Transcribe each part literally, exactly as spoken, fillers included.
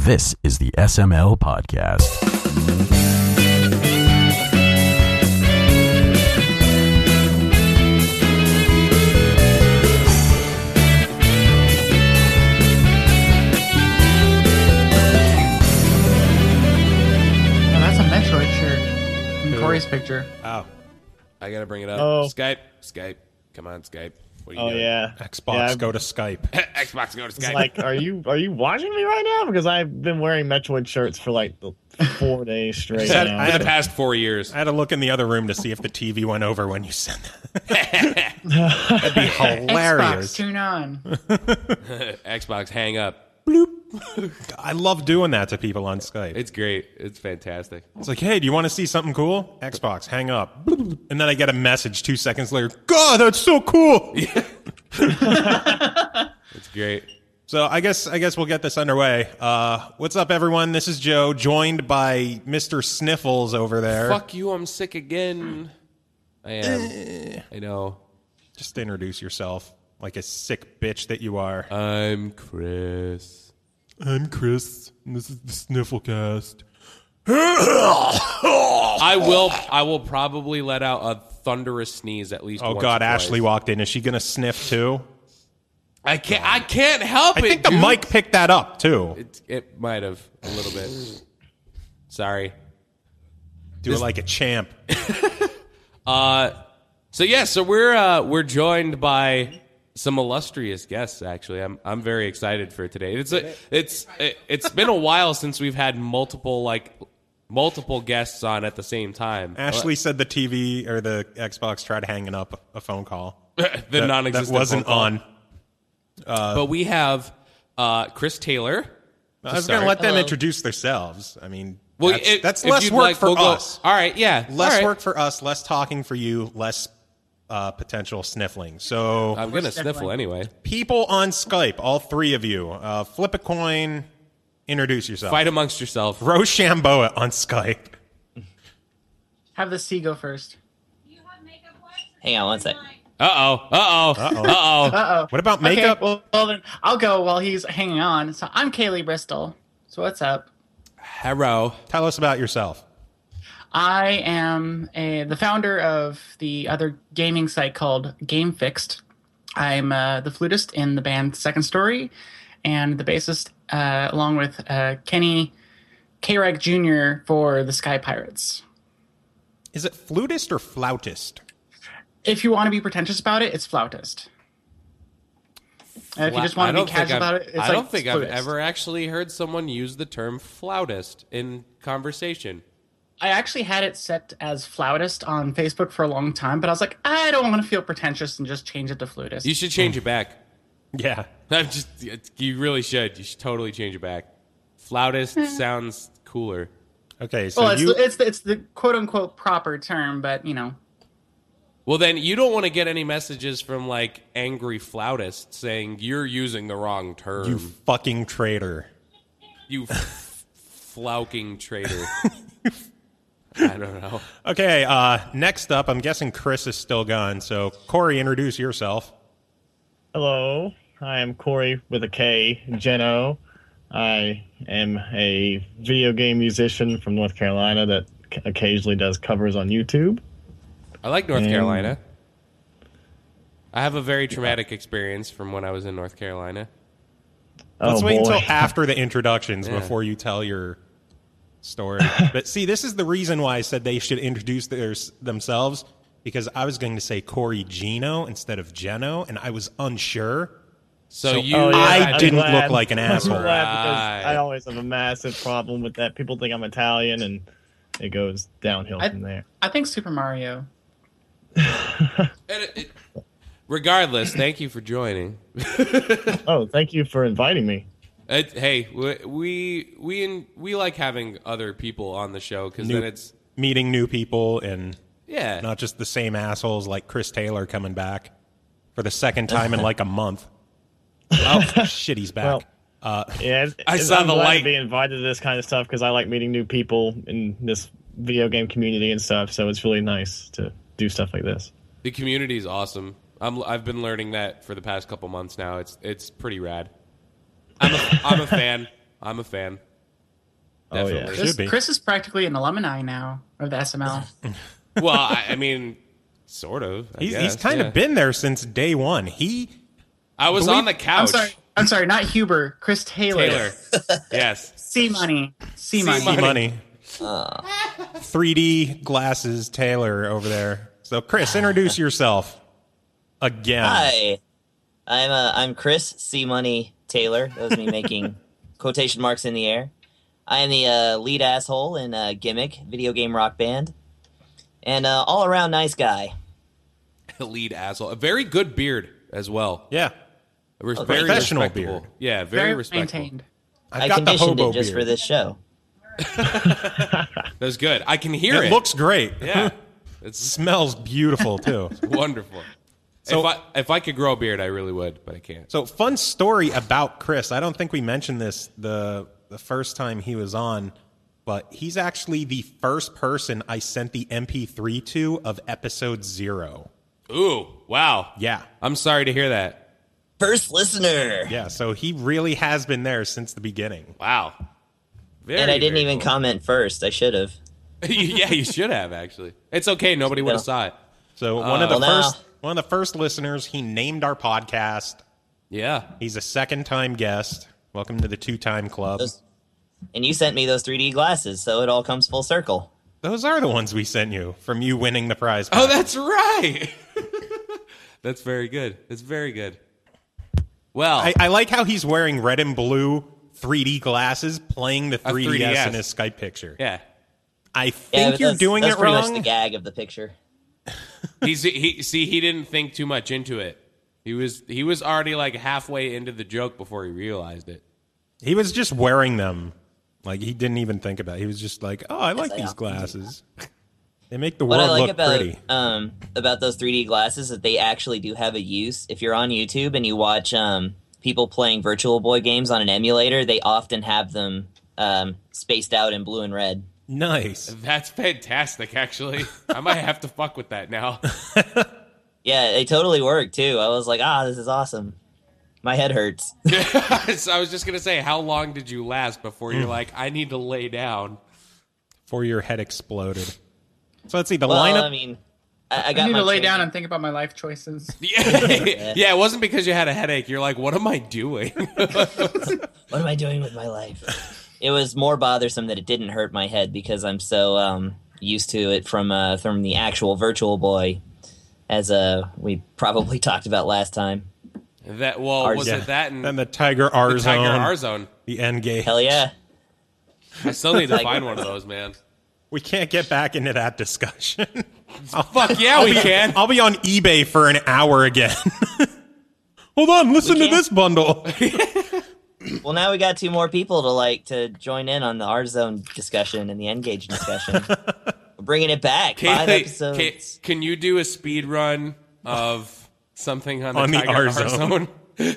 This is the S M L Podcast. Corey's picture. Oh, I gotta bring it up. Oh. Skype, Skype. Come on, Skype. What are you Oh doing? yeah, Xbox, yeah, go to Skype. Xbox, go to It's Skype. like, are you are you watching me right now? Because I've been wearing Metroid shirts for like the four days straight. Said- now. I For had the a- past four years. I had to look in the other room to see if the T V went over when you said that. That'd be hilarious. Xbox, tune on. Xbox, hang up. I love doing that to people on Skype. It's great. It's fantastic. It's like, hey, do you want to see something cool? Xbox, hang up. And then I get a message two seconds later. God, that's so cool. It's great. So I guess I guess we'll get this underway. Uh, what's up, everyone? This is Joe, joined by Mister Sniffles over there. Fuck you, I'm sick again. I am. I know. Just introduce yourself like a sick bitch that you are. I'm Chris. I'm Chris, and this is the Snifflecast. I will I will probably let out a thunderous sneeze at least Oh once God, or twice. Ashley walked in. Is she gonna sniff too? I can't I can't help I it. think the dude. mic picked that up too. It, it might have a little bit. Sorry. Do it like a champ. Uh, so yeah, so we're uh, we're joined by some illustrious guests. Actually, I'm I'm very excited for today. It's a, it's it, it's been a while since we've had multiple like multiple guests on at the same time. Ashley said the T V or the Xbox tried hanging up a phone call. the that, non-existent that wasn't phone call. on. But we have uh, Chris Taylor. I was start. going to let them Hello. introduce themselves. I mean, Well, that's, it- that's if less you'd work like, for we'll go- us. All right, yeah, Less all right. work for us, less talking for you, less uh, potential sniffling. So, I'm gonna sniffling. sniffle anyway. people on Skype, all three of you, uh, flip a coin, introduce yourself. Fight amongst yourself. Rochambeau on Skype. Have the C go first. Hang on one sec. Uh oh. Uh oh. Uh oh. Uh-oh. What about makeup? Okay, well, well, then I'll go while he's hanging on. So I'm Kaylee Bristol. So what's up? Hello. Tell us about yourself. I am a, the founder of the other gaming site called Game Fixed. I'm uh, the flutist in the band Second Story and the bassist uh, along with uh, Kenny K-Reg Junior for the Sky Pirates. Is it flutist or flautist? If you want to be pretentious about it, it's flautist. And if you just I want to don't be think casual I've- about it, it's I like don't think I've flutist. ever actually heard someone use the term flautist in conversation. I actually had it set as flautist on Facebook for a long time, but I was like, I don't want to feel pretentious and just change it to flutist. You should change it back. Yeah. I'm just, you really should. You should totally change it back. Flautist sounds cooler. Okay, so well, it's, you... the, it's, the, it's the quote unquote proper term, but you know. Well, then you don't want to get any messages from like angry flautists saying you're using the wrong term. You fucking traitor. You f- flouking traitor. I don't know. Okay, uh, next up, I'm guessing Chris is still gone. So, Corey, introduce yourself. Hello, I am Corey with a K, Geno. I am a video game musician from North Carolina that c- occasionally does covers on YouTube. I like North Um, Carolina. I have a very traumatic experience from when I was in North Carolina. Let's oh, wait boy. until after the introductions Yeah. before you tell your story. But see, this is the reason why I said they should introduce their, themselves, because I was going to say Corey Gino instead of Geno, and I was unsure. So, So you, Oh, yeah, I I'm didn't glad. look like an asshole. I'm glad because Right. I always have a massive problem with that. People think I'm Italian, and it goes downhill I, from there. I think Super Mario. And it- it- regardless, thank you for joining. Oh, thank you for inviting me. It, hey, we we we, we like having other people on the show because New- then it's Meeting new people and yeah. not just the same assholes like Chris Taylor coming back for the second time in like a month. Oh, shit, he's back. Well, uh, Yeah, it's, I it's- saw I'm the glad light. to be invited to this kind of stuff because I like meeting new people in this video game community and stuff. So it's really nice to do stuff like this. The community is awesome. I'm I've been learning that for the past couple months now. It's it's pretty rad. I'm a, I'm a fan. I'm a fan. Oh, yeah. Definitely. Should Chris, be. Chris is practically an alumni now of the S M L. Well, I, I mean, sort of. I He's, guess, he's kind yeah. of been there since day one. He I was believe- on the couch. I'm sorry. I'm sorry, not Huber. Chris Taylor. Taylor. Yes. C money. C C money. money. money. three D glasses, Taylor over there. So, Chris, introduce yourself again. Hi, I'm uh, I'm Chris C Money Taylor. That was me making quotation marks in the air. I am the uh, lead asshole in uh, Gimmick video game rock band, and uh, all around nice guy. Lead asshole. A very good beard as well. Yeah, A res- Oh, very professional respectable. beard. Yeah, very, Very respectful. maintained. I've I got the commissioned hobo it just beard. for this show. That's good. I can hear it. It looks great. Yeah. It's Smells beautiful too. wonderful. So- if I if I could grow a beard, I really would, but I can't. So, fun story about Chris. I don't think we mentioned this the the first time he was on, but he's actually the first person I sent the M P three to of episode zero. Ooh, wow. Yeah. I'm sorry to hear that. First listener, Yeah, so he really has been there since the beginning. Wow. Very, and I didn't very even cool. comment first. I should have. Yeah, you should have actually. It's okay. Nobody would have Yeah. saw it. So one of the well, now- first one of the first listeners, he named our podcast. Yeah. He's a second time guest. Welcome to the two time club. Those- And you sent me those three D glasses, so it all comes full circle. Those are the ones we sent you from you winning the prize. Oh, pack. that's right. That's very good. That's very good. Well, I, I like how he's wearing red and blue three D glasses, playing the three D S, three D S. in his Skype picture. yeah. I Yeah, think but you're that's, doing that's it pretty wrong. much the gag of the picture. He's he see he didn't think too much into it. He was he was already like halfway into the joke before he realized it. He was just wearing them. Like, he didn't even think about it. He was just like, oh, I like I these often glasses. They make the What world I like look about pretty. um about those three D glasses is that they actually do have a use. If you're on YouTube and you watch um people playing Virtual Boy games on an emulator, they often have them um spaced out in blue and red. Nice. That's fantastic, actually. I might have to fuck with that now. Yeah, they totally work too. I was like, ah, this is awesome. My head hurts. So I was just gonna say, how long did you last before Hmm. you're like, I need to lay down? Before your head exploded. So let's see, the Well, lineup. I mean, I, I I got need my to lay training. down and think about my life choices. Yeah, yeah. It wasn't because you had a headache. You're like, what am I doing? What am I doing with my life? It was more bothersome that it didn't hurt my head because I'm so um, used to it from uh, from the actual Virtual Boy, as uh, we probably talked about last time. That well, Ours- was Yeah. it that and Then the Tiger R the Zone. Tiger R Zone? The N gauge. Hell yeah! I still need to Tiger find one of R-Zone. those, man. We can't get back into that discussion. Fuck yeah, we can. I'll be on eBay for an hour again. Hold on, listen to can't- this bundle. Well, now we got two more people to like to join in on the R Zone discussion and the N Gauge discussion. We're bringing it back. Five Can, episodes. can, can you do a speed run of something on the On the Tiger R-Zone. R-Zone?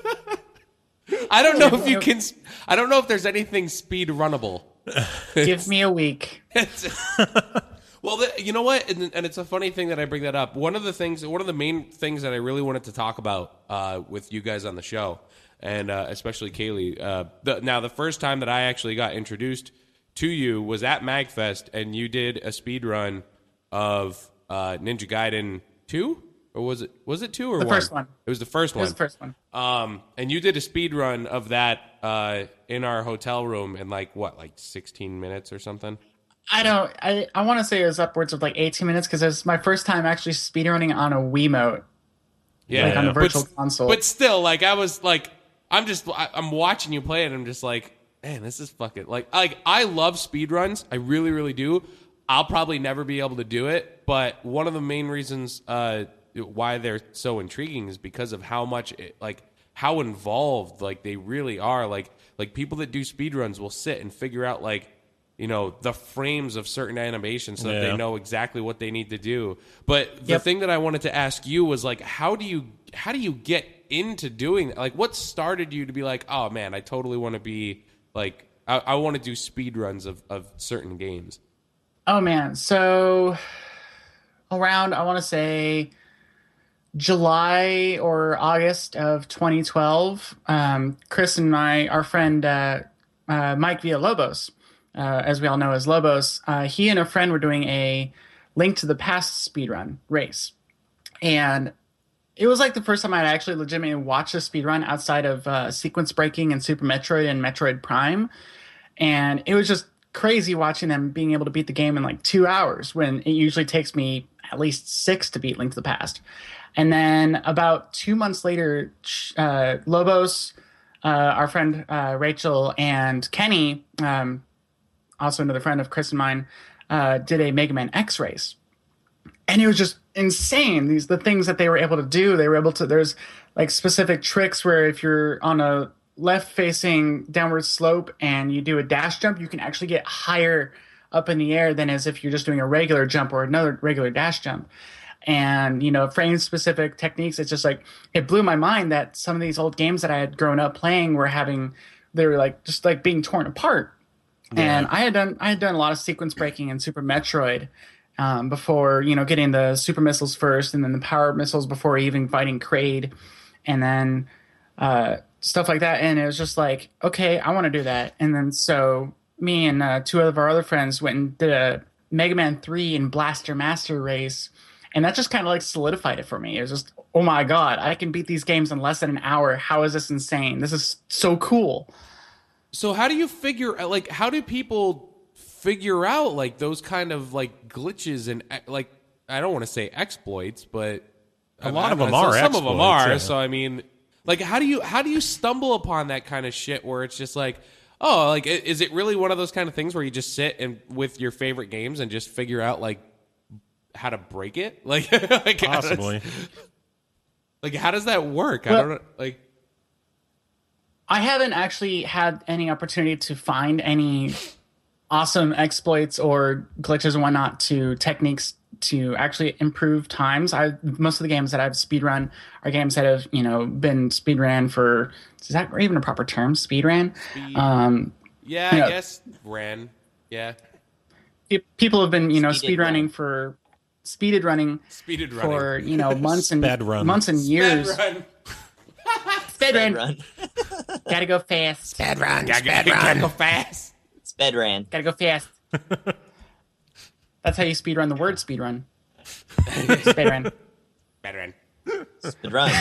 I don't know if you can. I don't know if there's anything speed runnable. Give me a week. Well, the, you know what? And, and it's a funny thing that I bring that up. One of the things, one of the main things that I really wanted to talk about uh, with you guys on the show, and uh, especially Kaylee. Uh, the, now, the first time that I actually got introduced to you was at MagFest, and you did a speed run of uh, Ninja Gaiden two, or was it was it two or The one? first one. It was the first That one. was the first one. Um, and you did a speed run of that uh, in our hotel room in like what, like sixteen minutes or something. I don't. I, I want to say it was upwards of like eighteen minutes because it was my first time actually speedrunning on a Wiimote. Yeah, Like on the But virtual s- console. But still, like I was like, I'm just, I, I'm watching you play it. And I'm just like, man, this is fucking like, like I love speedruns. I really, really do. I'll probably never be able to do it, but one of the main reasons uh, why they're so intriguing is because of how much, it, like, how involved like they really are. Like, like people that do speedruns will sit and figure out like, you know, the frames of certain animations so that Yeah. they know exactly what they need to do. But the Yep. thing that I wanted to ask you was like, how do you how do you get into doing that? Like, what started you to be like, oh man, I totally want to be like, I, I want to do speed runs of, of certain games. Oh man, so around I want to say July or August of twenty twelve, um, Chris and my our friend uh, uh, Mike Villalobos, uh, as we all know as Lobos, uh, he and a friend were doing a Link to the Past speedrun race. And it was like the first time I'd actually legitimately watched a speedrun outside of uh, Sequence Breaking and Super Metroid and Metroid Prime. And it was just crazy watching them being able to beat the game in like two hours when it usually takes me at least six to beat Link to the Past. And then about two months later, uh, Lobos, uh, our friend uh, Rachel, and Kenny, um, also another friend of Chris and mine, uh, did a Mega Man X race. And it was just insane. These the things that they were able to do. They were able to. There's like specific tricks where if you're on a left-facing downward slope and you do a dash jump, you can actually get higher up in the air than as if you're just doing a regular jump or another regular dash jump. And, you know, frame-specific techniques, it's just like, it blew my mind that some of these old games that I had grown up playing were having, they were like, just like being torn apart. Yeah. And I had done, I had done a lot of sequence breaking in Super Metroid um, before, you know, getting the super missiles first and then the power missiles before even fighting Kraid. And then, uh, stuff like that. And it was just like, okay, I want to do that. And then so me and uh, two of our other friends went and did a Mega Man three and Blaster Master race. And that just kind of like solidified it for me. It was just, oh my God, I can beat these games in less than an hour. How is this insane? This is so cool. So how do you figure, like, how do people figure out like those kind of like glitches and like, I don't want to say exploits, but a lot I, of them I, are some exploits, of them are. yeah. So I mean, like, how do you how do you stumble upon that kind of shit where it's just like, oh, like, is it really one of those kind of things where you just sit and with your favorite games and just figure out like how to break it? Like, like possibly. How does, like, how does that work? Well, I don't know. Like, I haven't actually had any opportunity to find any awesome exploits or glitches and whatnot to techniques to actually improve times. I most of the games that I've speedrun are games that have, you know, been speedran for, is that even a proper term? Speedran? Speed, um, yeah, you know, I guess ran. Yeah. People have been, you know, Speeded speedrunning run. for speeded running Speeded running. for, you know, months and Sped run. months and years. Run. Sped run. run. Gotta go fast. Sped run. Gotta, gotta, gotta go fast. Sped ran. Gotta go fast. That's how you speedrun the word speedrun. Speedrun. Better run. Sped run.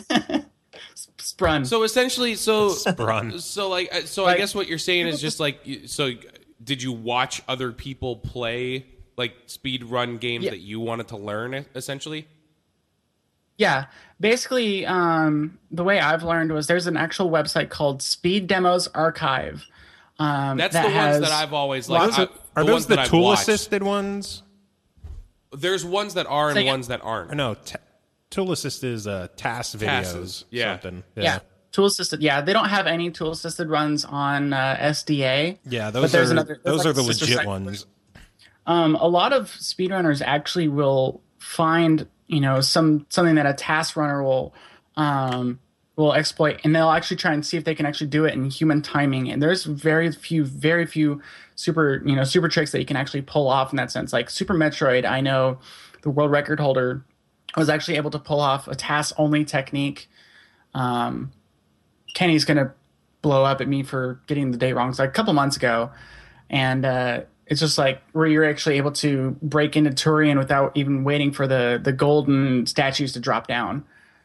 Sprun. So essentially, so Sprun. so like, uh, so I Like- guess what you're saying is just like, you- so did you watch other people play like speed run games Yeah. that you wanted to learn essentially? Yeah, basically, um, the way I've learned was there's an actual website called Speed Demos Archive. Um, That's that the ones has that I've always like. lots I- of- Are the those ones the that I've tool watched. assisted ones? There's ones that are and Say again? ones that aren't. Or no, ta- tool assist is uh, task videos. Tasks, yeah. Something. yeah. tool assisted. Yeah, they don't have any tool assisted runs on uh, S D A. Yeah, But those there's are another- there's those like are the a sister legit site. ones. Um, a lot of speedrunners actually will find, you know, some something that a task runner will um, will exploit, and they'll actually try and see if they can actually do it in human timing. And there's very few, very few super, you know, super tricks that you can actually pull off in that sense. Like Super Metroid, I know the world record holder was actually able to pull off a task only technique. Um, Kenny's gonna blow up at me for getting the date wrong. It's like a couple months ago, and uh, it's just like where you're actually able to break into Turian without even waiting for the the golden statues to drop down,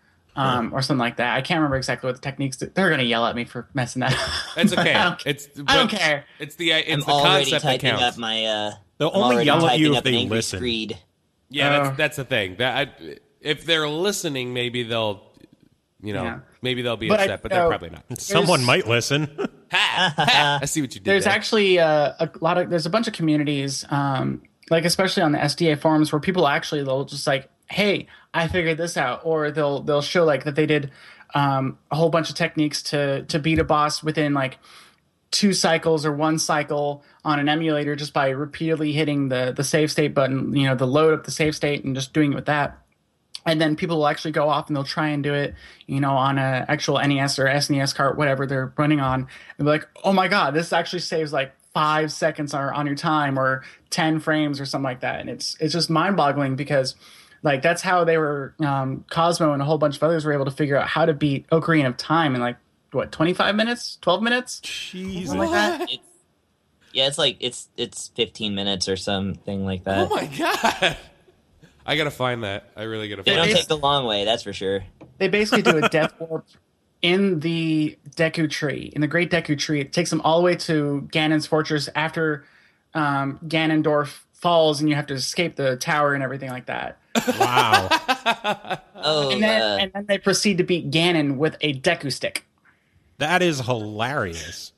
um, or something like that. I can't remember exactly what the techniques. They're gonna yell at me for messing that up. That's okay. I don't, It's I don't but care. It's the it's I'm the already concept that typing counts. up my. Uh, They'll I'm only already yell at you typing if up they an angry listen. screed. Yeah, Uh, that's that's the thing. That I, if they're listening, maybe they'll, you know, Yeah. maybe they'll be But I- upset, but they're uh, probably not. Someone There's- might listen. Ha, ha, I see what you did. There's there. actually uh, a lot of there's a bunch of communities, um, like especially on the S D A forums, where people actually they'll just like, hey, I figured this out, or they'll they'll show like that they did um, a whole bunch of techniques to to beat a boss within like two cycles or one cycle on an emulator just by repeatedly hitting the the save state button, you know, the load up the save state and just doing it with that. And then people will actually go off and they'll try and do it, you know, on a actual N E S or S N E S cart, whatever they're running on. And be like, oh my God, this actually saves like five seconds on, on your time or ten frames or something like that. And it's it's just mind boggling because like that's how they were, um, Cosmo and a whole bunch of others were able to figure out how to beat Ocarina of Time in like, what, twenty-five minutes, twelve minutes? Jesus. Something like that. It's, Yeah, it's like it's it's fifteen minutes or something like that. Oh my god! I gotta find that. I really gotta They find don't It's- that. take the long way, that's for sure. They basically do a death warp in the Deku Tree, in the Great Deku Tree. It takes them all the way to Ganon's fortress after um, Ganondorf falls, and you have to escape the tower and everything like that. Wow. Oh, And then, uh, and then they proceed to beat Ganon with a Deku stick. That is hilarious.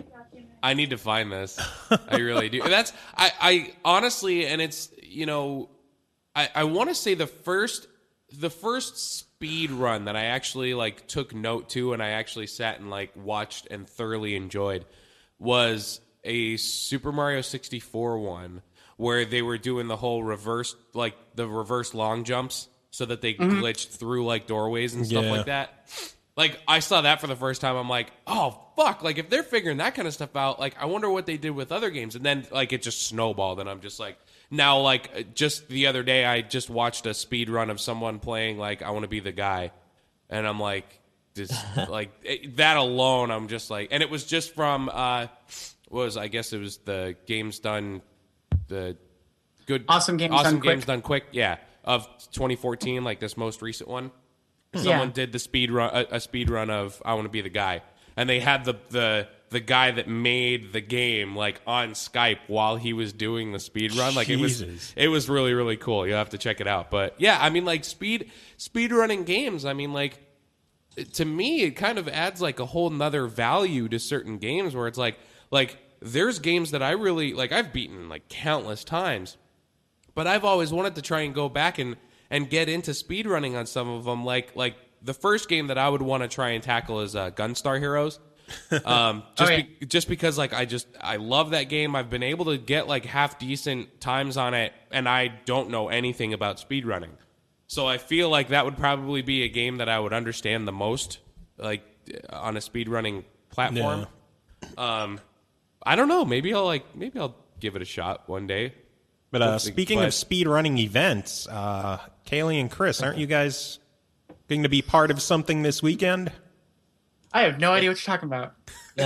I need to find this. I really do. That's I, I honestly, and it's you know, I, I want to say the first the first speed run that I actually like took note to, and I actually sat and like watched and thoroughly enjoyed was a Super Mario sixty-four one where they were doing the whole reverse, like the reverse long jumps, so that they glitched through like doorways and stuff Yeah. like that. Like, I saw that for the first time. I'm like, oh, fuck. Like, if they're figuring that kind of stuff out, like, I wonder what they did with other games. And then, like, it just snowballed. And I'm just like, now, like, just the other day, I just watched a speed run of someone playing, like, I Want to Be the Guy. And I'm like, just, like, it, that alone, I'm just like, and it was just from, uh, what was, I guess it was the Games Done, the good. Awesome Games awesome Done Quick. Games Done Quick, yeah, of twenty fourteen, like this most recent one. Someone Yeah. did the speed run, a, a speed run of I Want to Be the Guy, and they had the, the the guy that made the game like on Skype while he was doing the speed run. Like Jesus. it was, it was really really cool. You'll have to check it out. But yeah, I mean, like speed speed running games. I mean, like to me, it kind of adds like a whole nother value to certain games where it's like like there's games that I really like. I've beaten like countless times, but I've always wanted to try and go back and. and get into speedrunning on some of them. Like like the first game that I would want to try and tackle is uh, Gunstar Heroes. Um, just Oh, yeah. be, just because like I just I love that game. I've been able to get like half decent times on it, and I don't know anything about speedrunning. So I feel like that would probably be a game that I would understand the most, like on a speedrunning platform. Um, I don't know. Maybe I'll like maybe I'll give it a shot one day. But uh, Let's see, speaking but- of speed running events, uh, Kaylee and Chris, aren't you guys going to be part of something this weekend? I have no idea what you're talking about.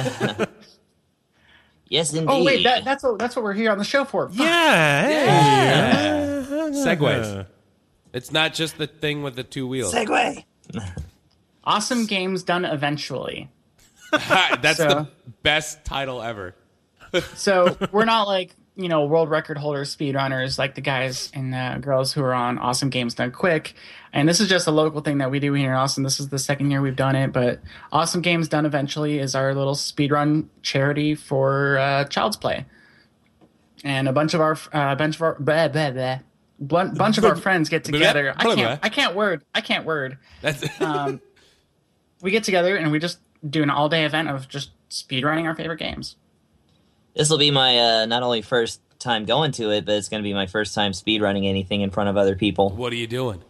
yes, indeed. Oh wait, that, that's what that's what we're here on the show for. Fuck. Yeah. Hey. Segways. It's not just the thing with the two wheels. Segway. Awesome games done eventually. That's So- the best title ever. So we're not like, you know, world record holders, speedrunners, like the guys and uh, girls who are on Awesome Games Done Quick. And this is just a local thing that we do here in Austin. This is the second year we've done it, but Awesome Games Done Eventually is our little speedrun charity for uh, Child's Play. And a bunch of our, uh, bunch of our, blah, blah, blah, blunt- bunch of our friends get together. I Blah, can't, blah. I can't word, I can't word. That's Um, we get together and we just do an all day event of just speedrunning our favorite games. This will be my uh, not only first time going to it, but it's going to be my first time speedrunning anything in front of other people. what are you doing?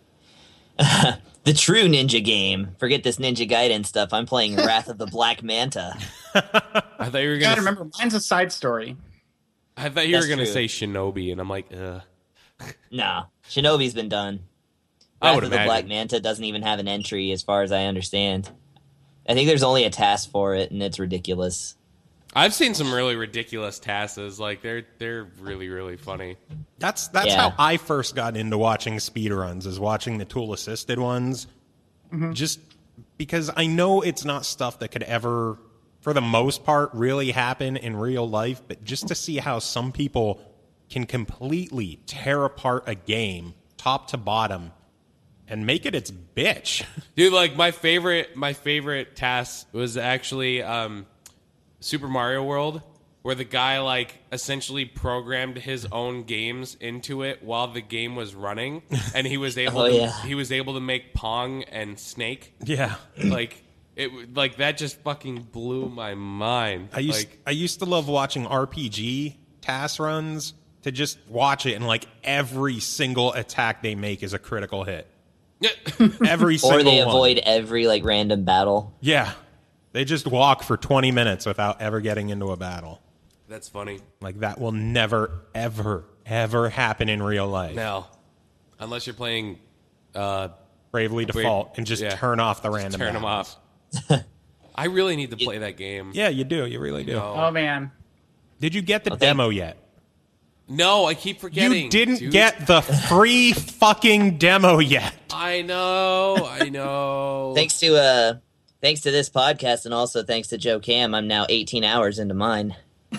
The true ninja game. Forget this Ninja Gaiden stuff. I'm playing Wrath of the Black Manta. I thought you were You gonna. gotta remember, mine's a side story. I thought you were That's gonna true. say Shinobi, and I'm like, ugh. Nah, Shinobi's been done. I Wrath would of the imagine. Black Manta doesn't even have an entry, as far as I understand. I think there's only a task for it, and it's ridiculous. I've seen some really ridiculous tasks. Like they're they're really really funny. That's that's Yeah. how I first got into watching speedruns, is watching the tool assisted ones. Just because I know it's not stuff that could ever, for the most part, really happen in real life, but just to see how some people can completely tear apart a game top to bottom and make it its bitch. Dude, like my favorite my favorite task was actually um, Super Mario World, where the guy like essentially programmed his own games into it while the game was running, and he was able Oh, to yeah. he was able to make Pong and Snake. Yeah. Like it like that just fucking blew my mind. I used like I used to love watching R P G task runs, to just watch it, and like every single attack they make is a critical hit. Every single Or they one. avoid every like random battle. Yeah. They just walk for twenty minutes without ever getting into a battle. That's funny. Like that will never, ever, ever happen in real life. No, unless you're playing, uh, Bravely Default and just yeah. turn off the random turn them battles. off. I really need to play that game. Yeah, you do. You really do. No. Oh man, Did you get the Okay. demo yet? No, I keep forgetting. You didn't dude. get the free fucking demo yet. I know. I know. Thanks to uh, thanks to this podcast, and also thanks to Joe Cam, I'm now eighteen hours into mine.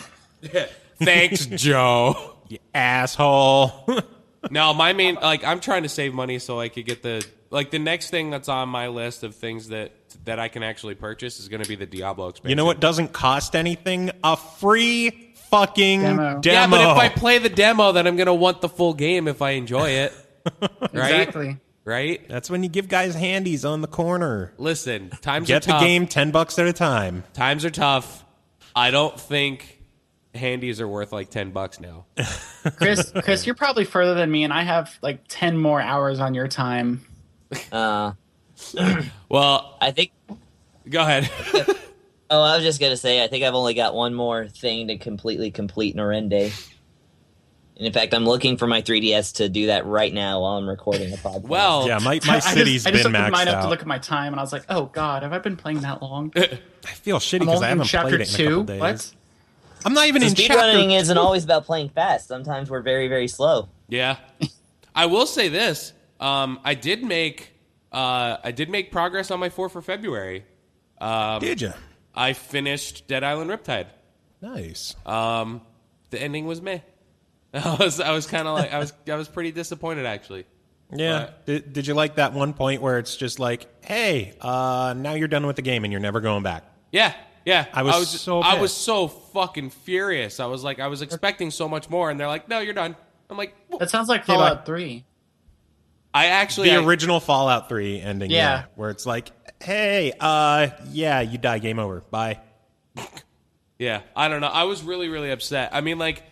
Thanks, Joe. You asshole. No, my main like I'm trying to save money so I could get the like the next thing that's on my list of things that that I can actually purchase is going to be the Diablo expansion. You know what doesn't cost anything? A free fucking Demo. demo. Yeah, but if I play the demo, then I'm going to want the full game if I enjoy it. Right? Exactly. Right? That's when you give guys handies on the corner. Listen, times Get are the tough. game ten bucks at a time. Times are tough. I don't think handies are worth like ten bucks now. Chris, Chris, you're probably further than me, and I have like ten more hours on your time. Uh, Well, I think. go ahead. Oh, I was just gonna say, I think I've only got one more thing to completely complete Norende. And in fact, I'm looking for my three D S to do that right now while I'm recording a podcast. Well, Yeah, my, my I city's just, I just been opened mine maxed up to out. look at my time, and I was like, "Oh God, have I been playing that long?" I feel shitty I'm because only I in haven't chapter played it in a couple two. days. What? I'm not even so in chapter speedrunning isn't two. always about playing fast. Sometimes we're very, very slow. yeah. I will say this. Um, I did make uh, I did make progress on my four for February. Um, Did you? I finished Dead Island Riptide. Nice. Um, the ending was meh. I was I was kind of like I was I was pretty disappointed actually. Yeah. But- Did, did you like that one point where it's just like, hey, uh, now you're done with the game and you're never going back? Yeah, yeah. I was so I pissed. was so fucking furious. I was like I was expecting so much more, and they're like, no, you're done. I'm like, well, That sounds like Okay, bye. Fallout Three. I actually The I- original Fallout three ending, yeah. Yeah. Where it's like, hey, uh, yeah, you die, game over. Bye. Yeah, I don't know. I was really, really upset. I mean, like,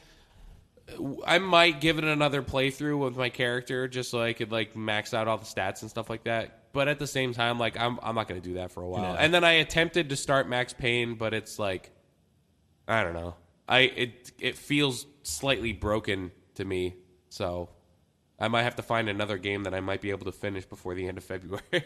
I might give it another playthrough with my character just so I could like max out all the stats and stuff like that. But at the same time, like, I'm I'm not going to do that for a while. No. And then I attempted to start Max Payne, but it's like, I don't know. I it it feels slightly broken to me. So I might have to find another game that I might be able to finish before the end of February.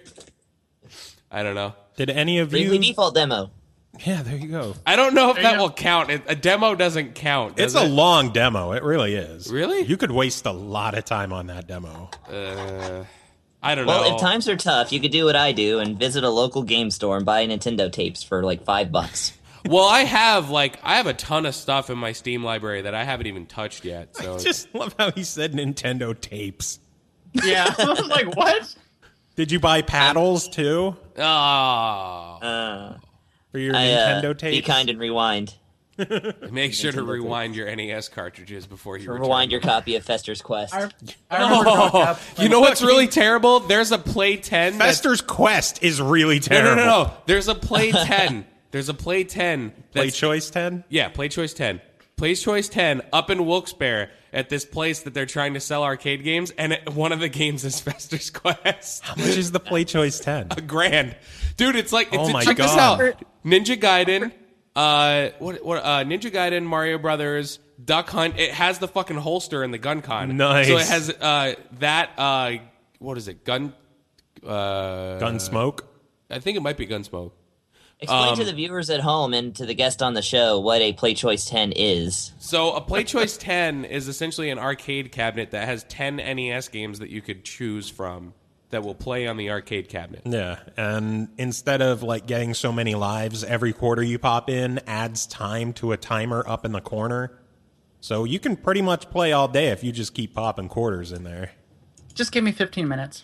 I don't know. Did any of Bravely you? Default demo. Yeah, there you go. I don't know if There you that go. will count. It, a demo doesn't count. It's does a it? long demo. It really is. Really? You could waste a lot of time on that demo. Uh, I don't Well, know. if times are tough, you could do what I do and visit a local game store and buy Nintendo tapes for like five bucks. Well, I have like I have a ton of stuff in my Steam library that I haven't even touched yet. So I just love how he said Nintendo tapes. Yeah, I was like, what? Did you buy paddles too ah, Uh, for your I, uh, Nintendo be tapes? kind and rewind. make sure to Nintendo rewind your N E S cartridges before you return Rewind your them. copy of Fester's Quest. I, I remember growing Oh, up you know what's really terrible? There's a Play ten. that's- Fester's Quest is really No, terrible. no, no, no. There's a Play ten. There's a Play ten. Play That's, Choice ten? yeah, Play Choice ten. Play Choice ten up in Wilkes-Barre at this place that they're trying to sell arcade games, and it, one of the games is Fester's Quest. How much is the Play Choice ten? A grand, dude. It's like it's, Oh my check this God. out: Ninja Gaiden, uh, what what uh, Ninja Gaiden, Mario Brothers, Duck Hunt. It has the fucking holster and the gun con. Nice. So it has uh that uh what is it? Gun. Uh, Gunsmoke? I think it might be Gunsmoke. Explain Um, to the viewers at home and to the guest on the show what a Play Choice ten is. So a Play Choice ten is essentially an arcade cabinet that has ten N E S games that you could choose from that will play on the arcade cabinet. Yeah, and instead of like getting so many lives, every quarter you pop in adds time to a timer up in the corner. So you can pretty much play all day if you just keep popping quarters in there. Just give me fifteen minutes.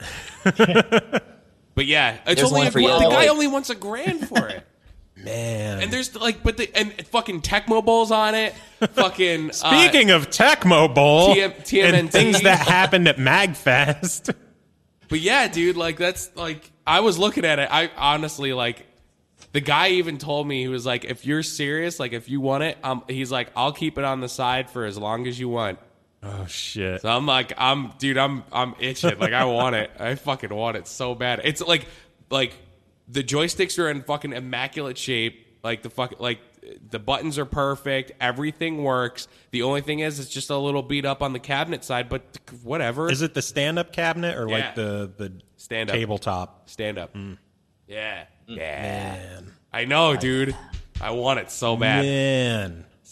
But yeah, it's There's only one a, for you. the guy Wait. only wants a grand for it. Man. And there's like, but the and fucking Tecmo Bowls on it. Fucking uh, Speaking of Tecmo Bowl T M- T M N T. and things that happened at MagFest, but yeah, dude, like that's like I was looking at it. I honestly like the guy even told me he was like, if you're serious, like if you want it, um, he's like, I'll keep it on the side for as long as you want. oh shit! So I'm like, I'm dude, I'm I'm itching. Like I want it. I fucking want it so bad. It's like like the joysticks are in fucking immaculate shape. Like the fuck like the buttons are perfect. Everything works. The only thing is it's just a little beat up on the cabinet side, but whatever. Is it the stand-up cabinet or Yeah. like the the Stand up. tabletop? Stand up. Mm. Yeah. Yeah. Man, I know, dude. I want it so bad. man,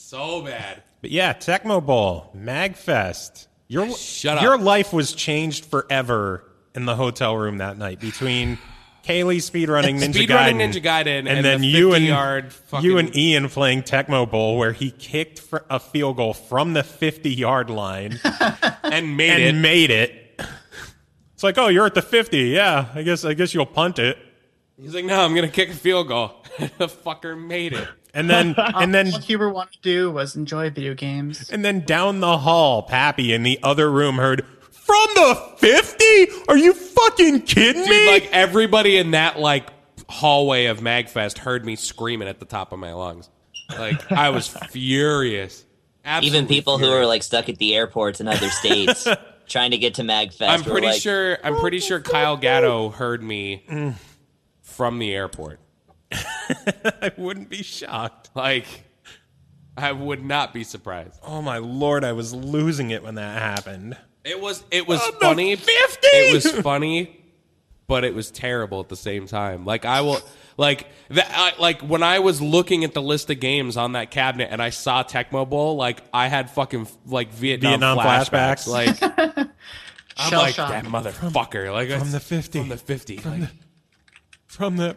So bad. But yeah, Tecmo Bowl, MagFest. Your Shut up. Your life was changed forever in the hotel room that night between Kaylee speedrunning Ninja Speedrunning Gaiden, Ninja Gaiden and, and then the you and fifty-yard fucking... you and Ian playing Tecmo Bowl, where he kicked fr- a field goal from the fifty-yard line and made and it. made it. It's like, oh, you're at the fifty. Yeah, I guess I guess you'll punt it. He's like, no, I'm going to kick a field goal. The fucker made it. And then and then All Huber wanted to do was enjoy video games. and then down the hall, Pappy in the other room heard, from the fifty? Are you fucking kidding Dude, me? like everybody in that like hallway of MagFest heard me screaming at the top of my lungs. Like I was furious. Absolutely Even people who furious. are like stuck at the airports in other states trying to get to MagFest. I'm were pretty like, sure I'm pretty sure Kyle Gatto heard me from the airport. I wouldn't be shocked. Like I would not be surprised. Oh my lord, I was losing it when that happened. It was it was On the funny. fifty! It was funny, but it was terrible at the same time. Like I will like that I, like when I was looking at the list of games on that cabinet and I saw Tecmo Bowl, like I had fucking like Vietnam, Vietnam flashbacks. flashbacks. Like I'm Shell like shock. that motherfucker. Like From it's- the fifty. From the fifty. Like, From the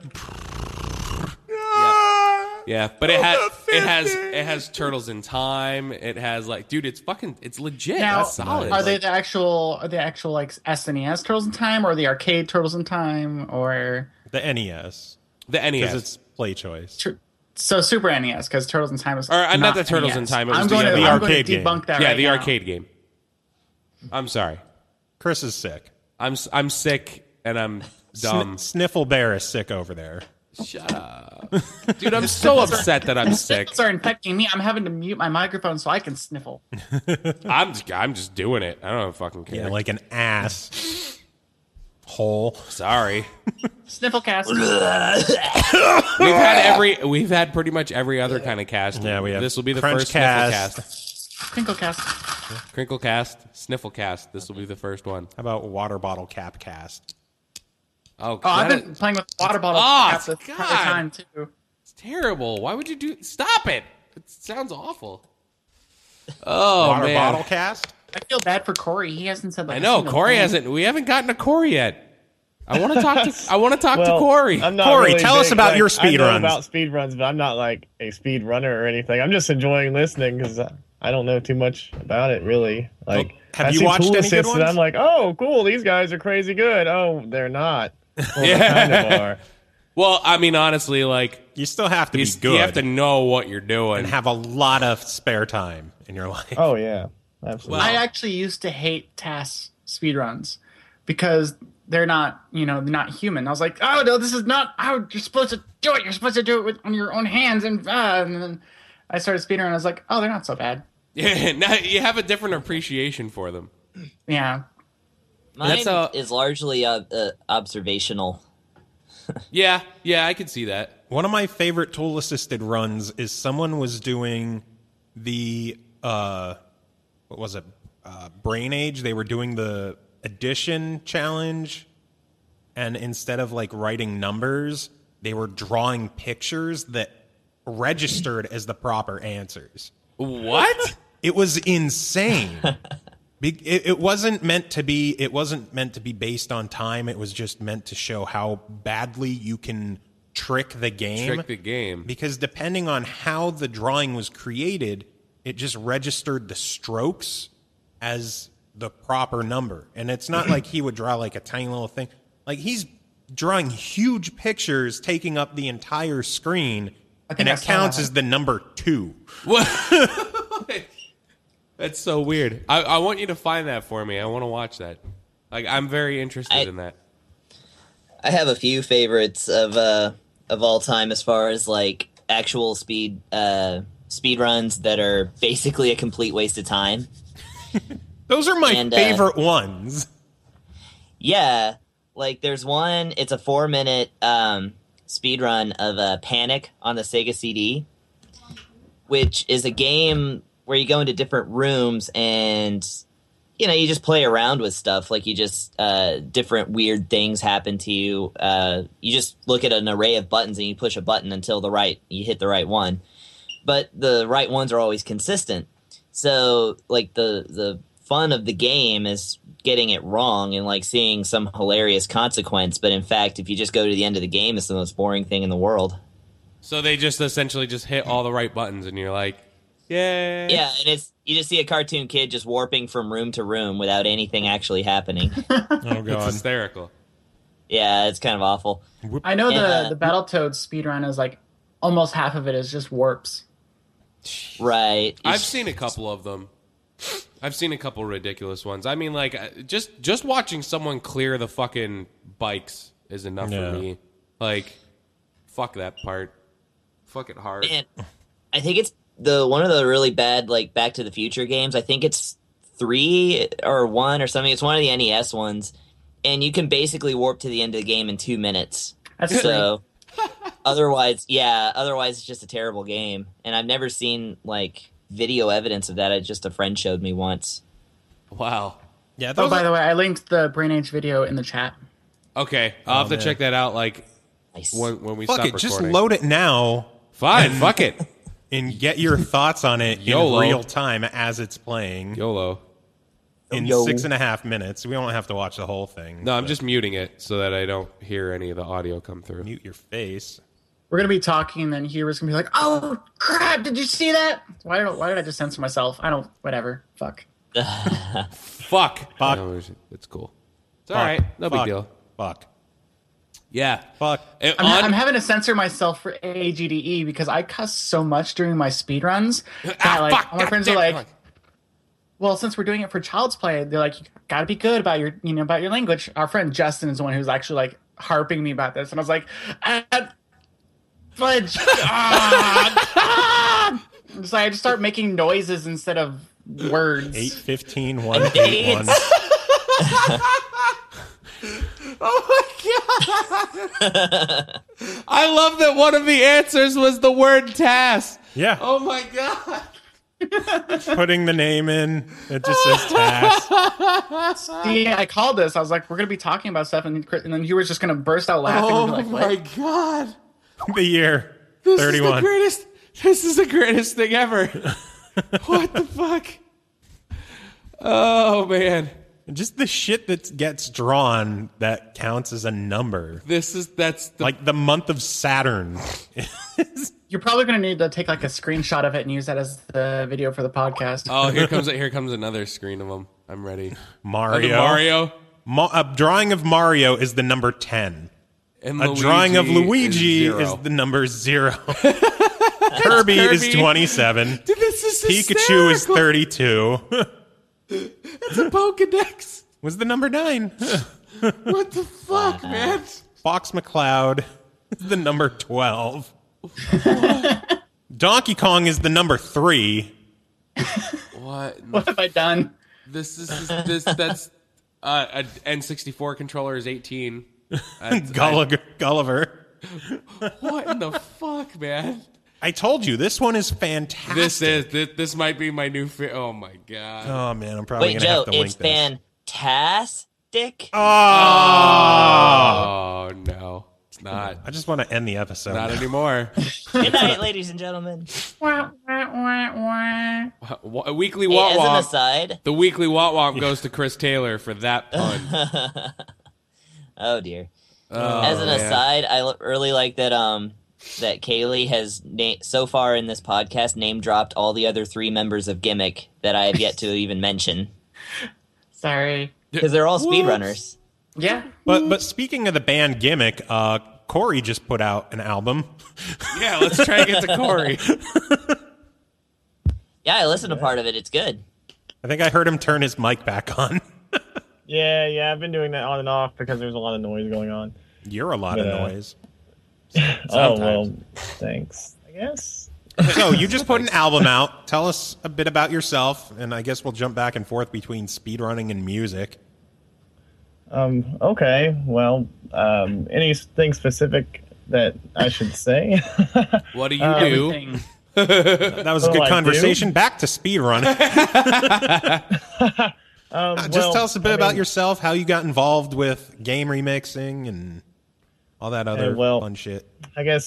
yeah, but it From has the it has fifty. it has Turtles in Time. It has like dude, it's fucking it's legit. Now, That's solid. are they Like, the actual, are the actual like S N E S Turtles in Time, or the arcade Turtles in Time, or the N E S. the N E Because S? it's play choice. tr- so Super N E S? Because Turtles in Time is Or, uh, not not the Turtles N E S. in Time, it was I'm the- going to, the I'm going arcade to game. debunk that. yeah, right the now. arcade game. I'm sorry. Chris is sick. I'm s- I'm sick and I'm dumb. Sn- Sniffle Bear is sick over there. Shut up, dude. I'm so upset that I'm sick. Sniffles are infecting me. I'm having to mute my microphone so I can sniffle. I'm just, I'm just doing it. I don't fucking care. Yeah, like an ass hole. Sorry. Sniffle cast. We've had every we've had pretty much every other kind of cast. Yeah, we have This will be the Crunch first cast. sniffle cast. Crinkle cast. Crinkle cast, sniffle cast. This will be the first one. How about water bottle cap cast? Oh, Oh, I've that been is- playing with water bottle Oh, caps the entire God. time too. it's terrible. Why would you do? Stop it! It sounds awful. Oh water man. bottle cast? I feel bad for Corey. He hasn't said like I a know single Corey thing. hasn't. We haven't gotten to Corey yet. I want to talk to. I want to talk Well, to Corey. I'm not Corey, really tell us big, about like, your I speed know runs. about speed runs, but I'm not like a speed runner or anything. I'm just enjoying listening because I don't know too much about it really. Like, Well, have I you see watched tool any good assists and ones? I'm like, oh, cool, these guys are crazy good. Oh, they're not. Well, Yeah. they kind of are. Well, I mean, honestly, like You still have to you, be s- good you have to know what you're doing. and have a lot of spare time in your life. Oh yeah, absolutely. I actually used to hate TAS speedruns because they're not, you know, they're not human. I was like, oh no, this is not how you're supposed to do it. You're supposed to do it with on your own hands, and uh, and then I started speedrunning. I was like, oh, they're not so bad. Yeah, now you have a different appreciation for them. Yeah, Mine That's how- is largely uh, uh, observational. Yeah, yeah, I could see that. One of my favorite tool assisted runs is someone was doing the uh what was it? Uh, Brain Age. They were doing the addition challenge, and instead of like writing numbers, they were drawing pictures that registered as the proper answers. What? It was insane. Be- It, it wasn't meant to be. It wasn't meant to be based on time. It was just meant to show how badly you can trick the game. Trick the game. Because depending on how the drawing was created, it just registered the strokes as the proper number. And it's not like he would draw like a tiny little thing. Like he's drawing huge pictures, taking up the entire screen, I think and I it saw counts that. as the number two. What? That's so weird. I, I want you to find that for me. I want to watch that. Like, I'm very interested I- in that. I have a few favorites of uh of all time as far as like actual speed uh speed runs that are basically a complete waste of time. Those are my And, uh, favorite ones. Yeah, like there's one. It's a four minute um, speed run of uh, Panic on the Sega C D, which is a game where you go into different rooms and you know you just play around with stuff. Like you just uh, different weird things happen to you. Uh, you just look at an array of buttons and you push a button until the right you hit the right one. but the right ones are always consistent. So, like, the the fun of the game is getting it wrong and, like, seeing some hilarious consequence. But, in fact, if you just go to the end of the game, it's the most boring thing in the world. So they just essentially just hit all the right buttons, and you're like, yay. Yeah, and it's you just see a cartoon kid just warping from room to room without anything actually happening. Oh, It's God. hysterical. Yeah, it's kind of awful. I know the, Yeah. the Battletoads speedrun is like almost half of it is just warps. Right. I've seen a couple of them. I've seen a couple ridiculous ones. I mean, like, uh, just just watching someone clear the fucking bikes is enough Yeah. for me. Like, fuck that part. Fuck it hard. Man, I think it's the one of the really bad like Back to the Future games. I think it's three or one or something. It's one of the N E S ones, and you can basically warp to the end of the game in two minutes. That's So, otherwise, yeah, otherwise it's just a terrible game. And I've never seen like video evidence of that. I just a friend showed me once. Wow. Yeah, Oh, those by are- the way, I linked the Brain Age video in the chat. Okay, I'll have to man. check that out, like, Nice. when, when we fuck stop it, just recording. load it now Fine, fuck it. and get your thoughts on it YOLO. in real time as it's playing YOLO. in Yo. six and a half minutes. We don't have to watch the whole thing. No, I'm but just muting it so that I don't hear any of the audio come through. mute your face. We're gonna be talking, and then Heber's gonna be like, "Oh crap! Did you see that? Why don't? Why did I just censor myself? I don't. Whatever. Fuck." Fuck. Fuck. No, it's, it's cool. It's Fuck. all right. No Fuck. big deal. Fuck. Yeah. Fuck. It- I'm, on- I'm having to censor myself for A G D E because I cuss so much during my speedruns that Ah, like fuck, all my God friends damn are it. like, "Well, since we're doing it for Child's Play, they're like, you gotta be good about your, you know, about your language." Our friend Justin is the one who's actually like harping me about this, and I was like, ah, "Fudge!" ah, ah. It's like I just start making noises instead of words. eight fifteen one eight one. I love that one of the answers was the word task. Yeah. Oh my god. Putting the name in. It just says task. Yeah, I called this. I was like, "We're gonna be talking about stuff," and, and then you were just gonna burst out laughing Oh and be like, my "What?" god. The year. This is the thirty-one. greatest. This is the greatest thing ever. What the fuck? Oh man. Just the shit that gets drawn that counts as a number. This is that's the Like the month of Saturn. You're probably gonna need to take like a screenshot of it and use that as the video for the podcast. Oh, here comes here comes another screen of them. I'm ready. Oh, the Mario. Mario. Ma- a drawing of Mario is the number ten. And A drawing of Luigi is, is, zero. the number zero. Kirby, is Kirby. twenty-seven. Dude, this is Pikachu is hysterical. thirty-two. It's a Pokedex. Was the number nine. What the fuck, man? Fox McCloud is the number twelve. Donkey Kong is the number three. What? What have I done? This is this that's uh, an N sixty-four controller is eighteen. That's- Gulliver. Gulliver. I- what in the fuck, man? I told you, this one is fantastic. This is this, this might be my new. Fi- oh my god. Oh, man, I'm probably Wait, going to Joe, have to link it's this. fantastic. Oh! Oh no, it's not. I just want to end the episode. Not anymore. Good night, ladies and gentlemen. Wah, wah, wah, wah. Wa- weekly Hey, Wot as an Womp. aside, The weekly Wot Womp goes to Chris Taylor for that pun. oh dear. Oh, As an man. aside, I l- really like that um that Kaylee has na- so far in this podcast name dropped all the other three members of Gimmick that I have yet to even mention Sorry. because they're all Whoops. speedrunners. Yeah. But but speaking of the band Gimmick, uh, Corey just put out an album. Yeah, let's try and get to Corey. Yeah, I listened to part of it. It's good. I think I heard him turn his mic back on. Yeah, yeah, I've been doing that on and off because there's a lot of noise going on. You're a lot of Yeah. noise. Oh, well, thanks, I guess. So you just put an album out. Tell us a bit about yourself, and I guess we'll jump back and forth between speedrunning and music. Um, okay, well, um, anything specific that I should say? What do you Um, do? Everything. That was a Oh, good I do? conversation. Back to speedrunning. Um, Just well, tell us a bit I about mean, yourself, how you got involved with game remixing and all that other well, fun shit. I guess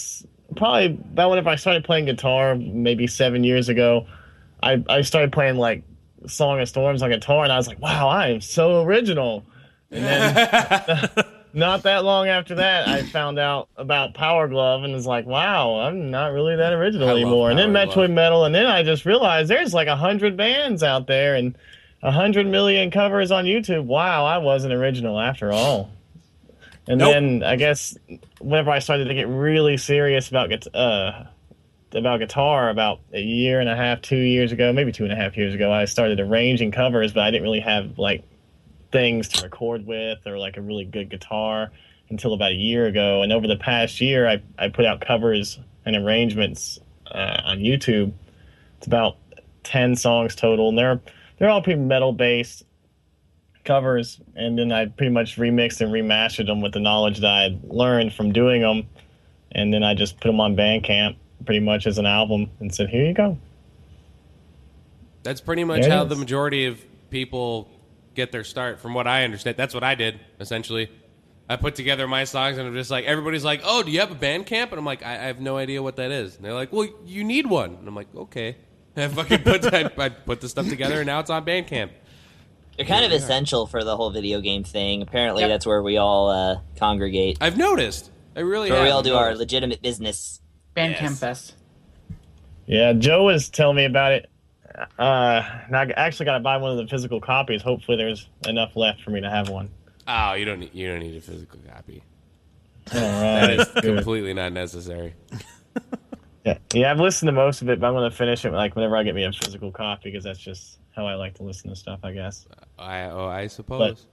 probably about whenever I started playing guitar, maybe seven years ago, I, I started playing like Song of Storms on guitar, and I was like, wow, I am so original. And then not that long after that, I found out about Power Glove and was like, wow, I'm not really that original I love anymore. And then Power Metroid Glove. Metal, and then I just realized there's like a hundred bands out there and a hundred million covers on YouTube. Wow, I wasn't original after all. And Nope. then I guess whenever I started to get really serious about guit- uh, about guitar, about a year and a half, two years ago, maybe two and a half years ago, I started arranging covers, but I didn't really have like things to record with or like a really good guitar until about a year ago. And over the past year, I I put out covers and arrangements uh, on YouTube. It's about ten songs total, and they're they're all pretty metal based covers, and then I pretty much remixed and remastered them with the knowledge that I had learned from doing them, and then I just put them on Bandcamp pretty much as an album and said, here you go. That's pretty much There it how is. the majority of people get their start, from what I understand. That's what I did, essentially. I put together my songs, and I'm just like, everybody's like, oh, do you have a Bandcamp? And I'm like, I, I have no idea what that is. And they're like, well, you need one. And I'm like, okay. And I fucking put, I, I put the stuff together, and now it's on Bandcamp. They're kind of essential for the whole video game thing. Apparently, Yep. that's where we all uh, congregate. I've noticed. I really Where have. we all I've do our noticed. legitimate business. Bandcamp Yes. Fest. Yeah, Joe was telling me about it. Uh, and I actually got to buy one of the physical copies. Hopefully there's enough left for me to have one. Oh, you don't need, you don't need a physical copy. All That right. is Good. completely not necessary. Yeah, yeah, I've listened to most of it, but I'm going to finish it like whenever I get me a physical copy because that's just how I like to listen to stuff, I guess. I oh, I suppose.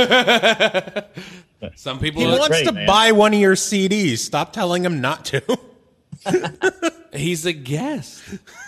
Some people. He Well, wants great, to man. buy one of your C Ds. Stop telling him not to. He's a guest.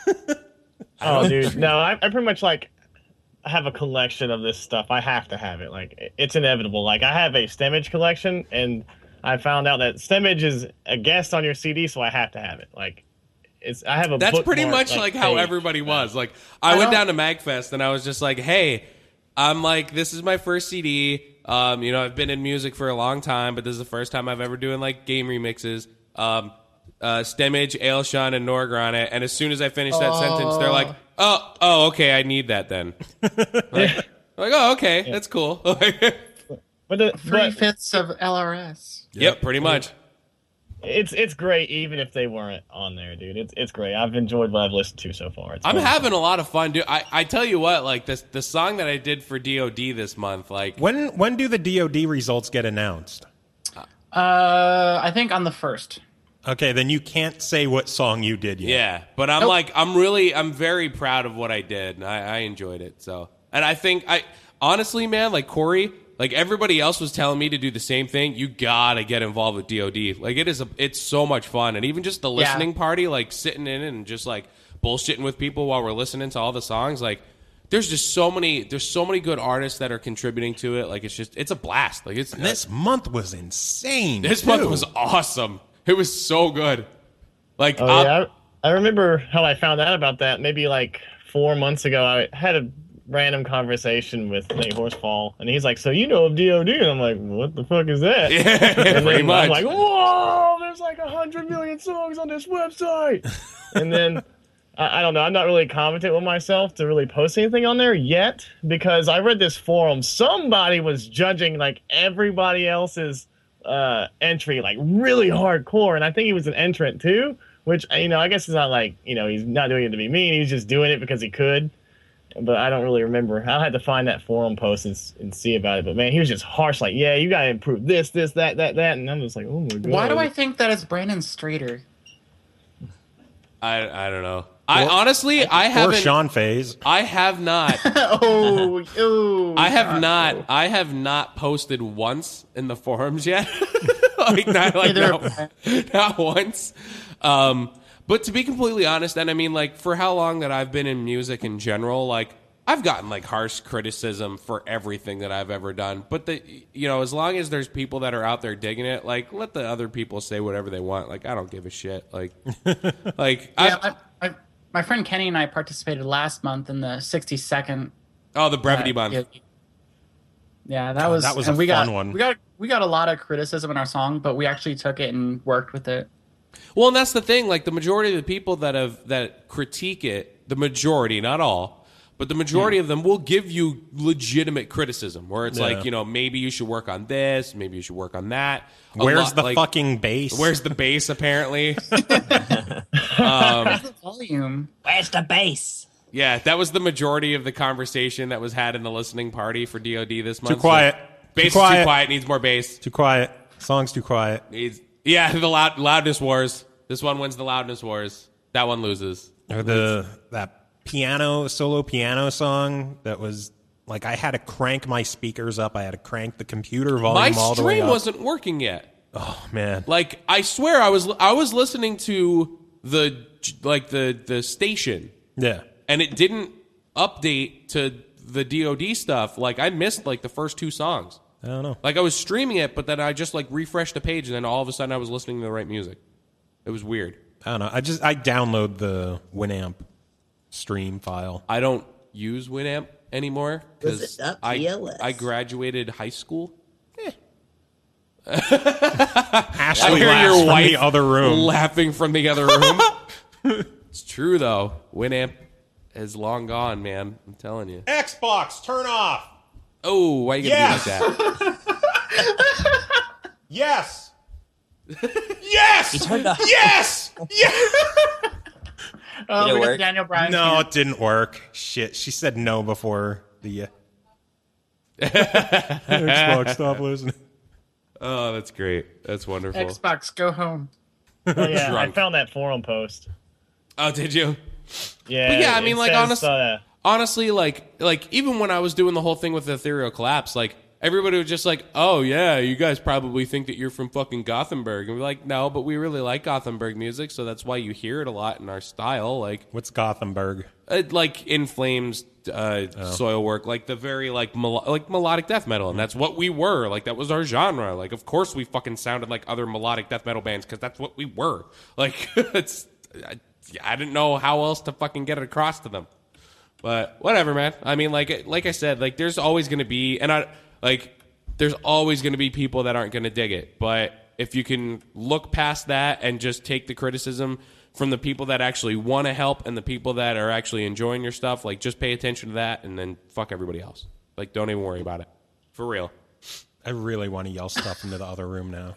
Oh, dude, no, I, I pretty much like have a collection of this stuff. I have to have it. Like, it- it's inevitable. Like, I have a Stemage collection, and I found out that Stemage is a guest on your C D, so I have to have it. Like, it's I have a. That's pretty bookmark, much like how page. everybody was. Like, I, I went don't- down to MagFest and I was just like, hey, I'm like, this is my first C D. Um, you know, I've been in music for a long time, but this is the first time I've ever doing like game remixes. Um, uh, Stemage, Ailshon, and Norgrana. And as soon as I finished that sentence, they're like, oh, oh, okay, I need that then. like, like, oh, okay, that's cool. But, the, Three but fifths of L R S. Yep, pretty much. it's it's great even if they weren't on there, dude. It's it's great. I've enjoyed what I've listened to so far. It's I'm fun. having a lot of fun, dude. I, I tell you what, like this the song that I did for D O D this month, like When when do the D O D results get announced? Uh, I think on the first. Okay, then you can't say what song you did yet. yeah. But I'm Nope. like I'm really I'm very proud of what I did. I, I enjoyed it. So and I think I honestly, man, like Corey, like everybody else was telling me to do the same thing. You gotta get involved with D O D. Like it is a it's so much fun. And even just the listening party, like sitting in it and just like bullshitting with people while we're listening to all the songs, like there's just so many there's so many good artists that are contributing to it. Like it's just it's a blast. Like it's And this month was insane. This too. month was awesome. It was so good. Like, Oh uh, yeah, I, I remember how I found out about that. Maybe like four months ago, I had a random conversation with Nate Horsefall, and he's like, "So you know of D O D?" And I'm like, "What the fuck is that?" yeah, And pretty then much. I'm like, "Whoa! There's like a hundred million songs on this website." And then I, I don't know. I'm not really confident with myself to really post anything on there yet because I read this forum. Somebody was judging like everybody else's uh entry like really hardcore, and I think he was an entrant too, which you know I guess it's not like you know he's not doing it to be mean, he's just doing it because he could, but I don't really remember. I had to find that forum post and, and see about it, but man, he was just harsh, like, yeah, you gotta improve this this that that that, and I'm just like, oh my god, Why do I think that it's Brandon Strader? I I don't know. I honestly I Or haven't. Sean Faze. I have not. oh, oh, I have God. not. I have not posted once in the forums yet. like not like Neither not, have not once. Um, but to be completely honest, and I mean, like for how long that I've been in music in general, like I've gotten like harsh criticism for everything that I've ever done. But the you know, as long as there's people that are out there digging it, like let the other people say whatever they want. Like I don't give a shit. Like, like Yeah, I, my, my, my friend Kenny and I participated last month in the sixty second. oh, the brevity uh, month. yeah, Yeah, that was that was and a we fun got, one. We got we got a lot of criticism in our song, but we actually took it and worked with it. Well, and that's the thing. Like the majority of the people that have that critique it, the majority, not all, but the majority Hmm. of them will give you legitimate criticism, where it's Yeah. like, you know, maybe you should work on this, maybe you should work on that. A Where's lot- the like, fucking bass? Where's the bass? Apparently, Volume. Where's the bass? yeah, that was the majority of the conversation that was had in the listening party for D O D this month. too quiet? So, bass too is quiet. too quiet. Needs more bass. Too quiet. Song's too quiet. Needs yeah, the loud loudness wars. This one wins the loudness wars. That one loses. Or the that piano solo piano song that was like I had to crank my speakers up. I had to crank the computer volume My all the way stream up. wasn't working yet. Oh man. Like I swear, I was I was listening to the like the the station, Yeah. and it didn't update to the D O D stuff. Like I missed like the first two songs. I don't know. Like I was streaming it, but then I just like refreshed the page, and then all of a sudden I was listening to the right music. It was weird. I don't know. I just I download the Winamp stream file. I don't use Winamp anymore Was because it up I T L S? I graduated high school. Ashley I hear laughs your from wife the other room. laughing from the other room. It's true though. Winamp is long gone, man. I'm telling you. Xbox, turn off. Oh, why you gonna Yes! be like that? Yes. yes. He turned off. Yes. Yes. Oh, Did it we got work? Daniel Bryan. No, it didn't work. Shit. She said no before the uh... Xbox. Stop listening. Oh, that's great. That's wonderful. Xbox, go home. Oh, yeah, I Drunk. found that forum post. Oh, did you? Yeah, But yeah, I it mean, like, says, honest- uh, Honestly, like, like even when I was doing the whole thing with the Ethereal Collapse, like everybody was just like, "Oh yeah, you guys probably think that you're from fucking Gothenburg," and we're like, "No, but we really like Gothenburg music, so that's why you hear it a lot in our style." Like, What's Gothenburg? uh, like In Flames, uh, Soil Work, like the very like melo- like melodic death metal, and that's what we were. Like that was our genre. Like, of course, we fucking sounded like other melodic death metal bands because that's what we were. Like, it's I, I didn't know how else to fucking get it across to them. But whatever, man. I mean, like like I said, like there's always going to be, and I like there's always going to be people that aren't going to dig it. But if you can look past that and just take the criticism from the people that actually want to help and the people that are actually enjoying your stuff, like just pay attention to that and then fuck everybody else. Like don't even worry about it. For real. I really want to yell stuff into the other room now.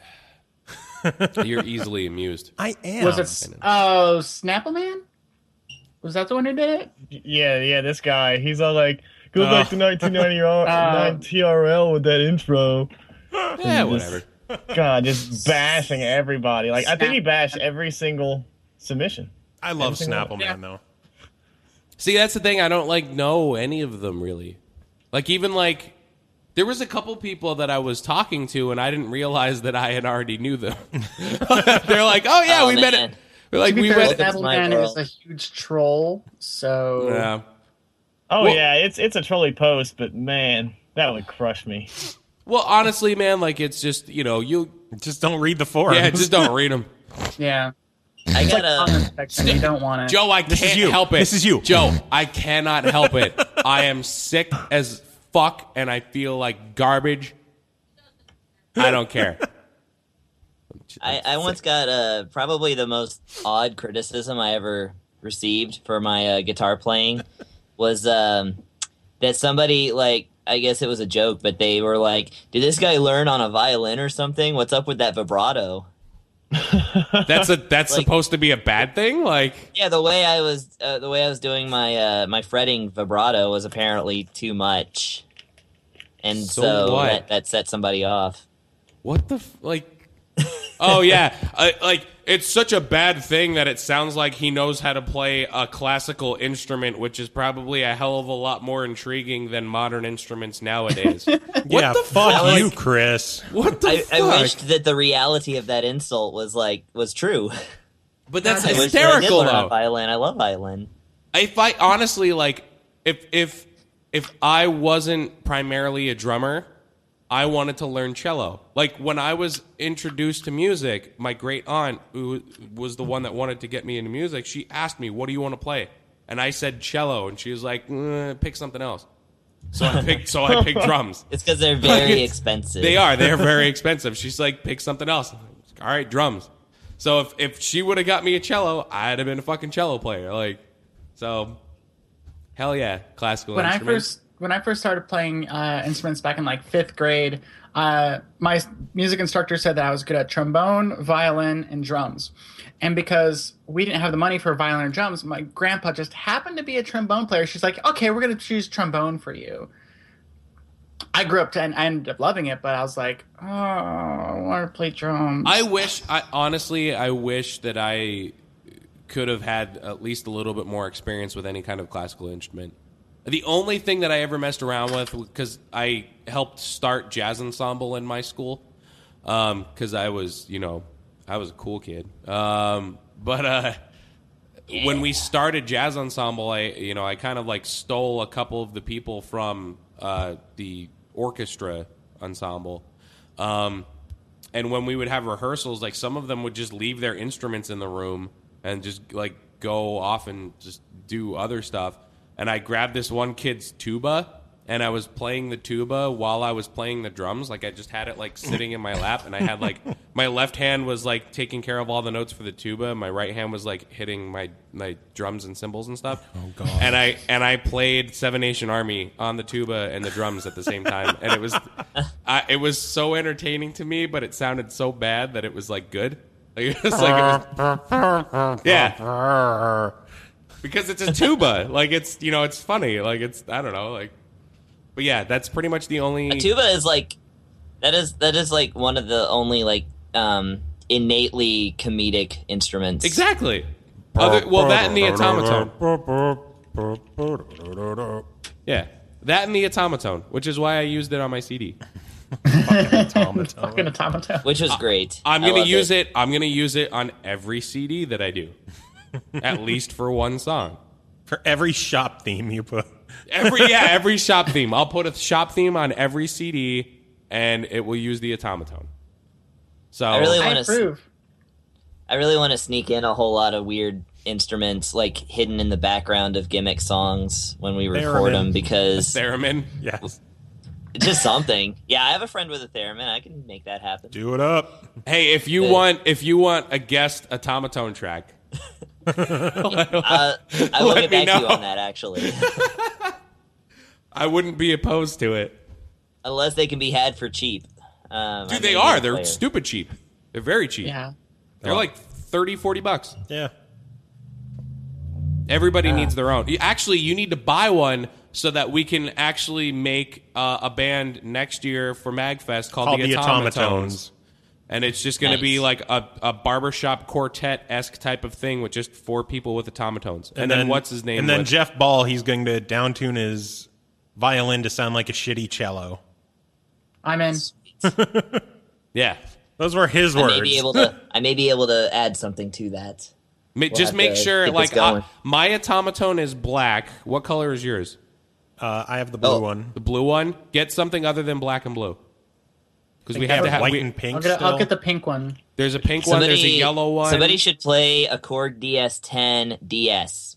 You're easily amused. I am. Was it? Oh, Snappleman? Was that the one who did it? yeah, yeah, this guy, he's all like, go back Oh. to nineteen ninety-nine T R L with that intro. Yeah, whatever. God, just bashing everybody. Like, I think he bashed every single submission. I love Everything else. Snappleman Yeah. though. See, that's the thing. I don't like know any of them really. Like even like there was a couple people that I was talking to, and I didn't realize that I had already knew them. They're like, "Oh yeah, Oh, we met man. it." We're like, To be we fair, met. Welcome to my Snappleman is world. a huge troll, so Yeah. Oh, Well- yeah, it's it's a trolley post, but man, that would crush me. Well, honestly, man, like it's just you know you Just don't read the forums. yeah, just don't read them. yeah. I It's like got a. comment section. You don't want it. Joe, I This is can't you. help it. This is you. Joe. I cannot help it. I am sick as fuck, and I feel like garbage. I don't care. I, I once got uh, probably the most odd criticism I ever received for my uh, guitar playing was um, that somebody, like, I guess it was a joke, but they were like, did this guy learn on a violin or something? What's up with that vibrato? That's a that's Like- supposed to be a bad thing. Like Yeah, the way I was uh, the way I was doing my uh, my fretting vibrato was apparently too much, and So so, what? that, that set somebody off. what the f- like? Oh yeah, I, like it's such a bad thing that it sounds like he knows how to play a classical instrument, which is probably a hell of a lot more intriguing than modern instruments nowadays. yeah, the fuck fuck? you, Chris. What the I, fuck? I wished that the reality of that insult was like was true. but that's I wish that I did hysterical learn on though. violin. I love violin. If I honestly like, if if if I wasn't primarily a drummer, I wanted to learn cello. Like when I was introduced to music, my great aunt, who was the one that wanted to get me into music, she asked me, "What do you want to play?" And I said cello, and she was like, mm, "Pick something else." So I picked. So I picked drums. It's because they're very It's- expensive. They are. They're very expensive. She's like, "Pick something else." I'm like, all right, drums. So if if she would have got me a cello, I'd have been a fucking cello player. Like, so hell yeah, classical when I instruments. first when I first started playing uh, instruments back in like fifth grade, uh, my music instructor said that I was good at trombone, violin, and drums. And because we didn't have the money for violin or drums, my grandpa just happened to be a trombone player. She's like, "Okay, we're gonna choose trombone for you." I grew up to, and I ended up loving it, but I was like, "Oh, I want to play drums." I wish, I honestly, I wish that I could have had at least a little bit more experience with any kind of classical instrument. The only thing that I ever messed around with, because I helped start jazz ensemble in my school, because um, I was, you know, I was a cool kid. Um, but uh, yeah. when we started jazz ensemble, I, you know, I kind of like stole a couple of the people from uh, the orchestra ensemble. Um, and when we would have rehearsals, like some of them would just leave their instruments in the room and just like go off and just do other stuff. And I grabbed this one kid's tuba, and I was playing the tuba while I was playing the drums. Like I just had it like sitting in my lap, and I had like my left hand was like taking care of all the notes for the tuba, and my right hand was like hitting my my drums and cymbals and stuff. Oh god! And I and I played Seven Nation Army on the tuba and the drums at the same time, and it was I, it was so entertaining to me, but it sounded so bad that it was like good. Like, it was like it was, yeah. Because it's a tuba, like it's you know it's funny, like it's I don't know, like, but yeah, that's pretty much the only. A tuba is like that is that is like one of the only like um, innately comedic instruments. Exactly. Other, well, that and the automaton. Yeah, that and the automaton, which is why I used it on my C D. Fucking automaton. Fucking automaton. Which was great. I'm I gonna love use it. it. I'm gonna use it on every C D that I do. At least for one song. For every shop theme you put. Every yeah, every shop theme. I'll put a shop theme on every C D, and it will use the automaton. So I really I want to. approve. I really want to sneak in a whole lot of weird instruments, like hidden in the background of gimmick songs when we record Theremin. them, because theremin. Yes. just something. Yeah, I have a friend with a theremin. I can make that happen. Do it up. Hey, if you Good. want, if you want a guest automaton track. uh, I will Let get me back to you know. on that, actually. I wouldn't be opposed to it. Unless they can be had for cheap. Um, I Dude, may they be are. a They're player. stupid cheap. They're very cheap. Yeah. They're like thirty, forty bucks. Yeah. Everybody needs their own. You- Actually, you need to buy one so that we can actually make uh, a band next year for MagFest called, Called the, the Automatones. Automatones. And it's just going to be Nice. like a, a barbershop quartet-esque type of thing with just four people with automatons. And, then, what's his name? And then with- Jeff Ball, he's going to downtune his violin to sound like a shitty cello. I'm in. Yeah. Those were his I words. may be able to. I may be able to add something to that. Ma- just have make to sure, get like, this going. uh, my automaton is black. What color is yours? uh, I have the blue Oh. one. The blue one? Get something other than black and blue. Because we They have to have... white we- and pink I'll get, still. I'll get the pink one. there's a pink one, there's a yellow one. Somebody should play a Korg D S ten D S.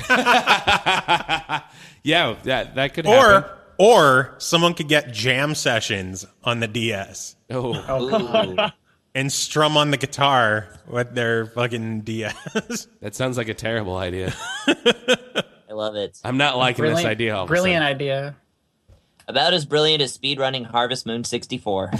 Yeah, that, that could happen. Or or someone could get jam sessions on the D S Oh. Ooh. and strum on the guitar with their fucking D S. That sounds like a terrible idea. I love it. I'm not liking this Brilliant, idea. all of a brilliant sudden. idea. About as brilliant as speedrunning Harvest Moon sixty-four.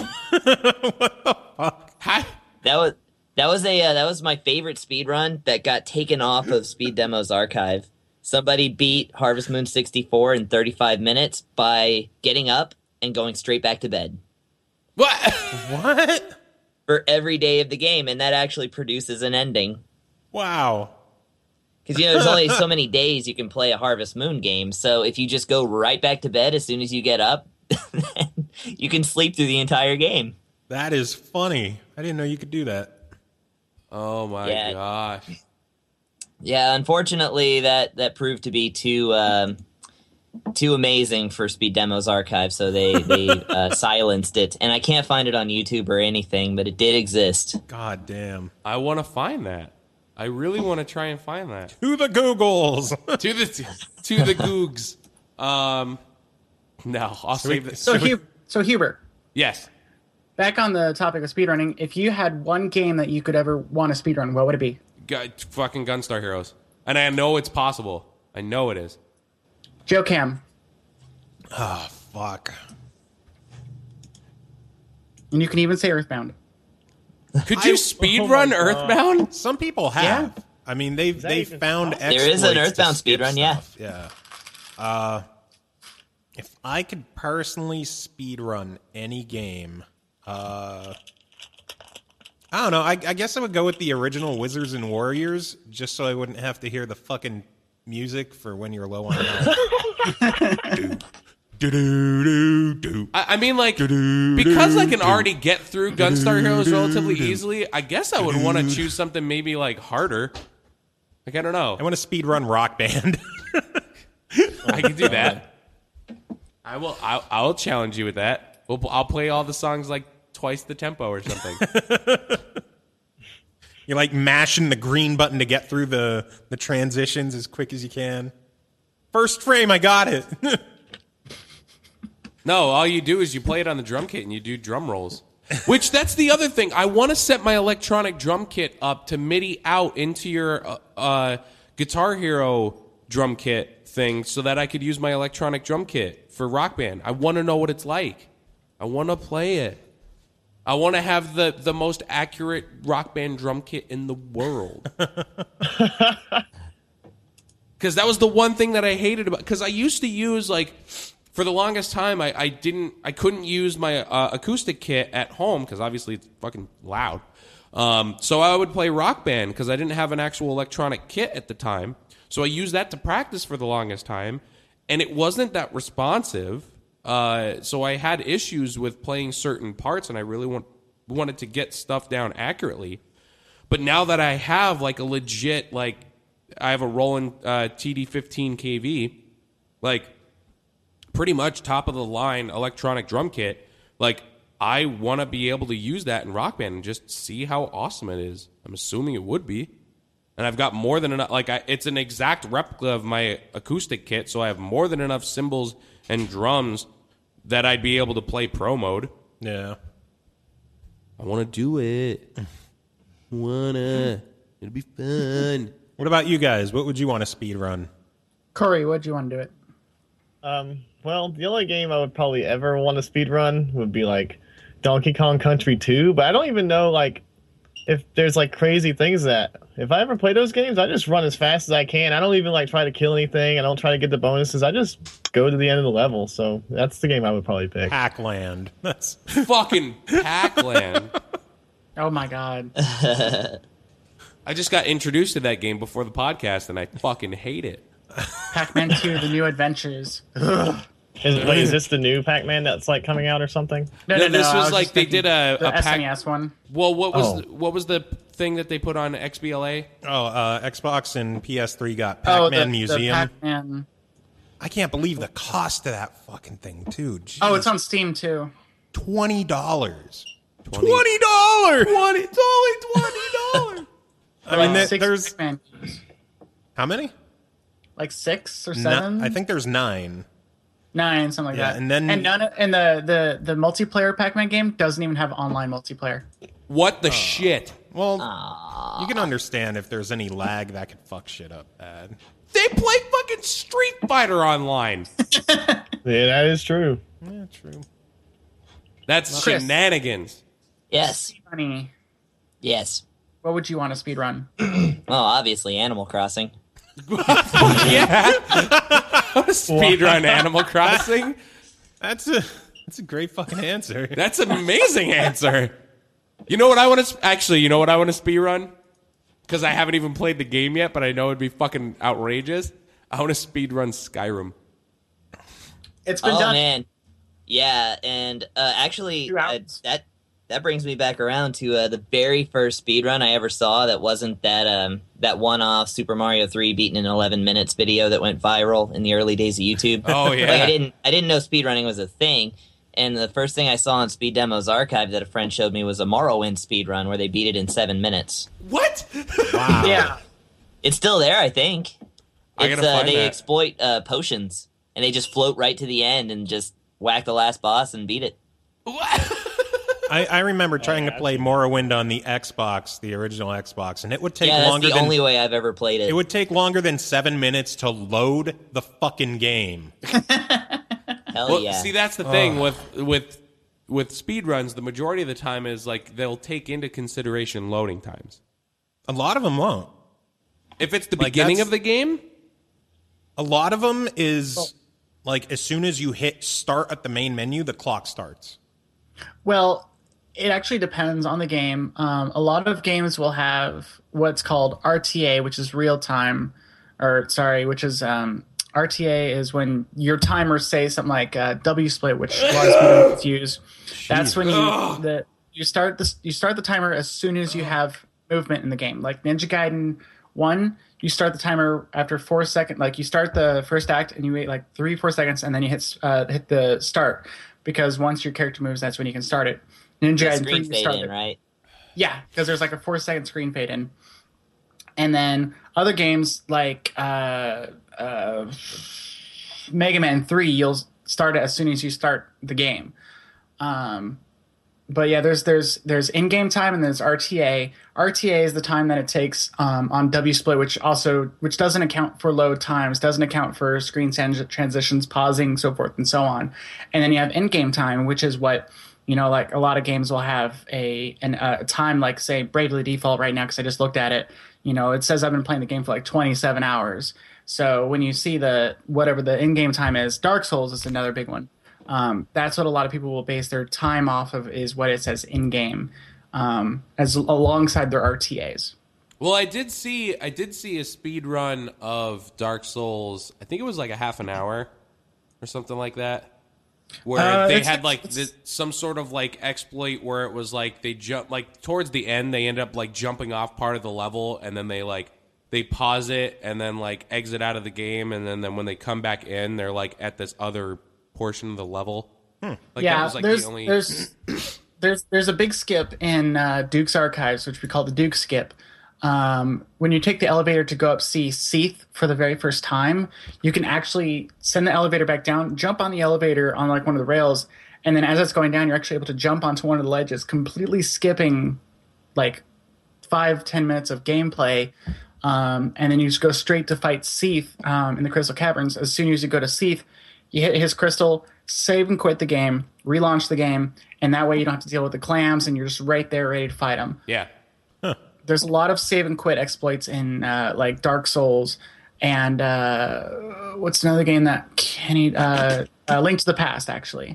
Hi. That was that was a uh, that was my favorite speedrun that got taken off of Speed Demo's archive. Somebody beat Harvest Moon sixty-four in thirty-five minutes by getting up and going straight back to bed What? What? for every day of the game, and that actually produces an ending. Wow. Because, you know, there's only so many days you can play a Harvest Moon game, so if you just go right back to bed as soon as you get up, you can sleep through the entire game. That is funny. I didn't know you could do that. Oh my Yeah. gosh. Yeah, unfortunately, that, that proved to be too um, too amazing for Speed Demo's archive, so they, they uh, silenced it. And I can't find it on YouTube or anything, but it did exist. God damn. I want to find that. I really want to try and find that. To the Googles. to the to the Googs. Um, no, I'll we- save this. So, Hu- so Hubert, Yes. back on the topic of speedrunning, if you had one game that you could ever want to speedrun, what would it be? Gu- fucking Gunstar Heroes. And I know it's possible. I know it is. Joe Cam. Oh, fuck. And you can even say Earthbound. Could you I- speed oh run my God. Earthbound? Some people have. Yeah. I mean, they've that they've even found possible? There is an exploits to Earthbound skip speedrun, yeah. stuff. Yeah. Uh, if I could personally speed run any game, uh, I don't know. I, I guess I would go with the original Wizards and Warriors, just so I wouldn't have to hear the fucking music for when you're low on health. do, do, do, do. I, I mean, like, Do-do, because I can do-do. already get through Gunstar Heroes relatively Do-do. easily, I guess I would want to choose something maybe, like, harder. Like, I don't know. I want to speed run Rock Band. I can do that. I will. I'll, I'll challenge you with that. We'll, I'll play all the songs like twice the tempo or something. You're like mashing the green button to get through the, the transitions as quick as you can. First frame, I got it. No, all you do is you play it on the drum kit and you do drum rolls. Which, that's the other thing. I want to set my electronic drum kit up to MIDI out into your uh, uh, Guitar Hero drum kit thing so that I could use my electronic drum kit for Rock Band. I want to know what it's like. I want to play it. I want to have the, the most accurate Rock Band drum kit in the world. Because that was the one thing that I hated about. Because I used to use, like, for the longest time, I, I didn't, I couldn't use my uh, acoustic kit at home because obviously it's fucking loud. Um, so I would play Rock Band because I didn't have an actual electronic kit at the time. So I used that to practice for the longest time, and it wasn't that responsive. Uh, so I had issues with playing certain parts, and I really want, wanted to get stuff down accurately. But now that I have like a legit, like I have a Roland uh, T D fifteen K V, like pretty much top of the line electronic drum kit, like I want to be able to use that in Rock Band and just see how awesome it is. I'm assuming it would be. And I've got more than enough, like I, it's an exact replica of my acoustic kit, so I have more than enough cymbals and drums that I'd be able to play pro mode. Yeah. I want to do it. Wanna. It'll be fun. What about you guys? What would you want to speed run? Corey, what'd you want to do it? Um, well, the only game I would probably ever want to speedrun would be like Donkey Kong Country two, but I don't even know like if there's like crazy things that if I ever play those games, I just run as fast as I can. I don't even like try to kill anything. I don't try to get the bonuses. I just go to the end of the level. So that's the game I would probably pick. Pac-Land. That's Fucking Pac-Land. Oh my god. I just got introduced to that game before the podcast, and I fucking hate it. Pac-Man two, The New Adventures. Is, wait, is this the new Pac-Man that's like coming out or something? No, No, no, no. this I was like just they thinking did a- the a Pac- S N E S one. Well, what was Oh. the, what was the thing that they put on X B L A? oh, uh, Xbox and P S three got Oh, Pac-Man the, Museum. The Pac-Man. I can't believe the cost of that fucking thing, too. Jeez. Oh, it's on Steam too. twenty dollars. twenty Twenty dollars. Twenty, it's only twenty dollars. I mean, there- Six there's Pac-Man games. how many? Like six or No, seven. I think there's nine. nine, something like Yeah, that. and then- and none of, and the, the the multiplayer Pac-Man game doesn't even have online multiplayer. What the shit? Well, you can understand if there's any lag that could fuck shit up bad. They play fucking Street Fighter online. Yeah, that is true. Yeah, true. That's Chris. shenanigans. Yes. Funny. Yes. What would you want to speedrun? Well, obviously, Animal Crossing. Yeah. Speedrun Animal Crossing. That's a that's a great fucking answer. That's an amazing answer. You know what I want to actually? You know what I want to speedrun? Because I haven't even played the game yet, but I know it'd be fucking outrageous. I want to speedrun Skyrim. It's been Oh done. man, yeah, and uh, actually, Two uh, hours. that that brings me back around to uh, the very first speedrun I ever saw. That wasn't that um that one-off Super Mario three beaten in eleven minutes video that went viral in the early days of YouTube. Oh yeah. Like I didn't I didn't know speedrunning was a thing. And the first thing I saw on Speed Demos Archive that a friend showed me was a Morrowind speedrun where they beat it in seven minutes. What? Wow. Yeah. It's still there, I think. I It's, gotta uh, find they that. exploit uh, potions, and they just float right to the end and just whack the last boss and beat it. What? I, I remember trying to play Morrowind on the Xbox, the original Xbox, and it would take Yeah, that's longer the than only way I've ever played it. it would take longer than seven minutes to load the fucking game. Hell Well, yeah. see, that's the thing with with with speedruns. The majority of the time is like they'll take into consideration loading times. A lot of them won't. If it's the Like, beginning that's- of the game, A lot of them is like as soon as you hit start at the main menu, the clock starts. Well, it actually depends on the game. Um, a lot of games will have what's called R T A, which is real time, or sorry, which is um, R T A is when your timers say something like uh, W split, which a lot of people confuse. That's when you the you start this you start the timer as soon as you have movement in the game. Like Ninja Gaiden one, you start the timer after four seconds. Like you start the first act and you wait like three four seconds, and then you hit uh, hit the start. Because once your character moves, that's when you can start it. Ninja Yeah, Gaiden screen three, you fade start in, it. right? Yeah, because there's like a four second screen fade in. And then other games like uh, uh, Mega Man three, you'll start it as soon as you start the game. Um, but yeah, there's there's there's in-game time and there's R T A. R T A is the time that it takes um, on W split, which also which doesn't account for load times, doesn't account for screen trans- transitions, pausing, so forth and so on. And then you have in-game time, which is what you know, like a lot of games will have a an, a time like say Bravely Default right now because I just looked at it. You know, it says I've been playing the game for like twenty-seven hours. So when you see the whatever the in-game time is, Dark Souls is another big one. Um, that's what a lot of people will base their time off of is what it says in-game, um, as alongside their R T As. well, I did see I did see a speed run of Dark Souls. I think it was like a half an hour or something like that, where Uh, they it's- had like it's- this, some sort of like exploit where it was like they jump like towards the end they end up like jumping off part of the level and then they like they pause it and then like exit out of the game and then, then when they come back in they're like at this other portion of the level. Like yeah, that was like there's the only there's there's there's a big skip in uh, Duke's Archives, which we call the Duke skip. Um, when you take the elevator to go up see Seath for the very first time, you can actually send the elevator back down, jump on the elevator on like one of the rails, and then as it's going down, you're actually able to jump onto one of the ledges, completely skipping like five ten minutes of gameplay. Um, and then you just go straight to fight Seath um, in the Crystal Caverns. As soon as you go to Seath, you hit his crystal, save and quit the game, relaunch the game, and that way you don't have to deal with the clams, and you're just right there ready to fight them. yeah. There's a lot of save and quit exploits in uh, like Dark Souls, and uh, what's another game that Kenny uh, uh, Link to the Past actually.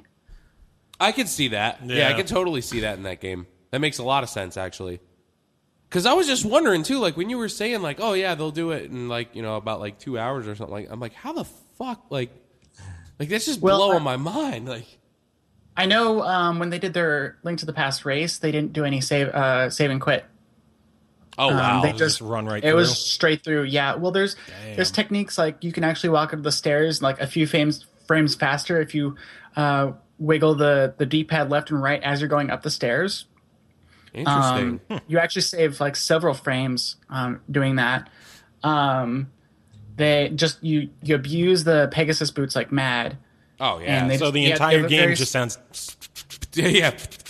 I could see that. Yeah. Yeah. I could totally see that in that game. That makes a lot of sense, actually. Because I was just wondering, too, like, when you were saying, like, oh, yeah, they'll do it in, like, you know, about, like, two hours or something. Like, I'm like, how the fuck? Like, like that's just Well, blowing I- my mind. Like, I know um, when they did their Link to the Past race, they didn't do any save uh, save and quit. oh, Um, wow. they Just run right It through. was straight through. Yeah. Well, there's there's techniques like you can actually walk up the stairs like a few frames frames faster if you uh, wiggle the the D-pad left and right as you're going up the stairs. Interesting. Um, you actually save like several frames um, doing that. Um, they just you you abuse the Pegasus boots like mad. oh, yeah. and they- So the Yeah, entire they have a game very- just sounds. yeah, yeah.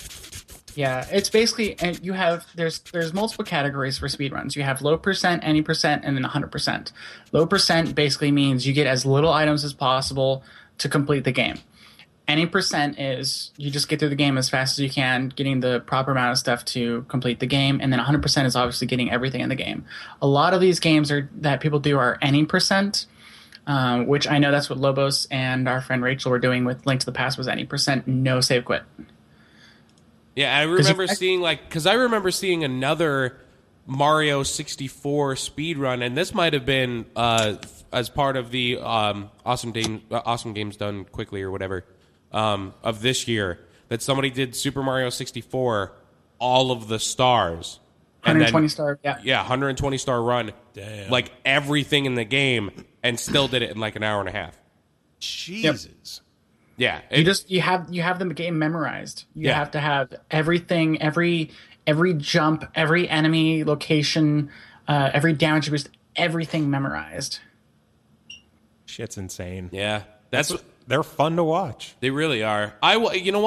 Yeah, it's basically and you have there's there's multiple categories for speedruns. You have low percent, any percent, and then one hundred percent. Low percent basically means you get as little items as possible to complete the game. Any percent is you just get through the game as fast as you can, getting the proper amount of stuff to complete the game, and then one hundred percent is obviously getting everything in the game. A lot of these games are that people do are any percent, um, which I know that's what Lobos and our friend Rachel were doing with Link to the Past was any percent, no save quit. Yeah, I you- remember seeing, like, because I remember seeing another Mario sixty-four speed run, and this might have been uh, as part of the um, awesome, game, uh, awesome Games Done Quickly or whatever um, of this year, that somebody did Super Mario sixty-four, all of the stars. one hundred twenty then, star, yeah. Yeah, one hundred twenty star run. Damn. Like everything in the game, and still did it in like an hour and a half. Jesus. Yeah. You it- just you have you have the game memorized. You Yeah. have to have everything, every every jump, every enemy location, uh, every damage boost, everything memorized. Shit's insane. yeah. That's They're fun to watch. They really are. I w- you know what?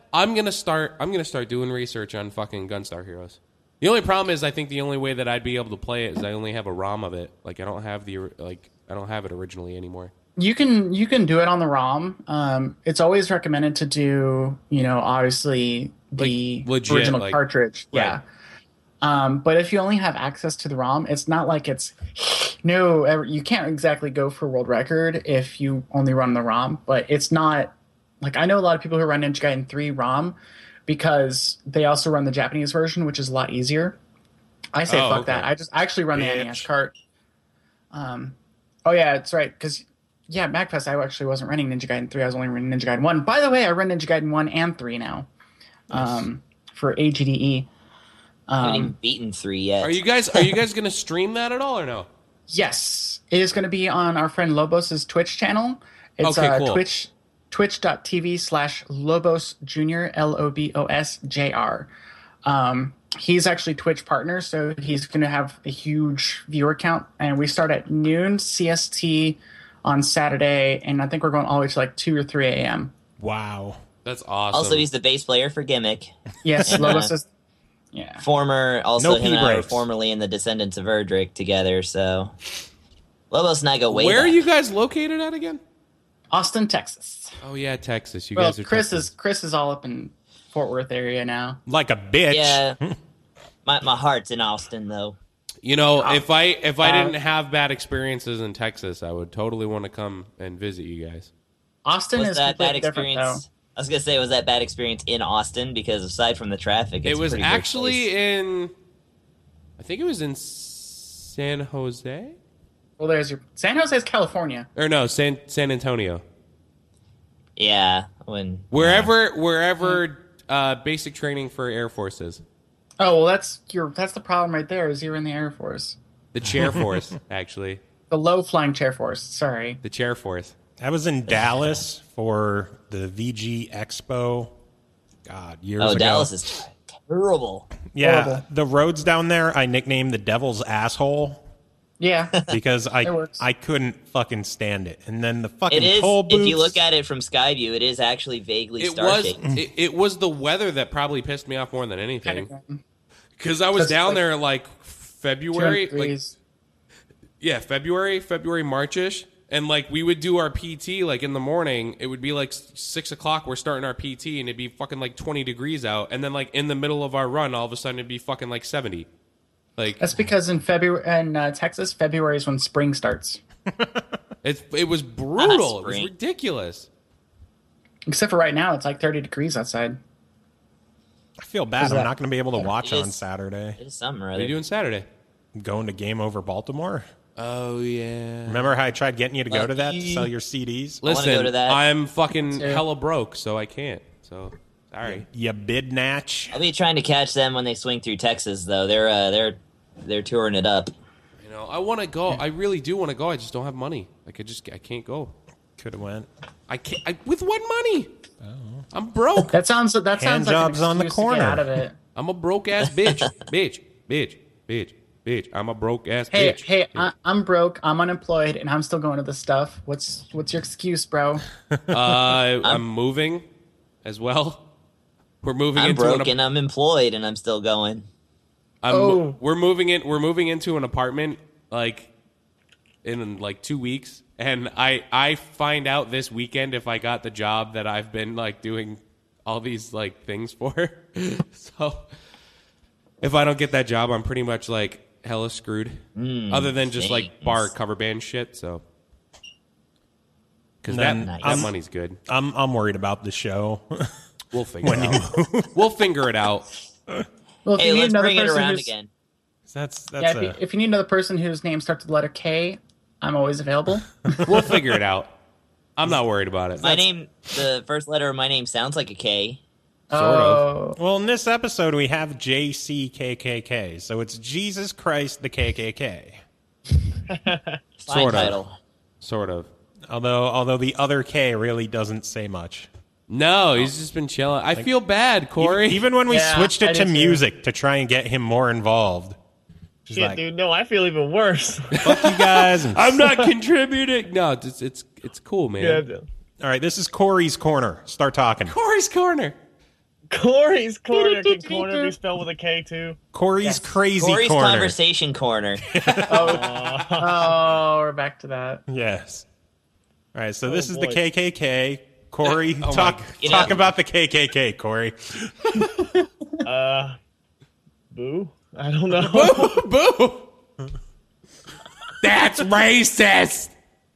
I'm gonna start. I'm gonna start doing research on fucking Gunstar Heroes. The only problem is, I think the only way that I'd be able to play it is I only have a ROM of it. Like I don't have the like I don't have it originally anymore. You can you can do it on the ROM. Um, it's always recommended to do, you know, obviously the Like, legit, original like- cartridge. Yeah. Right. Um, but if you only have access to the ROM, it's not like it's no. ever- You can't exactly go for world record if you only run the ROM. But it's not like I know a lot of people who run Ninja Gaiden three ROM because they also run the Japanese version, which is a lot easier. I say Oh, fuck okay. that. I just I actually run the Bitch. N E S cart. Um, oh yeah, that's right. Because yeah, MagFest, I actually wasn't running Ninja Gaiden three. I was only running Ninja Gaiden one. By the way, I run Ninja Gaiden one and three now um, for A G D E. I haven't Um, even beaten three yet. Are you guys Are you guys gonna stream that at all or no? yes, it is going to be on our friend Lobos's Twitch channel. It's Okay, uh, cool. Twitch, twitch.tv slash Lobos Junior, L O B O S J R. Um, he's actually Twitch partner, so he's going to have a huge viewer count. And we start at noon C S T on Saturday, and I think we're going all the way to like two or three a.m. Wow. That's awesome. Also, he's the bass player for Gimmick. Yes, And, Lobos uh, is. Yeah. Former, also No him and I were P-breaks. formerly in the Descendants of Erdrick together, so Lobos and I go way Where are back. you guys located at again? Austin, Texas. Oh yeah, Texas. You Well, guys are Chris Texas. is Chris is all up in Fort Worth area now. Like a bitch. Yeah, my my heart's in Austin though. You know, if I if I Uh, didn't have bad experiences in Texas, I would totally want to come and visit you guys. Austin Was is that bad completely different, though. experience? I was gonna say, was that bad experience in Austin? Because aside from the traffic, it's It was a pretty great actually place. in, I think it was in San Jose, Well, there's your San Jose is California. or no, San San Antonio. yeah. When Wherever wherever uh, basic training for Air Force is. Oh well, that's your that's the problem right there. Is you're in the Air Force, The Chair Force, actually. the low flying chair force. Sorry. The Chair Force. I was in Dallas for the V G Expo. God, years oh, ago. Dallas is terrible. yeah, horrible. the roads down there I nicknamed the Devil's Asshole Yeah. because It I works. I couldn't fucking stand it. And then the fucking It is. toll booths. If you look at it from Skyview, it is actually vaguely It star was shaped. it, it was the weather that probably pissed me off more than anything. Pentagon. Because I was That's down like there like two February, hundred like degrees. yeah, February, February, Marchish, and like we would do our P T like in the morning. It would be like s- six o'clock. We're starting our P T, and it'd be fucking like twenty degrees out. And then like in the middle of our run, all of a sudden it'd be fucking like seventy. Like That's because in February in uh, Texas, February is when spring starts. it, it was brutal. It was spring. ridiculous. Except for right now, it's like thirty degrees outside. I feel bad. Is I'm that- not going to be able to watch It on is- Saturday. It is something or What are other. you doing Saturday? Going to Game Over Baltimore. Oh yeah. Remember how I tried getting you to go to that to Lucky. sell your C Ds? wanna Listen, go to that. I'm fucking too. hella broke, so I can't. So sorry. You bid natch. I'll be trying to catch them when they swing through Texas, though. They're uh, they're they're touring it up. You know, I want to go. I really do want to go. I just don't have money. Like I just I can't go. Could have went. I can't. I, with what money? I'm broke. That sounds that sounds like jobs an on the excuse to get corner. out of it. I'm a broke ass bitch. bitch. Bitch. Bitch. Bitch. I'm a broke ass Hey, bitch. hey, I, I'm broke. I'm unemployed, and I'm still going to this stuff. What's what's your excuse, bro? Uh, I'm moving as well. We're moving I'm into broke an. and I'm employed, and I'm still going. I'm, Oh. We're moving in. We're moving into an apartment like in like two weeks, and I I find out this weekend if I got the job that I've been like doing all these like things for. So if I don't get that job, I'm pretty much like hella screwed. Other than just like thanks. bar cover band shit. So because that Then Nice. that money's good. I'm I'm worried about the show. We'll figure it out. We'll figure it out. Well, if Hey, you need let's another bring it person around who's, again. that's that's yeah, if a, you, if you need another person whose name starts with the letter K, I'm always available. We'll figure it out. I'm not worried about it. My name, the first letter of my name sounds like a K. Sort oh, well, in this episode we have J C K K K, so it's Jesus Christ the K K K. Fine Sort of. title. Sort of. Although although the other K really doesn't say much. No, he's just been chilling. I feel bad, Corey. Even, even when we Yeah, switched I it to did too. music to try and get him more involved. She's Shit, like, dude, no, I feel even worse. fuck you guys. And, I'm not contributing. No, it's it's it's cool, man. yeah, all right, this is Corey's Corner. Start talking. Corey's corner. Corey's corner. Can corner be spelled with a K too? Corey's Yes. crazy Corey's corner. conversation corner. Oh, oh, we're back to that. Yes. All right, so Oh, this is boy. the K K K. Corey, Oh, my talk God. You talk know- about the K K K, Corey. Uh, boo. I don't know. Boo! That's racist.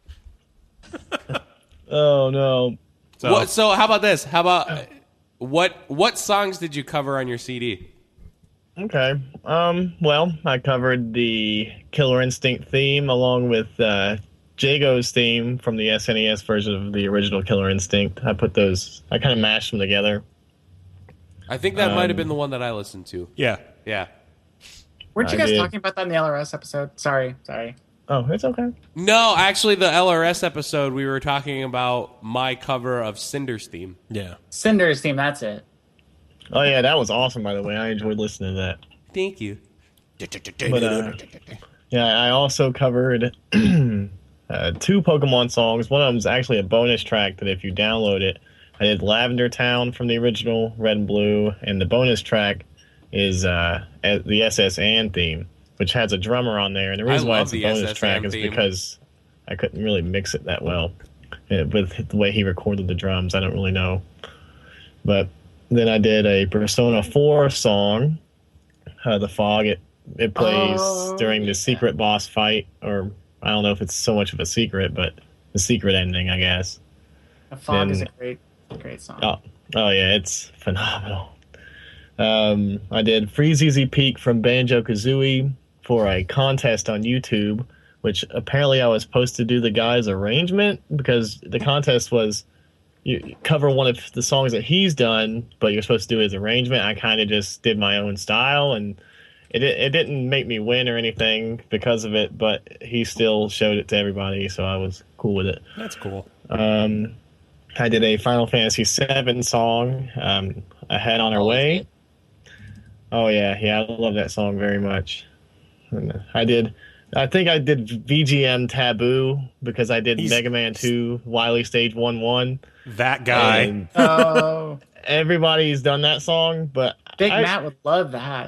Oh no. So, What, so how about this? How about uh, what what songs did you cover on your C D? Okay. Um. Well, I covered the Killer Instinct theme along with uh, Jago's theme from the S N E S version of the original Killer Instinct. I put those. I kind of mashed them together. I think that might have Um, been the one that I listened to. yeah. Yeah. Weren't you I guys did. talking about that in the L R S episode? Sorry, sorry. Oh, it's okay. No, actually, the L R S episode we were talking about my cover of Cinder's theme. Yeah. Cinder's theme. That's it. Oh yeah, that was awesome. By the way, I enjoyed listening to that. Thank you. But uh, yeah, I also covered uh, two Pokemon songs. One of them is actually a bonus track that if you download it, I did Lavender Town from the original Red and Blue, and the bonus track is uh, the S S Anne theme, which has a drummer on there. And the reason I why love it's a the bonus S S track Anne is theme. because I couldn't really mix it that well uh, with the way he recorded the drums. I don't really know. But then I did a Persona four song, uh, The Fog. It, it plays Oh, during yeah. the secret boss fight, or I don't know if it's so much of a secret, but the secret ending, I guess. The Fog is a Then- great, great song. Oh, oh yeah, it's phenomenal. Um, I did Freeze Easy Peak from Banjo Kazooie for a contest on YouTube, which apparently I was supposed to do the guy's arrangement because the contest was you cover one of the songs that he's done, but you're supposed to do his arrangement. I kind of just did my own style, and it it didn't make me win or anything because of it, but he still showed it to everybody, so I was cool with it. That's cool. Um, I did a Final Fantasy seven song, um, Ahead on Our Always Way. good. Oh yeah, yeah, I love that song very much. And I did, I think I did V G M Taboo because I did He's- Mega Man two Wily Stage one one. That guy. And Oh, everybody's done that song, but Big I, Matt would love that.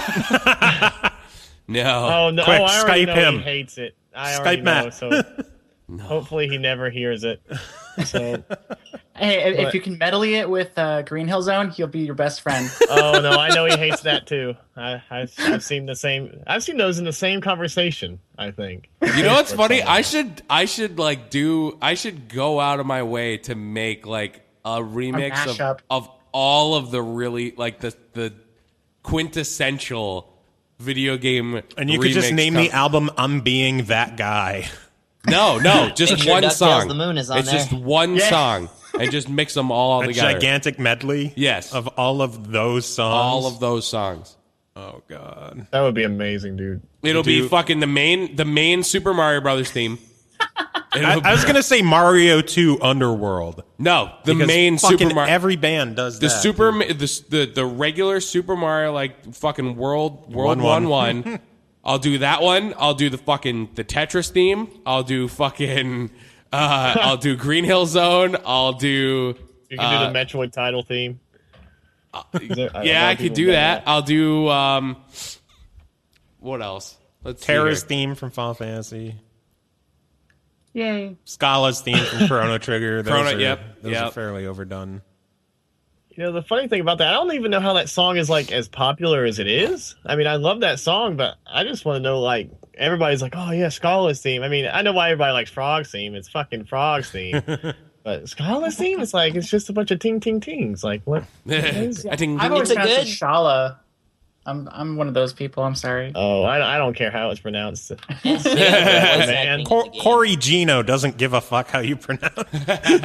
No. Oh no, Quick, I already Skype know him. he hates it. I Skype already know, Matt. so hopefully he never hears it. So, Hey, if- if But- you can medley it with uh, Green Hill Zone, he'll be your best friend. oh no, I know he hates that too. I, I've, I've seen the same. I've seen those in the same conversation. I think. You know what's Or funny? something. I should I should like do I should go out of my way to make like a remix mashup. of, of all of the really like the the quintessential video game. And you could just remix name com- the album I'm Being That Guy. No, no, just Make sure one DuckTales song. The Moon is on it's there. just one Yeah. song, and just mix them all A together. gigantic medley Yes. of all of those songs. all of those songs. Oh, God. That would be amazing, dude. It'll be Do- fucking the main the main Super Mario Brothers theme. I, It'll- I was going to say Mario two Underworld. no, the because main fucking Super Mario. every band does The that. super Ma- the, the the regular Super Mario like fucking world world One, one one. one. I'll do that one. I'll do the fucking the Tetris theme. I'll do fucking uh I'll do Green Hill Zone. I'll do You can uh, do the Metroid title theme. There- a yeah, lot I of could people do have that. done I'll do um what else? Let's see Terra's here. theme from Final Fantasy. Yay. Scala's theme from Chrono Trigger. Those, Chrono- are, yep, those yep. are fairly overdone. You know, the funny thing about that, I don't even know how that song is like as popular as it is. I mean, I love that song, but I just want to know, like, everybody's like, oh yeah, Scala's theme. I mean, I know why everybody likes Frog's theme. It's fucking Frog's theme. But Scala's theme, it's like, it's just a bunch of ting ting tings. Like, what? what is it? I think I've always It's a pronounced it good- Shala. I'm I'm one of those people. I'm sorry. Oh, I, I don't care how it's pronounced. And speaking of voice Man. acting in Cor- the game, Corey Gino doesn't give a fuck how you pronounce it.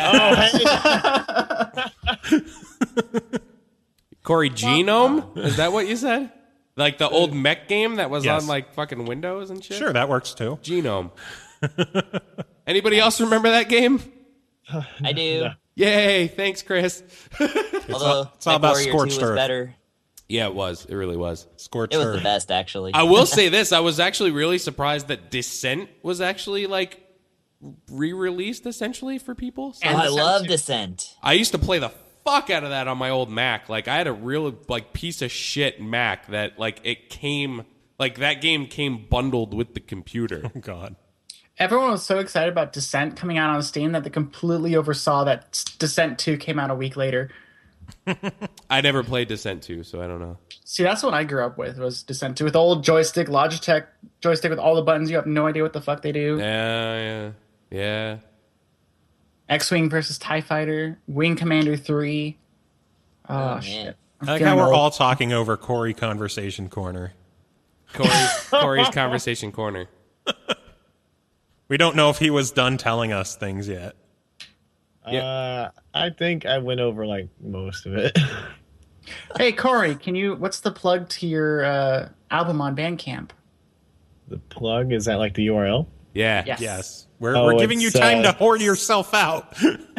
Oh, hey. Corey Genome? Is that what you said? Like the old mech game that was Yes. on like fucking Windows and shit? Sure, that works too. Genome. Anybody else remember that game? I do. Yay! Thanks, Chris. Although it's all Mech about Warrior Scorched two was Earth. better. Yeah, it was. It really was. Scorched It was Earth. the best, actually. I will say this: I was actually really surprised that Descent was actually like re-released essentially for people. So Oh, I And love Descent Descent. I used to play the fuck out of that on my old Mac. Like I had a real like piece of shit Mac that like it came like that game came bundled with the computer. Oh God. Everyone was so excited about Descent coming out on Steam that they completely oversaw that Descent two came out a week later. I never played Descent two, so I don't know. See, that's what I grew up with, was Descent two, with old joystick, Logitech joystick with all the buttons. You have no idea what the fuck they do. Yeah, yeah, yeah. X-Wing versus TIE Fighter, Wing Commander three. Oh, Oh, man. shit. I'm I like feeling how we're old. all talking over Corey Conversation Corner. Corey's, Corey's Conversation Corner. We don't know if he was done telling us things yet. Uh, I think I went over like most of it. Hey, Corey, can you? What's the plug to your uh, album on Bandcamp? The plug, is that like the U R L? Yeah. Yes. Yes. We're, Oh, we're giving you it's, time uh, to whore yourself out.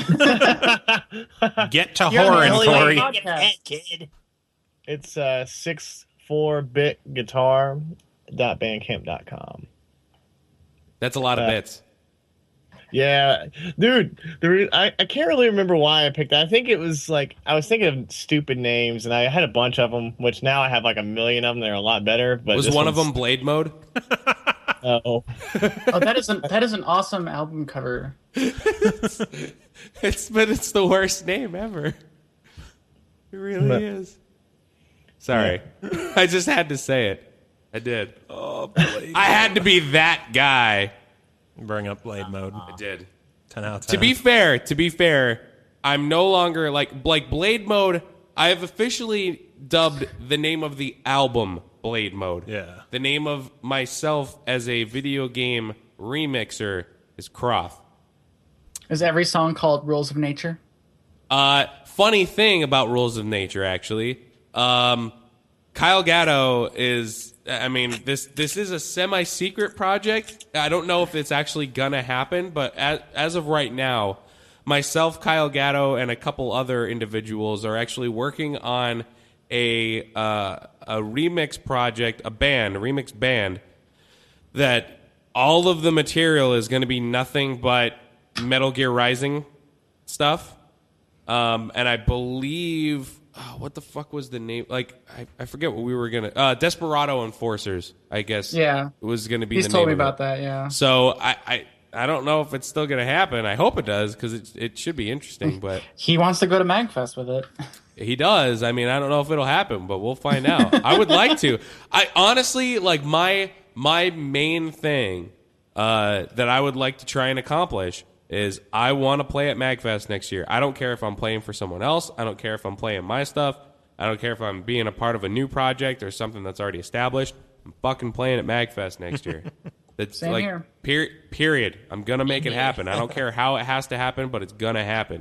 Get to You're the whoring, only Corey. one- Get that, kid. It's uh six four bit guitar dot bandcamp dot com. That's a lot of Uh, bits. Yeah, dude. The re- I, I can't really remember why I picked that. I think it was like I was thinking of stupid names, and I had a bunch of them, which now I have like a million of them. They're a lot better. But Was this one of one's- them Blade Mode? Oh, Oh, that is an that is an awesome album cover. It's but it's the worst name ever. It really But- is. Sorry. I just had to say it. I did. Oh, Blade. I had to be that guy. Bring up Blade Mode. I did. ten out of ten. To be fair, to be fair, I'm no longer like like Blade Mode. I have officially dubbed the name of the album Blade Mode. Yeah. The name of myself as a video game remixer is Croth. Is every song called Rules of Nature? Uh, funny thing about Rules of Nature, actually, um, Kyle Gatto is. I mean, this this is a semi-secret project. I don't know if it's actually gonna happen, but as as of right now, myself, Kyle Gatto, and a couple other individuals are actually working on a uh, a remix project, a band, a remix band that all of the material is going to be nothing but Metal Gear Rising stuff. Um, and I believe, oh, what the fuck was the name? Like, I, I forget what we were gonna. Uh, Desperado Enforcers, I guess. Yeah. was gonna be. He's the told name me of about it. that. Yeah. So I, I, I don't know if it's still gonna happen. I hope it does because it, it should be interesting. But He wants to go to MagFest with it. he does. I mean, I don't know if it'll happen, but we'll find out. I would like to. I honestly like my my main thing uh, that I would like to try and accomplish is I want to play at MagFest next year. I don't care if I'm playing for someone else. I don't care if I'm playing my stuff. I don't care if I'm being a part of a new project or something that's already established. I'm fucking playing at MagFest next year. That's Same like here. per- period. I'm gonna make it happen. I don't care how it has to happen, but it's gonna happen.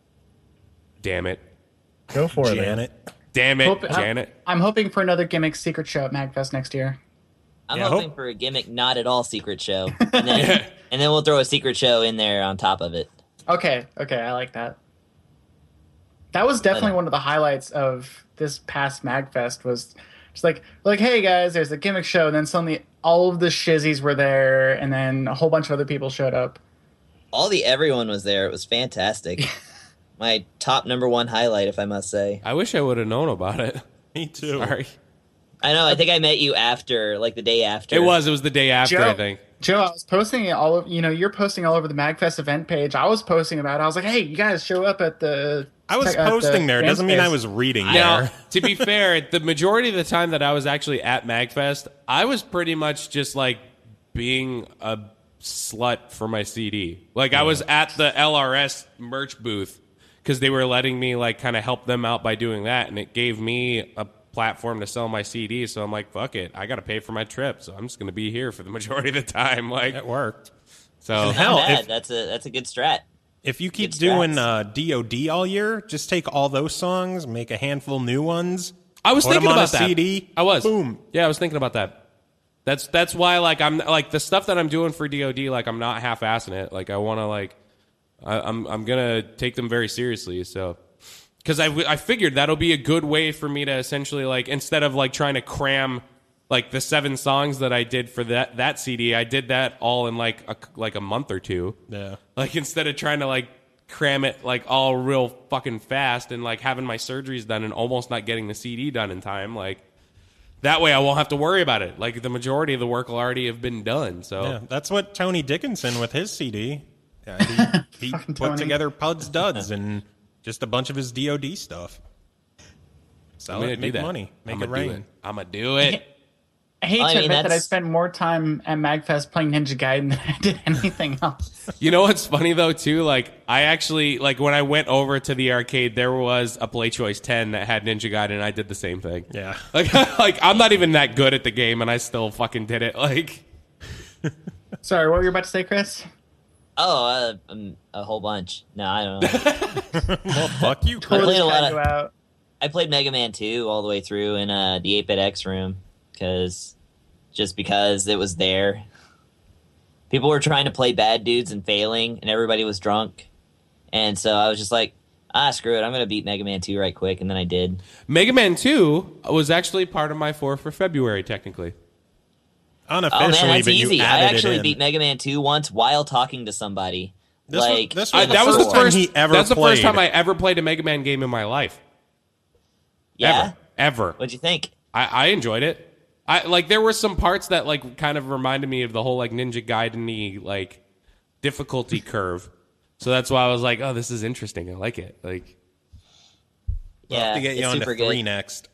Damn it. go for it, man. Janet. Damn it, Hope- Janet. I'm hoping for another gimmick secret show at MagFest next year. I'm Yeah, hoping hope- for a gimmick not at all secret show, and then and then we'll throw a secret show in there on top of it. Okay, okay, I like that. That was definitely one of the highlights of this past MagFest. Was just like, like, hey guys, there's a gimmick show, and then suddenly all of the shizzies were there, and then a whole bunch of other people showed up. All the everyone was there. It was fantastic. My top number one highlight, if I must say. I wish I would have known about it. Me too. Sorry. I know. I think I met you after, like the day after. It was. It was the day after, Joe, I think. Joe, I was posting it all over. You know, you're posting all over the MagFest event page. I was posting about it. I was like, hey, you guys show up at the. I was at the posting there. fan Doesn't mean I space. was reading Now, there. to be fair, the majority of the time that I was actually at MagFest, I was pretty much just like being a slut for my C D. Like I was at the L R S merch booth because they were letting me like kind of help them out by doing that, and it gave me a platform to sell my C D. So I'm like, fuck it, I got to pay for my trip, so I'm just going to be here for the majority of the time. Like, It worked. so Not Hell, bad. if- that's a that's a good strat. If you keep Good doing strats. uh, D O D all year, just take all those songs, make a handful new ones. I was put thinking them on about a that. C D. I was. Boom. Yeah, I was thinking about that. That's that's why like I'm like the stuff that I'm doing for D O D, like I'm not half-assing it. Like I want to like I, I'm I'm gonna take them very seriously. So because I I figured that'll be a good way for me to essentially like instead of like trying to cram like the seven songs that I did for that that C D, I did that all in like a, like a month or two. Yeah. Like instead of trying to like cram it like all real fucking fast and like having my surgeries done and almost not getting the C D done in time. Like that way I won't have to worry about it. Like the majority of the work will already have been done. So Yeah, that's what Tony Dickinson with his C D. Yeah, he he put Tony. together Puds Duds and just a bunch of his D O D stuff. Sell I'm gonna it, do make that. money, make I'm it gonna do rain. it. I'm gonna do it. I hate I to mean, admit that I that's- spent more time at MagFest playing Ninja Gaiden than I did anything else. You know what's funny though too? Like I actually like when I went over to the arcade, there was a Play Choice ten that had Ninja Gaiden, and I did the same thing. Yeah. Like like I'm not even that good at the game, and I still fucking did it. Like Sorry, what were you about to say, Chris? Oh, uh, um, a whole bunch. No, I don't know. Well, fuck you, I Chris. played a Totally lot cut of- you out. I played Mega Man two all the way through in uh, the eight bit X room because just because it was there. People were trying to play bad dudes and failing, and everybody was drunk. And so I was just like, ah, screw it. I'm going to beat Mega Man two right quick. And then I did. Mega Man two was actually part of my four for February, technically. Unofficially, Oh, man, that's but you easy. I added it actually in. beat Mega Man two once while talking to somebody. This was- like, this I, was the that was the first time first. he ever That's the first played. time I ever played a Mega Man game in my life. yeah? Ever. Ever. What'd you think? I, I enjoyed it. I like there were some parts that like kind of reminded me of the whole like Ninja Gaiden-y like difficulty curve. So that's why I was like, oh, this is interesting. I like it. Like Yeah, to get you it's on super to three good. next.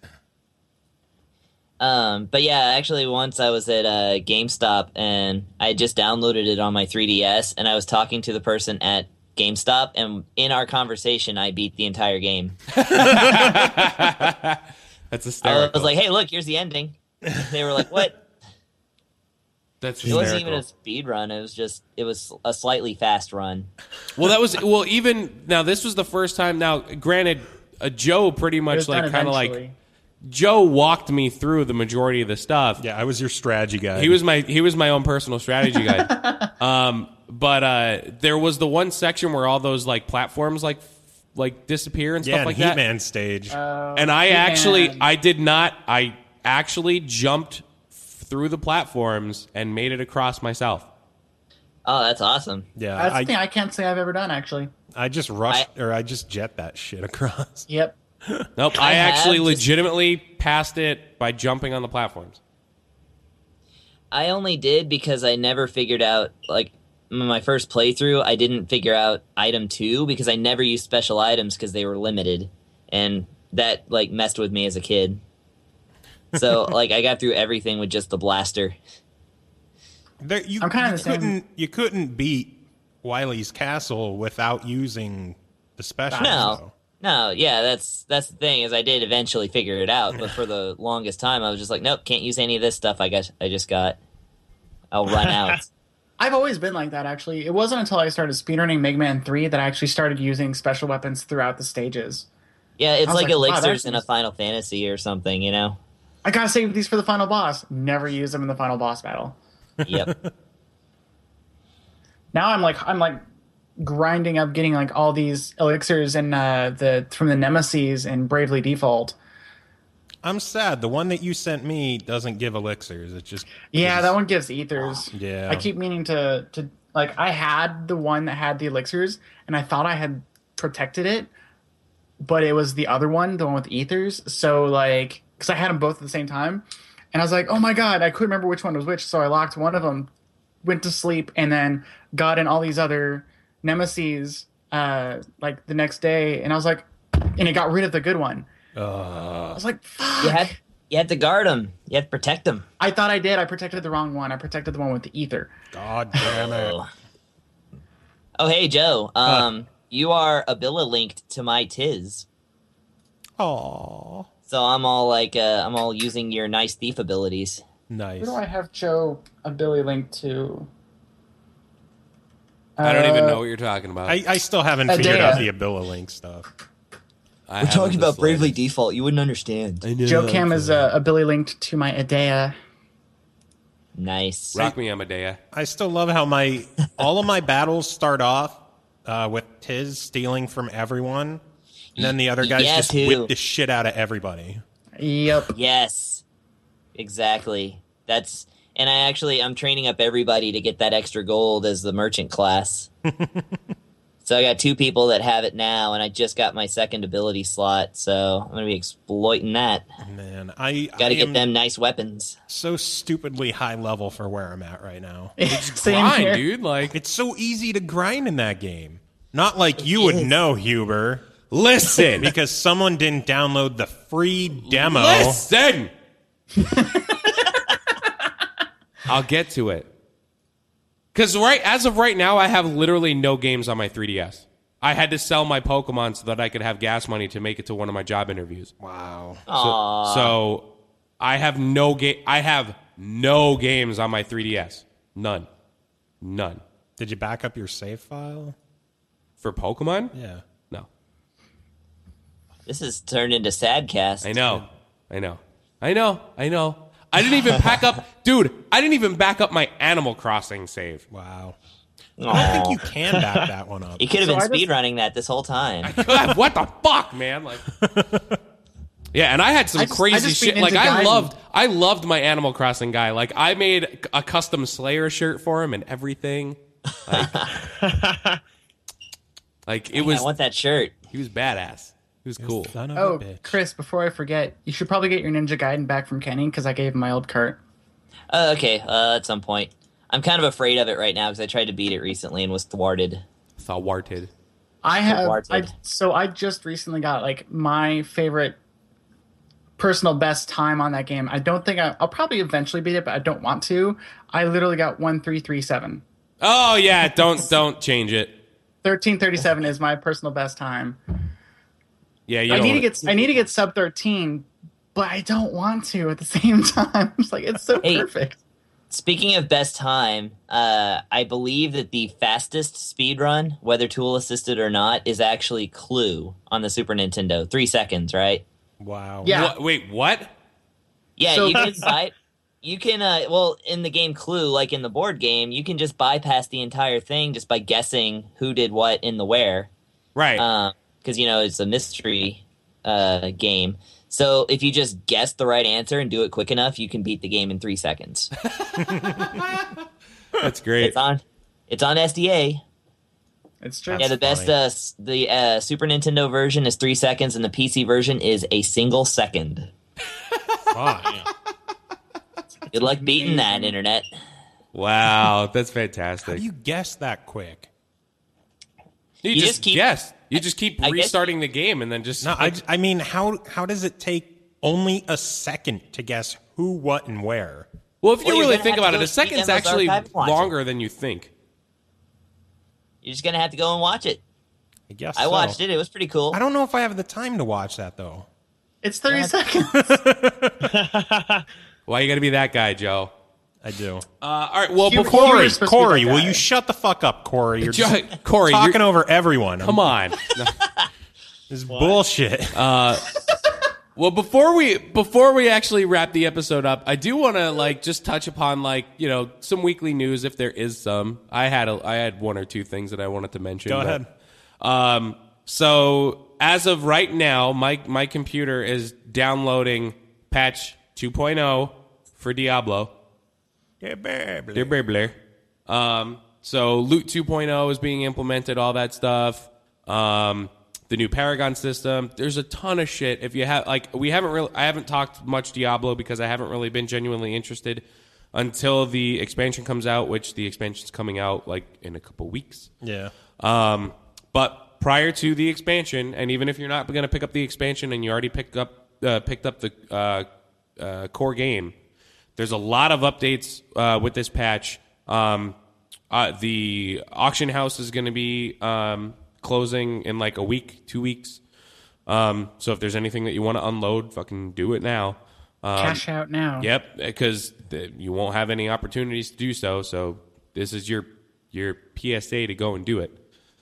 Um, but yeah, actually, once I was at uh, GameStop and I just downloaded it on my three D S, and I was talking to the person at GameStop, and in our conversation, I beat the entire game. that's I hysterical. was like, "Hey, look, here's the ending." They were like, "What?" that's It wasn't even hysterical. a speed run. It was just it was a slightly fast run. Well, that was well. Even now, this was the first time. Now, granted, uh, Joe pretty It much was like done kind of like eventually. Joe walked me through the majority of the stuff. Yeah, I was your strategy guy. He was my he was my own personal strategy guy. um, but uh, there was the one section where all those like platforms like f- like disappear and yeah, stuff and like that. Heat-Man stage. Uh, And I He-Man. actually I did not I actually jumped through the platforms and made it across myself. Oh, that's awesome. yeah, That's I, the thing I can't say I've ever done, actually. I just rushed or I just jet that shit across. Yep. Nope, I, I have actually just- legitimately passed it by jumping on the platforms. I only did because I never figured out like my first playthrough. I didn't figure out item two because I never used special items because they were limited, and that like messed with me as a kid. So like I got through everything with just the blaster. There, you, I'm kinda you the same. couldn't you couldn't beat Wily's Castle without using the special. No, no, yeah, that's that's the thing is I did eventually figure it out, but for the longest time I was just like, nope, can't use any of this stuff. I guess I just got. I'll run out. I've always been like that, actually. It wasn't until I started speedrunning Mega Man three that I actually started using special weapons throughout the stages. Yeah, it's I was like, like, wow, elixirs that's in a nice. Final Fantasy or something, you know? I gotta save these for the final boss. Never use them in the final boss battle. Yep. Now I'm like I'm like grinding up getting like all these elixirs and uh, the from the Nemesis and Bravely Default. I'm sad. The one that you sent me doesn't give elixirs. It just Yeah, gives- that one gives ethers. Yeah. I keep meaning to to like I had the one that had the elixirs and I thought I had protected it, but it was the other one, the one with ethers. So like because I had them both at the same time, and I was like, oh my god, I couldn't remember which one was which. So I locked one of them, went to sleep, and then got in all these other Nemesis uh, like the next day, and I was like, and it got rid of the good one. I was like, fuck. You had you had to guard them. You had to protect them. I thought I did. I protected the wrong one. I protected the one with the ether. God damn it. Oh. Oh, hey Joe. Um, you are Abilla linked to my Tiz, Aw, so I'm all like, uh, I'm all using your nice thief abilities. nice. Where do I have Joe a Billy link to? I don't even Uh, know what you're talking about. I, I still haven't Adea. figured out the Abilla Link stuff. I haven't the slightest. Default. You wouldn't understand. Joe Cam is uh, a Billy linked to my Adea. Nice. Rock me, Amadea. I still love how my all of my battles start off uh, with Tiz stealing from everyone, and then the other guys Yeah, just too. whip the shit out of everybody. Yep. Yes. Exactly. That's and I actually I'm training up everybody to get that extra gold as the merchant class. So I got two people that have it now, and I just got my second ability slot, so I'm going to be exploiting that. Man, I Got I to get am them nice weapons. so stupidly high level for where I'm at right now. Same Grind, here. dude. Like, It's so easy to grind in that game. Not like you would know, Huber, listen, because someone didn't download the free demo. listen. I'll get to it. Because right as of right now, I have literally no games on my three D S. I had to sell my Pokemon so that I could have gas money to make it to one of my job interviews. Wow. Aww. So I have no game. I have no games on my three D S. None. None. Did you back up your save file? For Pokemon? Yeah. No. This has turned into Sadcast. I know. I know. I know. I know. I didn't even back up. Dude, I didn't even back up my Animal Crossing save. Wow. I Aw. don't think you can back that one up. You could have So been I just- speedrunning that this whole time. God, what the fuck, man? Like, yeah, and I had some I just- I crazy just shit. beat Like, Ninja I Gaiden. loved, I loved my Animal Crossing guy. Like, I made a custom Slayer shirt for him and everything. Like, like it was. I want that shirt. He was badass. He was cool. Son of a Oh, bitch. Chris, before I forget, you should probably get your Ninja Gaiden back from Kenny because I gave him my old cart. Uh, okay, uh, at some point. I'm kind of afraid of it right now because I tried to beat it recently and was thwarted. Thwarted. I have. I, Warted. so I just recently got like my favorite personal best time on that game. I don't think I, I'll probably eventually beat it, but I don't want to. I literally got one three three seven. Oh yeah, don't don't change it. thirteen thirty-seven is my personal best time. Yeah, you I don't need to wanna- get I need to get sub thirteen, but I don't want to at the same time. It's like it's so Hey. perfect. Speaking of best time, uh, I believe that the fastest speedrun, whether tool assisted or not, is actually Clue on the Super Nintendo. Three seconds, right? Wow. Yeah. What, wait, what? Yeah, So- you can buy. You can, uh, well, in the game Clue, like in the board game, you can just bypass the entire thing just by guessing who did what in the where. Right. Because, you know, it's a mystery uh, game. So if you just guess the right answer and do it quick enough, you can beat the game in three seconds. That's great. It's on It's on S D A. It's true. Yeah, the best funny. uh, s- the uh, Super Nintendo version is three seconds, and the P C version is a single second. Fuck. Good luck beating that, internet. Wow, that's How fantastic. do you guess that quick? You, You just, just keep- guess. You just keep I guess- restarting the game and then just No, I, I mean, how how does it take only a second to guess who, what, and where? well, if you Well, you're really gonna think have to about it, go a second's to Emma's actually archive and watch it. longer than you think. You're just gonna have to go and watch it. I guess I so. watched it; it was pretty cool. I don't know if I have the time to watch that though. It's thirty seconds. Why you got to be that guy, Joe? I do. Uh, all right. Well, You- before Corey, You're supposed to be Corey, that will guy. you shut the fuck up, Corey? You're Jo- just Corey, talking you're- over everyone. come on. No. This is bullshit. Well, before we before we actually wrap the episode up, I do want to like just touch upon like you know some weekly news if there is some. I had a, I had one or two things that I wanted to mention. Go but- ahead. Um, so as of right now, my my computer is downloading patch two point oh for Diablo. Yeah, baby. Dear Blah, blah. Um, so Loot two point oh is being implemented, all that stuff. Um, the new Paragon system. There's a ton of shit. If you have like, we haven't really, I haven't talked much Diablo because I haven't really been genuinely interested until the expansion comes out, which the expansion's coming out like in a couple weeks. Yeah. Um, but prior to the expansion, and even if you're not going to pick up the expansion and you already picked up uh, picked up the uh, uh, core game, there's a lot of updates uh, with this patch. Um, uh, the auction house is going to be um, closing in like a week, two weeks. Um, so if there's anything that you want to unload, fucking do it now. Um, Cash out now. Yep, because you won't have any opportunities to do so. So this is your your P S A to go and do it.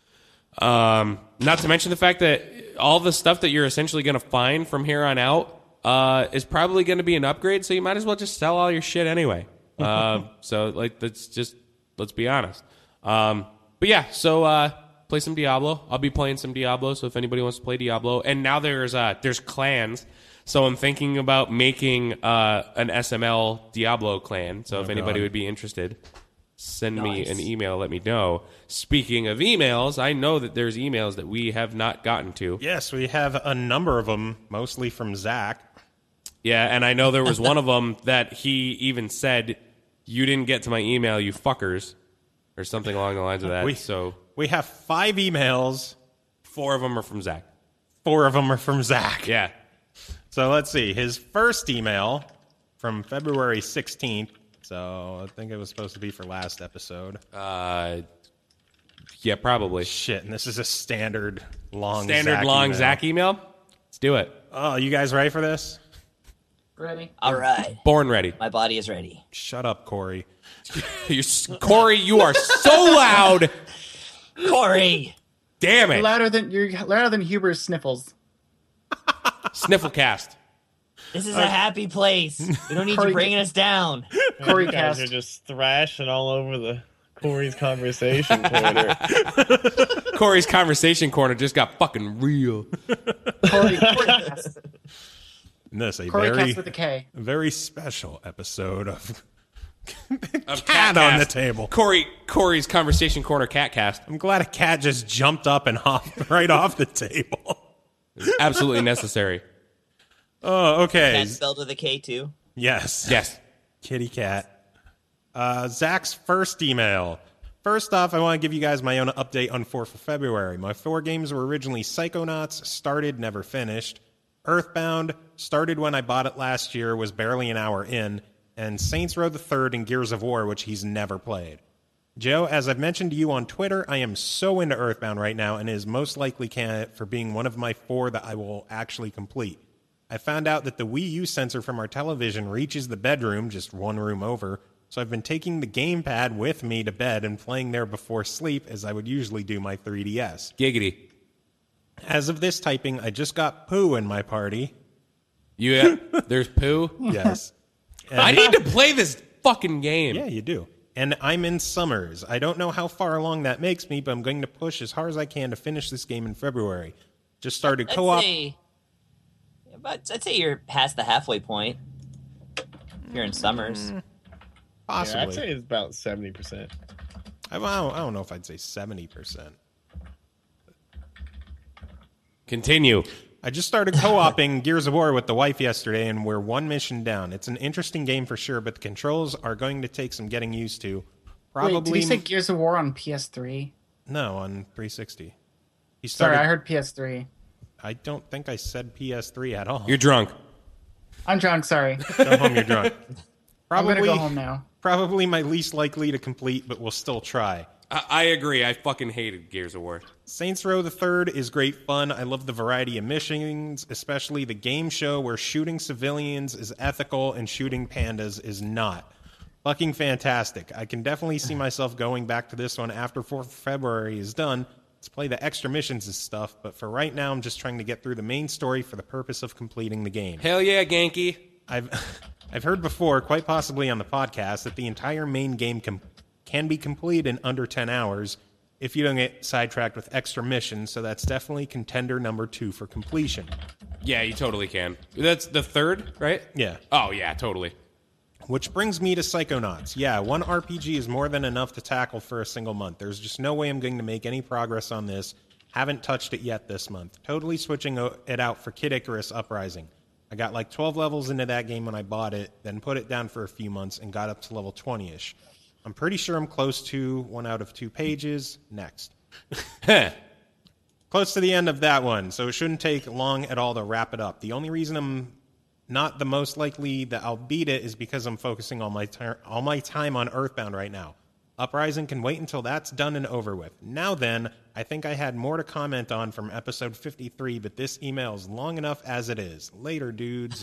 Um, not to mention the fact that all the stuff that you're essentially going to find from here on out uh, is probably going to be an upgrade. So you might as well just sell all your shit anyway. uh, so like, let's just let's be honest. Um, but yeah, so uh, play some Diablo. I'll be playing some Diablo. So if anybody wants to play Diablo, and now there's uh, there's clans. So I'm thinking about making uh, an S M L Diablo clan. So if anybody God. would be interested, send Nice. me an email, let me know. Speaking of emails, I know that there's emails that we have not gotten to. Yes, we have a number of them, mostly from Zach. Yeah, and I know there was one of them that he even said, "You didn't get to my email, you fuckers," or something along the lines of that. We, so we have five emails. four of them are from Zach. Four of them are from Zach. Yeah. So let's see. His first email from February sixteenth. So I think it was supposed to be for last episode. Uh, yeah, probably. Shit, and this is a standard long Standard Zach long email. Zach email? Let's do it. Oh, you guys ready for this? Ready? All right. Born ready. My body is ready. Shut up, Corey. You're, Corey, you are so loud. Corey! Damn You're it. louder than you're louder than Huber's sniffles. Snifflecast. This is a happy place. We don't need Corey, you bringing us down. Corey You guys cast. are just thrashing all over the Corey's conversation Twitter. Corey's conversation corner just got fucking real. Corey, Corey cast. And this a Corey very, cast with a K. very special episode of Of Cat on the Catcast. table. Corey, Corey's conversation corner catcast. I'm glad a cat just jumped up and hopped right off the table. Absolutely necessary. Oh, okay. Cat spelled with a K too. Yes. Yes. Kitty cat. Uh, Zach's first email. First off, I want to give you guys my own update on fourth of February. My four games were originally Psychonauts, started, never finished. Earthbound, started when I bought it last year, was barely an hour in. And Saints Row the Third and Gears of War, which he's never played. Joe, as I've mentioned to you on Twitter, I am so into Earthbound right now and is most likely candidate for being one of my four that I will actually complete. I found out that the Wii U sensor from our television reaches the bedroom, just one room over, so I've been taking the gamepad with me to bed and playing there before sleep as I would usually do my three D S. Giggity. As of this typing, I just got Pooh in my party. You, there's poo. Yes. And- I need to play this fucking game. Yeah, you do. And I'm in Summers. I don't know how far along that makes me, but I'm going to push as hard as I can to finish this game in February. Just started I'd co-op. say, but I'd say you're past the halfway point. You're in Summers. Yeah, Possibly. I'd say it's about seventy percent. I, I, don't, I don't know if I'd say seventy percent. Continue. I just started co-oping Gears of War with the wife yesterday, and we're one mission down. It's an interesting game for sure, but the controls are going to take some getting used to. Probably Wait, did he say Gears of War on P S three? no on three sixty. He Sorry, started. I heard P S three. I don't think I said P S three at all. You're drunk. I'm drunk. Sorry. Go home. You're drunk. I'm Probably, gonna go home now. probably my least likely to complete, but we'll still try. I, I agree. I fucking hated Gears of War. Saints Row the Third is great fun. I love the variety of missions, especially the game show where shooting civilians is ethical and shooting pandas is not. Fucking fantastic. I can definitely see myself going back to this one after fourth of February is done to play the extra missions and stuff, but for right now I'm just trying to get through the main story for the purpose of completing the game. Hell yeah, Genki. I've I've heard before, quite possibly on the podcast, that the entire main game com- can be completed in under ten hours if you don't get sidetracked with extra missions, so that's definitely contender number two for completion. Yeah, you totally can. That's the third, right? Yeah. Oh, yeah, totally. Which brings me to Psychonauts. Yeah, one R P G is more than enough to tackle for a single month. There's just no way I'm going to make any progress on this. Haven't touched it yet this month. Totally switching it out for Kid Icarus Uprising. I got like twelve levels into that game when I bought it, then put it down for a few months and got up to level twenty-ish. I'm pretty sure I'm close to one out of two pages. Next. Heh. Close to the end of that one, so it shouldn't take long at all to wrap it up. The only reason I'm not the most likely that I'll beat it is because I'm focusing all my, tar- all my time on Earthbound right now. Uprising can wait until that's done and over with. Now then, I think I had more to comment on from episode fifty-three, but this email is long enough as it is. Later, dudes.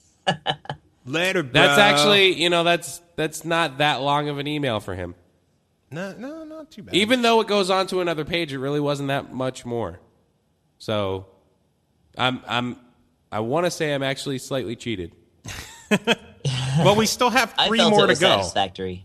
Later, bro. That's actually, you know, that's that's not that long of an email for him. No, no, not too bad. Even though it goes on to another page, it really wasn't that much more. So, I'm I'm I want to say I'm actually slightly cheated. Well, we still have I three felt more it was to go. satisfactory.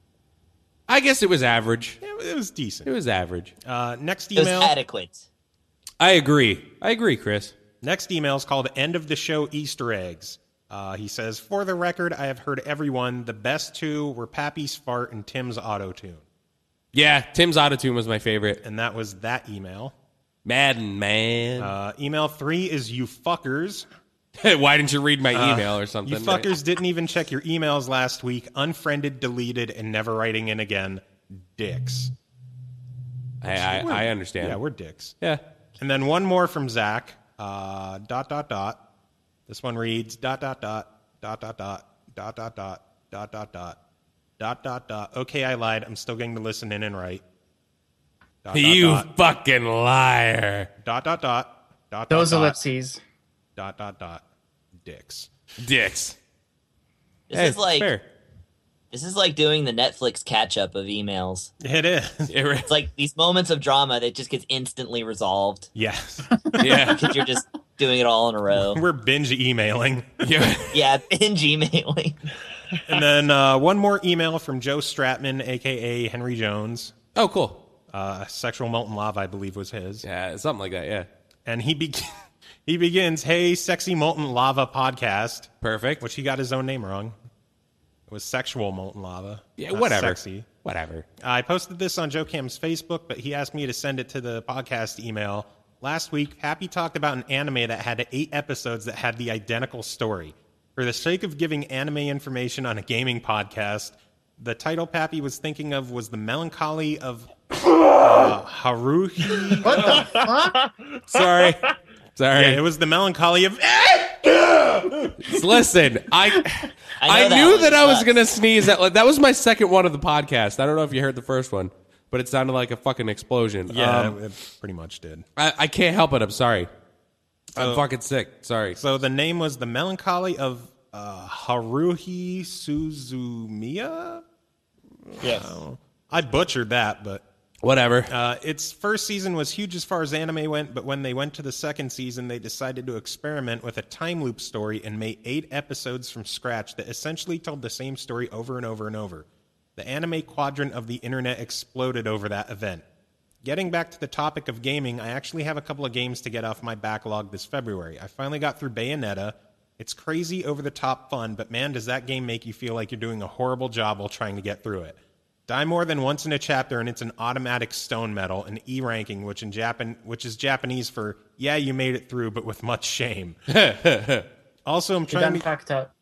I guess it was average. It it was It decent. was average. Uh, next It was email. adequate. I agree. I agree, Chris. Next email is called End of the Show Easter Eggs. Uh, he says, for the record, I have heard everyone. The best two were Pappy's fart and Tim's auto-tune. Yeah, Tim's Autotune was my favorite. And that was that email. Madden, man. Uh, email three is you fuckers. Why didn't you read my email or something? You fuckers didn't even check your emails last week. Unfriended, deleted, and never writing in again. Dicks. I, I, I understand. Yeah, we're dicks. Yeah. And then one more from Zach. Uh, dot, dot, dot. This one reads, dot, dot, dot, dot, dot, dot, dot, dot, dot, dot, dot, dot, dot, dot, dot. Okay, I lied. I'm still going to listen in and write. Dot, You dot, fucking liar. dot, dot, dot, dot, Those dot, ellipses. dot, dot, dot, dicks. Dicks. This Hey, is like fair. this is like doing the Netflix catch up of emails. It is. It re- It's like these moments of drama that just gets instantly resolved Yes. yeah. because you're just doing it all in a row. We're binge emailing. yeah. Yeah, binge emailing. And then uh, one more email from Joe Stratman, a k a. Henry Jones. Oh, cool. Uh, Sexual Molten Lava, I believe, was his. Yeah, something like that, yeah. And he be- he begins, hey, Sexy Molten Lava podcast, Perfect. which he got his own name wrong. It was Sexual Molten Lava. yeah, not whatever. Sexy. Whatever. I posted this on Joe Cam's Facebook, but he asked me to send it to the podcast email. Last week, Happy talked about an anime that had eight episodes that had the identical story. For the sake of giving anime information on a gaming podcast, the title Pappy was thinking of was The Melancholy of uh, Haruhi. What the fuck? Sorry. Sorry. Yeah, it was The Melancholy of... Listen, I I, I, know that knew one that I was sucks. going to sneeze. At, like, that was my second one of the podcast. I don't know if you heard the first one, but it sounded like a fucking explosion. Yeah, Um, it pretty much did. I, I can't help it. I'm sorry. I'm So- fucking sick. Sorry. So the name was The Melancholy of uh, Haruhi Suzumiya? Yes. I butchered that, but... Whatever. Uh, its first season was huge as far as anime went, but when they went to the second season, they decided to experiment with a time loop story and made eight episodes from scratch that essentially told the same story over and over and over. The anime quadrant of the internet exploded over that event. Getting back to the topic of gaming, I actually have a couple of games to get off my backlog this February. I finally got through Bayonetta. It's crazy, over-the-top fun, but man, does that game make you feel like you're doing a horrible job while trying to get through it. Die more than once in a chapter, and it's an automatic stone medal, an E ranking, which in Japan, which is Japanese for "yeah, you made it through, but with much shame." also, I'm You're trying done to fucked up.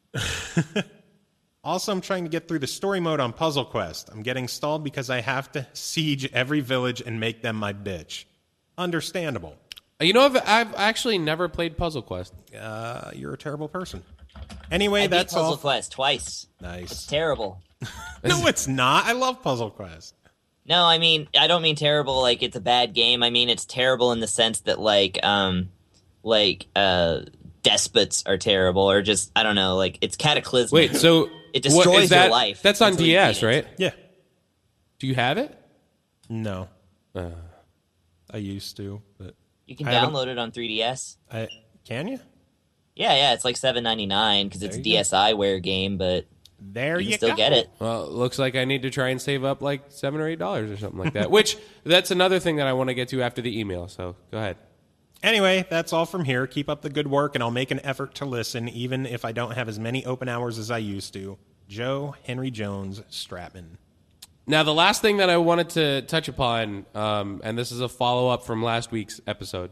also I'm trying to get through the story mode on Puzzle Quest. I'm getting stalled because I have to siege every village and make them my bitch. Understandable. You know, I've, I've actually never played Puzzle Quest. Uh, you're a terrible person. Anyway, I beat that's Puzzle all. Quest twice. It's Nice. terrible. No, it's not. I love Puzzle Quest. No, I mean I don't mean terrible like it's a bad game. I mean it's terrible in the sense that like um like uh despots are terrible or just I don't know, like it's cataclysmic. Wait, so It what destroys is that? your life That's on until you D S, beat it. right? Yeah. Do you have it? No. Uh, I used to, but You can I haven't- download it on three D S. I can you? Yeah, yeah, it's like seven ninety-nine because it's a There you go. DSiWare game, but There you you, can still go. get it. well, it looks like I need to try and save up like seven or eight dollars or something like that. Which that's another thing that I want to get to after the email. So go ahead. Anyway, that's all from here. Keep up the good work, and I'll make an effort to listen, even if I don't have as many open hours as I used to. Joe Henry Jones Stratman. Now, the last thing that I wanted to touch upon, um, and this is a follow up from last week's episode,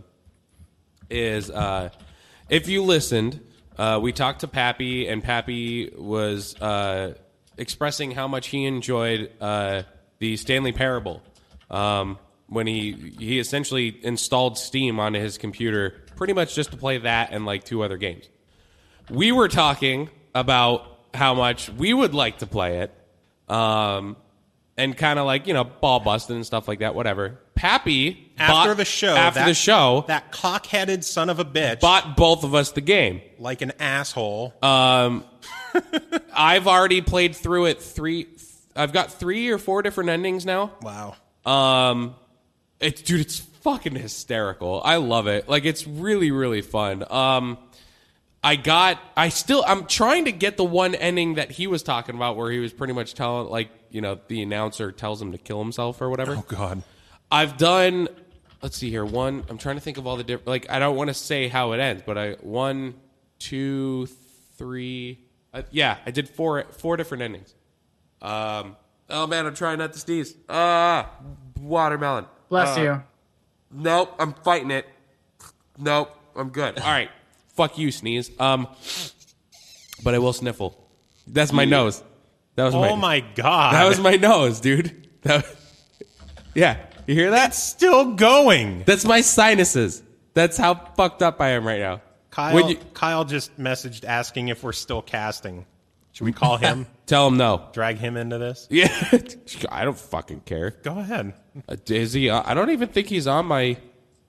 is uh, if you listened, uh, we talked to Pappy, and Pappy was uh, expressing how much he enjoyed uh, the Stanley Parable um, when he he essentially installed Steam onto his computer, pretty much just to play that and like two other games. We were talking about how much we would like to play it. Um, and kind of like, you know, ball busting and stuff like that, whatever. Pappy, After bought- the show, after that- the show, that cock-headed son of a bitch, bought both of us the game. like an asshole. Um, I've already played through it three. I've got three or four different endings now. wow. Um, it's dude, it's fucking hysterical. I love it. Like, it's really, really fun. Um, I got, I still, I'm trying to get the one ending that he was talking about, where he was pretty much telling, like, you know, the announcer tells him to kill himself or whatever. Oh God. I've done, let's see here, one, I'm trying to think of all the different, like, I don't want to say how it ends, but I, one, two, three. Uh, yeah, I did four four different endings. Um, oh man, I'm trying not to sneeze. Ah, watermelon. Bless Uh, you. Nope, I'm fighting it. Nope, I'm good. All right, fuck you, sneeze. Um, but I will sniffle. That's my nose. That was my. Oh my god. That was my nose, dude. That, yeah, you hear that? Still going. That's my sinuses. That's how fucked up I am right now. Kyle, When you- Kyle just messaged asking if we're still casting. Should we call him? Tell him no. Drag him into this? Yeah, I don't fucking care. Go ahead. Uh, is he? I don't even think he's on my.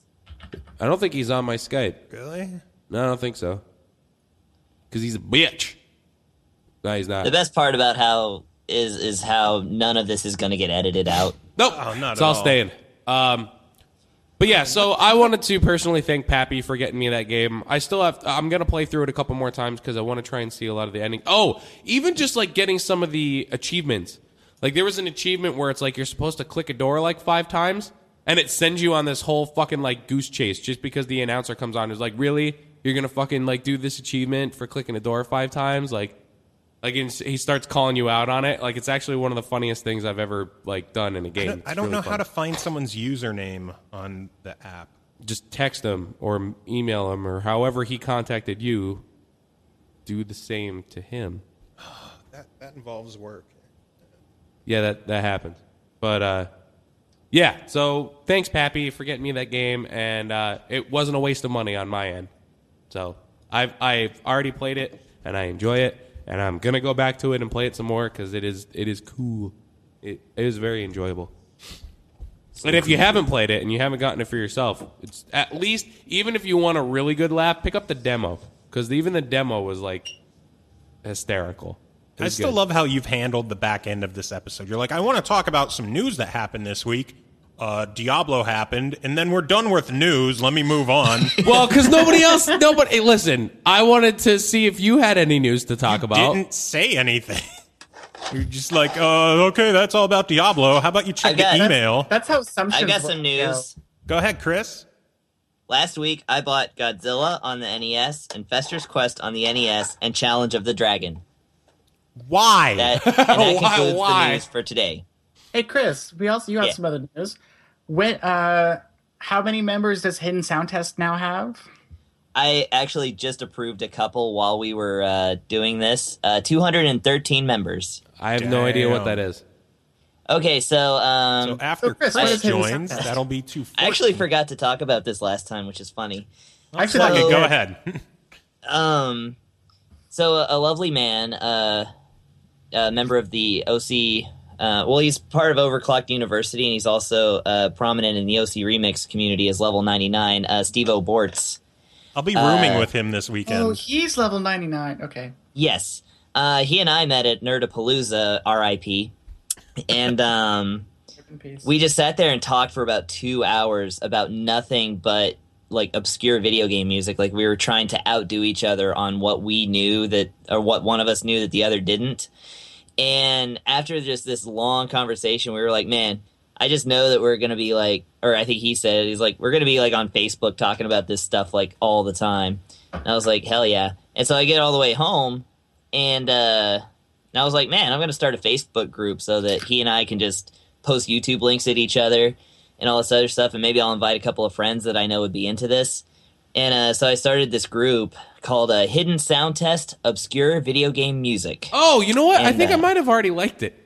I don't think he's on my Skype. Really? No, I don't think so. Because he's a bitch. No, he's not. The best part about how is is how none of this is going to get edited out. Nope. Oh, not it's at all all. staying. Um, but yeah, so I wanted to personally thank Pappy for getting me that game. I still have. I'm gonna play through it a couple more times because I want to try and see a lot of the ending. Oh, even just like getting some of the achievements. Like there was an achievement where it's like you're supposed to click a door like five times, and it sends you on this whole fucking like goose chase just because the announcer comes on. It's like, really, you're gonna fucking like do this achievement for clicking a door five times, like. Like he starts calling you out on it. Like it's actually one of the funniest things I've ever like done in a I game. don't, It's I don't really know fun. how to find someone's username on the app. Just text him or email him or however he contacted you. Do the same to him. That that involves work. Yeah, that that happens. But uh, yeah. So thanks, Pappy, for getting me that game, and uh, it wasn't a waste of money on my end. So I've I've already played it and I enjoy it. And I'm gonna go back to it and play it some more because it is it is cool. It, it is very enjoyable. And if you haven't played it and you haven't gotten it for yourself, it's at least even if you want a really good laugh, pick up the demo because even the demo was like hysterical. It I was still good. love how you've handled the back end of this episode. You're like, I want to talk about some news that happened this week. Uh, Diablo happened, and then we're done with news. Let me move on. Well, because nobody else, nobody. Hey, listen, I wanted to see if you had any news to talk about. Didn't say anything. You're just like, uh, okay, that's all about Diablo. How about you check I got- the email? That's how assumptions I got work. some news. Go ahead, Chris. Last week, I bought Godzilla on the N E S and Fester's Quest on the N E S and Challenge of the Dragon. Why? That, and that Why- concludes why? the news for today. Hey, Chris, we also you have Yeah. some other news. When, uh, how many members does Hidden Sound Test now have? I actually just approved a couple while we were uh, doing this. Uh, two hundred thirteen members. I have no idea what Damn. that is. Okay, so, um, so after So, Chris, what Chris is Hidden joins, Sound Test? that'll be two. I actually forgot to talk about this last time, which is funny. Actually, Fuck it, So- go ahead. Um, so a, a lovely man, uh, a member of the O C. Uh, well, he's part of Overclocked University, and he's also uh, prominent in the O C Remix community as Level ninety-nine. Uh, Steve O'Bortz. I'll be rooming uh, with him this weekend. oh, he's level ninety-nine. Okay. Yes, uh, he and I met at Nerdapalooza, R I P, and um, Rip in peace. we just sat there and talked for about two hours about nothing but like obscure video game music. Like we were trying to outdo each other on what we knew that, or what one of us knew that the other didn't. And after just this long conversation, we were like, man, I just know that we're going to be like, or I think he said, he's like, we're going to be like on Facebook talking about this stuff like all the time. And I was like, hell yeah. And so I get all the way home and, uh, and I was like, man, I'm going to start a Facebook group so that he and I can just post YouTube links at each other and all this other stuff. And maybe I'll invite a couple of friends that I know would be into this. And uh, so I started this group called uh, Hidden Sound Test Obscure Video Game Music. Oh, you know what? I And, think I uh, might have already liked it.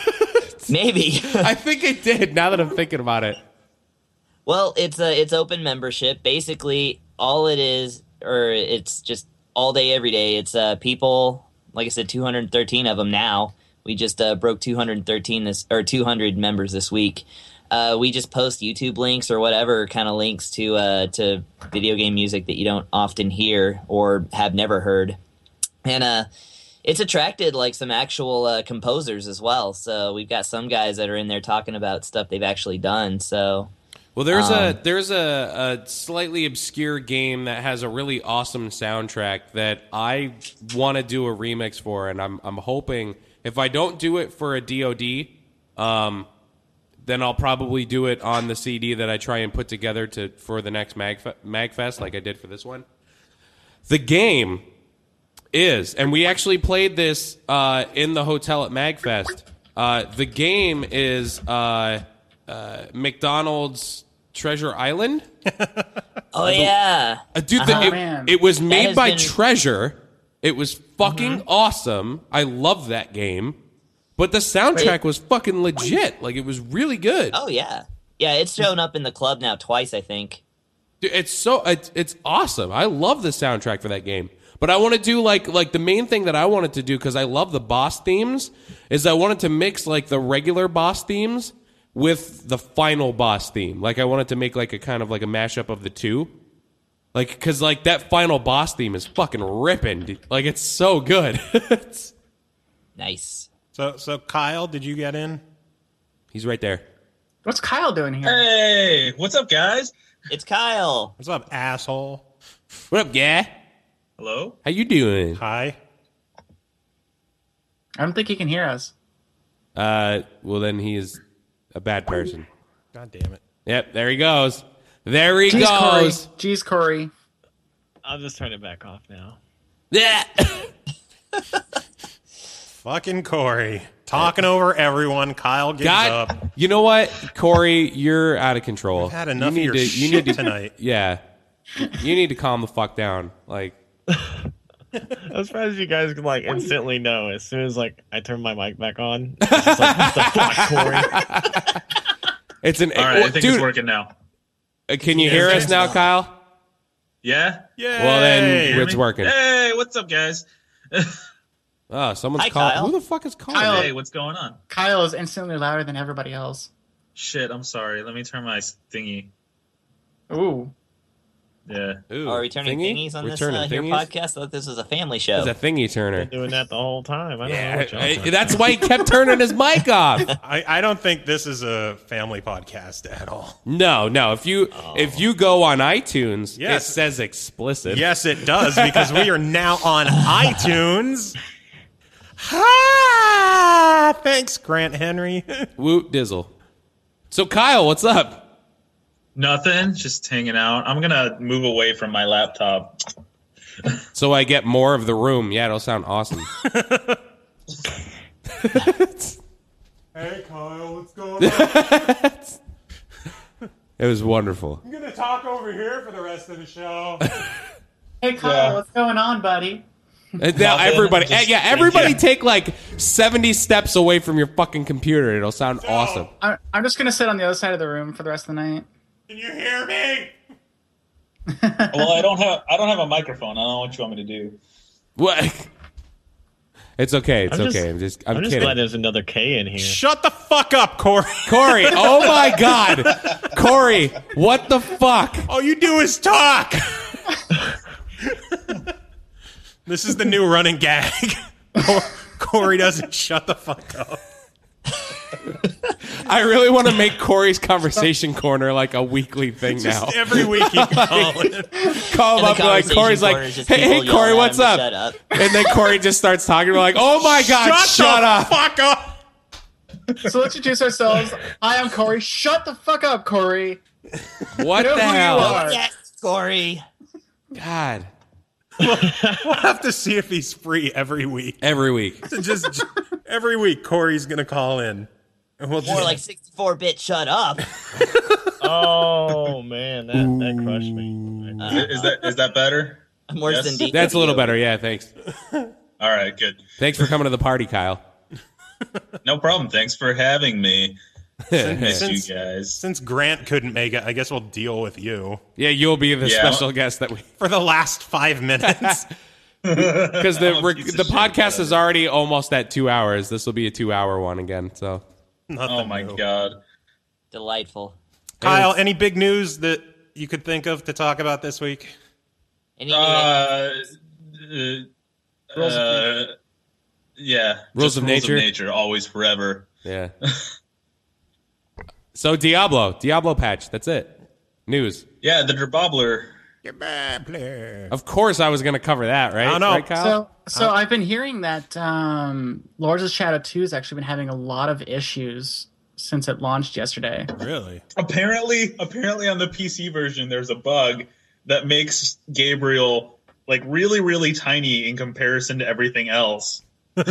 Maybe. I think I did. Now that I'm thinking about it. Well, it's a it's open membership. Basically, all it is, or it's just all day, every day. It's uh, people, like I said, two hundred thirteen of them now. We just uh, broke two hundred thirteen this or two hundred members this week. Uh, we just post YouTube links or whatever kind of links to uh, to video game music that you don't often hear or have never heard, and uh, it's attracted like some actual uh, composers as well. So we've got some guys that are in there talking about stuff they've actually done. So. Well, there's Um, a there's a, a slightly obscure game that has a really awesome soundtrack that I want to do a remix for, and I'm I'm hoping if I don't do it for a D O D, um, then I'll probably do it on the C D that I try and put together to for the next Magfe- Magfest, like I did for this one. The game is, and we actually played this uh, in the hotel at MagFest. Uh, the game is uh, uh, McDonald's Treasure Island. Oh yeah, Uh, dude, Uh-huh. the, Oh, it, man. it was That made has by been- Treasure. It was fucking Mm-hmm. awesome. I love that game. But the soundtrack was fucking legit. Like, it was really good. oh yeah, yeah. It's shown up in the club now twice, I think. Dude, it's so it's, it's awesome. I love the soundtrack for that game. But I want to do like like the main thing that I wanted to do, because I love the boss themes, is I wanted to mix like the regular boss themes with the final boss theme. Like I wanted to make like a kind of like a mashup of the two. Like, because like that final boss theme is fucking ripping. Dude. Like it's so good. It's- Nice. So, so Kyle, did you get in? He's right there. What's Kyle doing here? Hey, what's up, guys? It's Kyle. What's up, asshole? What up, guy? Hello? How you doing? Hi. I don't think he can hear us. Uh, well then he is a bad person. God damn it. Yep, there he goes. There he Jeez, Corey. goes. Jeez, Corey. I'll just turn it back off now. Yeah. Fucking Corey. Talking over everyone. Kyle gives God, up. you know what, Corey, you're out of control. I've had enough you of your need to, shit you need to, tonight. Yeah, you need to calm the fuck down. Like, I'm surprised you guys could like instantly know as soon as like I turn my mic back on. It's just like, what the fuck, Corey? it's an All right, I think dude. it's working now. uh, Can you hear us now, Kyle? Yeah? Yeah. Well, then Hear it's me? working. Hey, what's up, guys? Oh, someone's Hi, calling. Kyle. Who the fuck is calling? Kyle. me? Hey, what's going on? Kyle is instantly louder than everybody else. Shit, I'm sorry. Let me turn my thingy. Ooh. Yeah. Ooh, Are we turning thingy? thingies on We're this turning uh, here thingies? podcast? I thought this was a family show. It's a thingy turner. Doing that the whole time. I don't know Yeah, what y'all I- talking that's why he kept turning his mic off. I, I don't think this is a family podcast at all. No, no. If you if you go on iTunes, Yes. it says explicit. Yes, it does, because we are now on iTunes. Ha! Thanks, Grant Henry. Woot dizzle. So Kyle, what's up? Nothing. Just hanging out. I'm going to move away from my laptop. So I get more of the room. Yeah, it'll sound awesome. Hey, Kyle, what's going on? It was wonderful. I'm going to talk over here for the rest of the show. Hey, Kyle, Yeah. what's going on, buddy? And now Nothing, everybody, just- yeah, everybody yeah. take like seventy steps away from your fucking computer. It'll sound awesome. I, I'm just gonna sit on the other side of the room for the rest of the night. Can you hear me? Well, I don't have I don't have a microphone. I don't know what you want me to do. What? It's okay. It's I'm just- okay. I'm just. I'm, I'm just kidding. glad there's another K in here. Shut the fuck up, Corey. Corey. Oh my God. Corey. What the fuck? All you do is talk. This is the new running gag. Cor- Corey doesn't shut the fuck up. I really want to make Corey's conversation corner like a weekly thing now. Just every week you can call it. Call him And up the and like conversation Corey's corner like, is just hey, people hey yelling Corey, at what's him to up? shut up. And then Corey just starts talking. We're like, oh my God, Shut, shut, the up. fuck up. So let's introduce ourselves. Hi, I'm Corey. Shut the fuck up, Corey. What know the who you hell? are. Yes, Corey. God. We'll have to see if he's free every week. Every week. So just every week, Corey's gonna call in, and we'll just More like sixty-four bit. Shut up. Oh man, that, that crushed me. Is that is that better? I'm worse Yes. than D. That's a little better. Yeah, thanks. All right, good. Thanks for coming to the party, Kyle. No problem. Thanks for having me. Miss Since- you guys. Since Grant couldn't make it, I guess we'll deal with you Yeah, you'll be the Yeah. special guest that we for the last five minutes. because the I'm a rec- piece of the shit, podcast is whatever. already almost at two hours. This will be a two-hour one again. So Nothing Oh my new. god. Delightful. Kyle, any big news that you could think of to talk about this week? Any Uh, uh, Rules of uh, yeah. Rules just of rules nature? of nature, always forever. yeah. So Diablo, Diablo patch. That's it. News. Yeah, the Drabobler. You're bad player. Of course, I was going to cover that, right? I don't know. Right, Kyle? So, so I've been hearing that um, Lords of Shadow two has actually been having a lot of issues since it launched yesterday. Really? Apparently, apparently on the P C version, there's a bug that makes Gabriel like really, really tiny in comparison to everything else.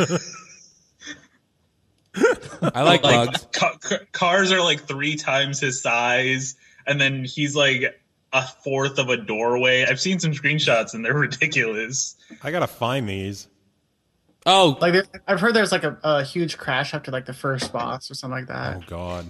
I like, like bugs. ca- ca- cars are like three times his size, and then he's like a fourth of a doorway. I've seen some screenshots and they're ridiculous. I gotta find these. Oh, Like there- I've heard there's like a, a huge crash after like the first boss or something like that. Oh God.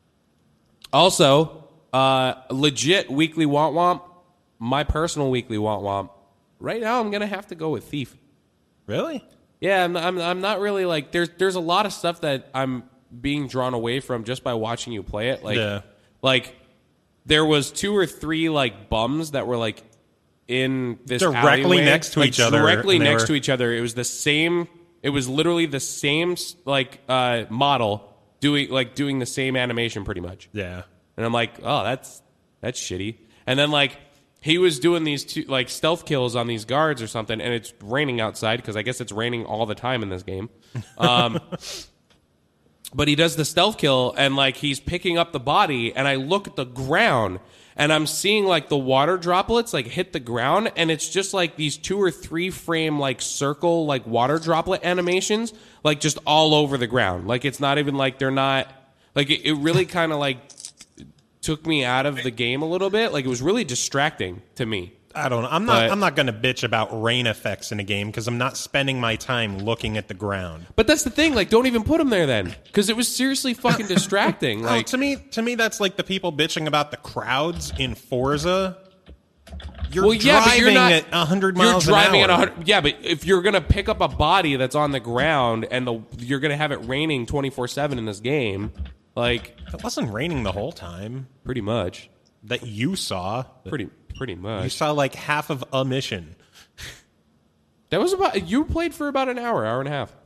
also, uh, legit weekly womp womp. My personal weekly womp womp. Right now, I'm gonna have to go with Thief. Really? Yeah, I'm, I'm. I'm not really like. There's. There's a lot of stuff that I'm being drawn away from just by watching you play it. Like, Yeah. like there was two or three like bums that were like in this Directly alleyway, next to like, each other, Directly and they next were- to each other. It was the same. It was literally the same like uh, model doing like doing the same animation pretty much. Yeah. And I'm like, oh, that's that's shitty. And then like he was doing these two like stealth kills on these guards or something, and it's raining outside because I guess it's raining all the time in this game. Um, but he does the stealth kill, and like he's picking up the body, and I look at the ground, and I'm seeing like the water droplets like hit the ground, and it's just like these two or three frame like circle like water droplet animations, like just all over the ground. Like it's not even like they're not like it, it really kind of like took me out of the game a little bit. Like it was really distracting to me. I don't know. I'm not. But- I'm not going to bitch about rain effects in a game because I'm not spending my time looking at the ground. But that's the thing. Like, don't even put them there then, because it was seriously fucking distracting. Oh, Like, to me, to me, that's like the people bitching about the crowds in Forza. You're well, yeah, but driving you're not at one hundred You're miles driving an at hour. one hundred. Yeah, but if you're gonna pick up a body that's on the ground and the you're gonna have it raining twenty-four seven in this game, like It wasn't raining the whole time pretty much, that you saw. pretty pretty You much. saw like half of a mission. That was about you played for about an hour, hour and a half.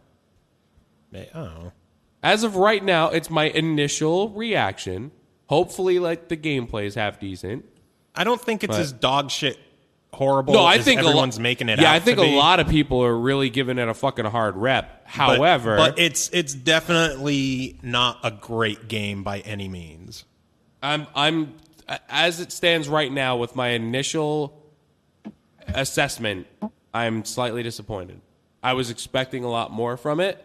Oh, As of right now, it's my initial reaction. Hopefully, like the gameplay is half decent. I don't think it's But- as dog shit horrible. No, I as think everyone's a lo- making it. Yeah, out I think to a be. lot of people are really giving it a fucking hard rep. But- However, but it's it's definitely not a great game by any means. I'm I'm as it stands right now with my initial assessment, I'm slightly disappointed. I was expecting a lot more from it,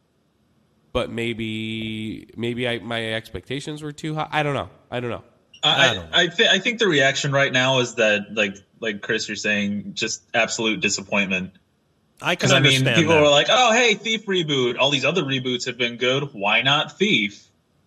but maybe maybe I, my expectations were too high. I don't know. I don't know. I I don't know. I, th- I think the reaction right now is that like like Chris, you're saying just absolute disappointment. I can Because I mean, understand people that. were like, "Oh, hey, Thief reboot. All these other reboots have been good. Why not Thief?"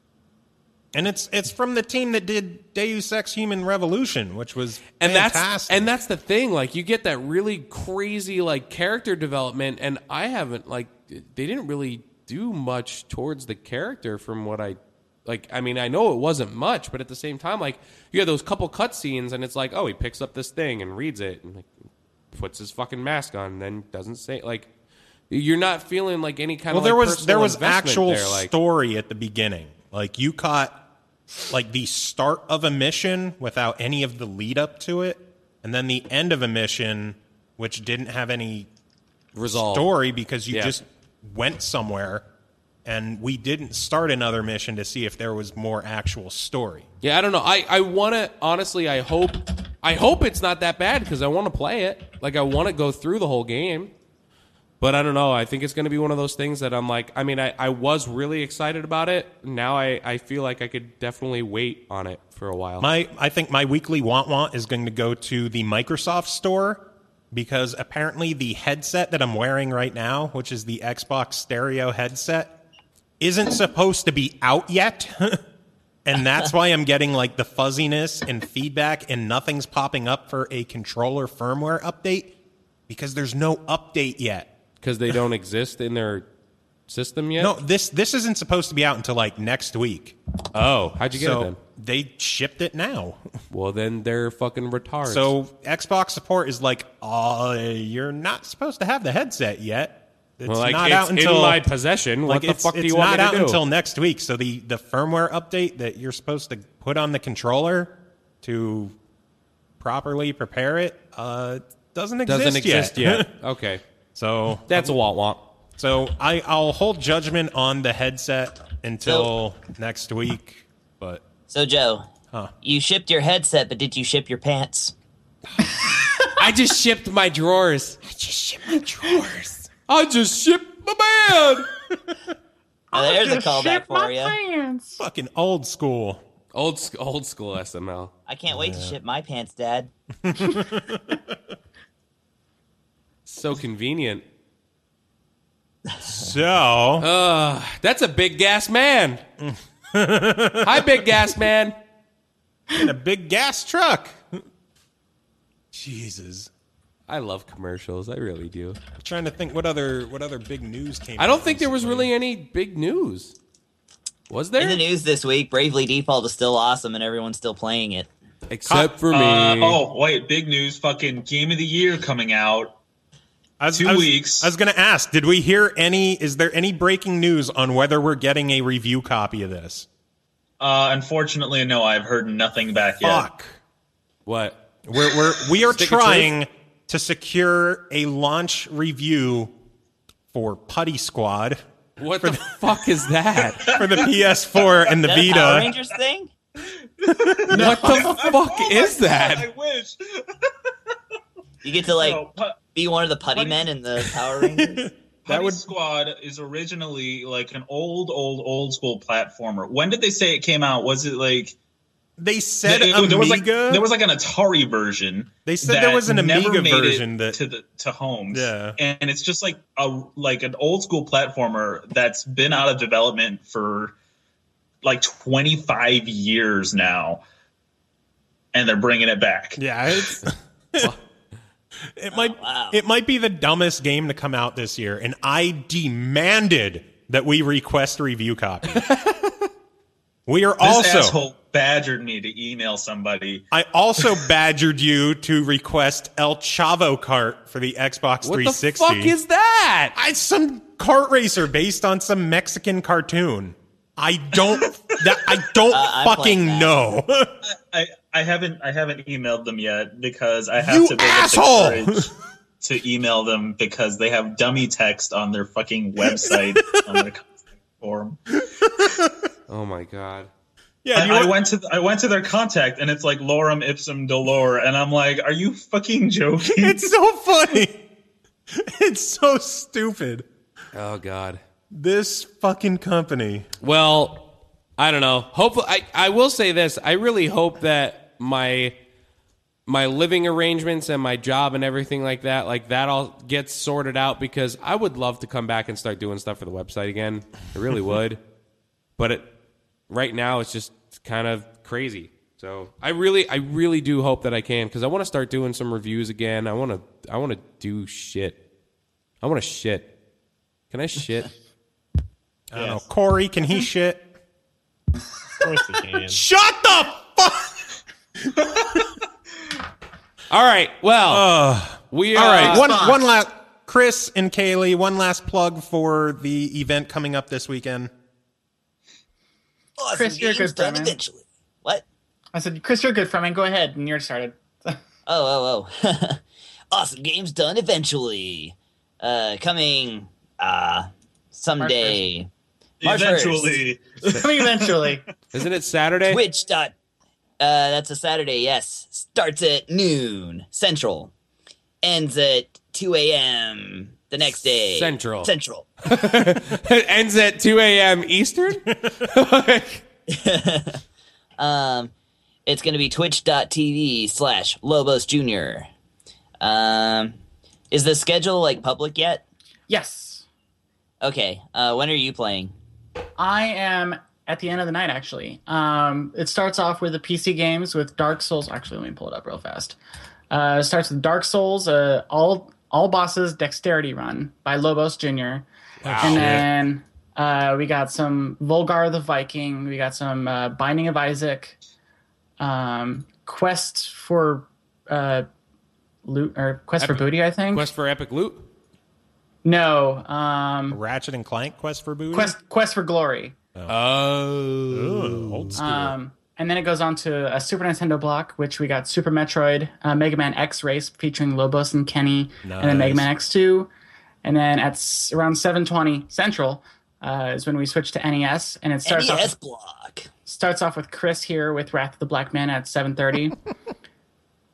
And it's it's from the team that did Deus Ex Human Revolution, which was And fantastic. that's and that's the thing. Like you get that really crazy like character development, and I haven't like they didn't really do much towards the character from what I like. I mean, I know it wasn't much, but at the same time, like you have those couple cutscenes, and it's like, oh, he picks up this thing and reads it, and like puts his fucking mask on, and then doesn't say like you're not feeling like any kind well, of there like, was personal there was investment actual there, like, story at the beginning. Like you caught like the start of a mission without any of the lead up to it, and then the end of a mission which didn't have any resolve. story because you Yeah. just went somewhere, and we didn't start another mission to see if there was more actual story. Yeah, I don't know. I, I want to honestly. I hope I hope it's not that bad because I want to play it. Like I want to go through the whole game. But I don't know. I think it's going to be one of those things that I'm like. I mean, I, I was really excited about it. Now I, I feel like I could definitely wait on it for a while. My I think my weekly want want is going to go to the Microsoft store because apparently the headset that I'm wearing right now, which is the Xbox stereo headset, isn't supposed to be out yet. And that's why I'm getting like the fuzziness and feedback and nothing's popping up for a controller firmware update because there's no update yet. Because they don't exist in their system yet? No, this this isn't supposed to be out until like next week. Oh, how'd you get so it then? they shipped it now. Well, then they're fucking retards. So Xbox support is like, uh, you're not supposed to have the headset yet. It's well, like, not it's out until in my possession. like What the it's, fuck do it's you want not me out to do? until next week. So the the firmware update that you're supposed to put on the controller to properly prepare it uh, doesn't exist Doesn't exist yet. yet. Okay. So That's a want want. so I I'll hold judgment on the headset until next week. But So, Joe, Huh. you shipped your headset, but did you ship your pants? I just shipped my drawers. I just shipped my drawers. I just shipped my bed. Oh, there's a Just callback shit for my you. pants. Fucking old school. Old sc- old school S M L. I can't wait to ship my pants, Dad. So convenient. So, Uh, that's a big gas man. Hi, big gas man. in a big gas truck. Jesus. I love commercials. I really do. I'm trying to think what other what other big news came I don't out think there was recently. really any big news. Was there? In the news this week, Bravely Default is still awesome and everyone's still playing it. Except for me. Uh, oh, wait, big news. Fucking Game of the Year coming out. I was, Two I was, weeks. I was going to ask, did we hear any, is there any breaking news on whether we're getting a review copy of this? Uh, unfortunately, no, I've heard nothing back yet. Fuck. What? We're, we're, we are Stick of trying to secure a launch review for Putty Squad What the fuck is that? for the P S four and the Is that a Power Vita. Rangers thing? What the fuck is I that? wish. You get to like No, pu- be one of the putty Putty- men in the Power Rangers. Putty would- Squad is originally like an old, old, old school platformer. When did they say it came out? Was it like They said it- there was like Amiga. there was like an Atari version. They said that there was an never Amiga made it version that- to the to homes. Yeah. and it's just like a like an old school platformer that's been out of development for like twenty-five years now, and they're bringing it back. Yeah, it's it might wow. it might be the dumbest game to come out this year, and I demanded that we request a review copy. We are This also asshole badgered me to email somebody. I also badgered you to request El Chavo kart for the Xbox What three the sixty. fuck is that? I some kart racer based on some Mexican cartoon. I don't that I don't Uh, I fucking played that. know. I, I haven't I haven't emailed them yet because I have You to build up the asshole! courage to email them because they have dummy text on their fucking website on their contact form. Oh my god. Yeah, I, you I want- went to I went to their contact and it's like lorem ipsum dolor and I'm like, are you fucking joking? it's so funny. It's so stupid. Oh god. This fucking company. Well, I don't know. Hopefully, I, I will say this. I really hope that my my living arrangements and my job and everything like that, like that all gets sorted out because I would love to come back and start doing stuff for the website again. I really would. But it, right now, it's just kind of crazy. So I really, I really do hope that I can because I want to start doing some reviews again. I want to, I want to do shit. I want to shit. Can I shit? I don't know. Corey, can he shit? Of course he can. Shut the fuck. All right. Well, we All right, uh, one Xbox. one last Chris and Kaylee, one last plug for the event coming up this weekend. Awesome Chris, you're a games good done friend, man. eventually. What? I said, Chris, you're a good friend, man. Go ahead, and you're started. Oh, oh, oh. Awesome games done eventually. Uh, coming uh, someday. March first. Eventually. Coming eventually. Isn't it Saturday? Twitch dot. Uh, that's a Saturday. Yes, starts at noon Central, ends at two a.m. the next day. Central. Central. It ends at two a.m. Eastern? Um, it's going to be twitch.tv slash Lobos Junior. Um, is the schedule like public yet? Yes. Okay. Uh, when are you playing? I am at the end of the night, actually. Um, it starts off with the P C games with Dark Souls. Actually, let me pull it up real fast. Uh, it starts with Dark Souls, uh, all all bosses dexterity run by Lobos Junior And then uh, we got some Volgar the Viking. We got some uh, Binding of Isaac. Um, Quest for uh, loot or Quest for Epic- booty, I think. Quest for Epic Loot? No. Um, Ratchet and Clank Quest for Booty. Quest Quest for Glory. Oh. Ooh, old school. Um, and then it goes on to a Super Nintendo block, which we got Super Metroid, uh, Mega Man X Race featuring Lobos and Kenny, and then Mega Nice. Man X two. And then at s- around seven twenty Central uh, is when we switch to N E S, and it starts N E S off block. starts off with Chris here with Wrath of the Black Man at seven thirty.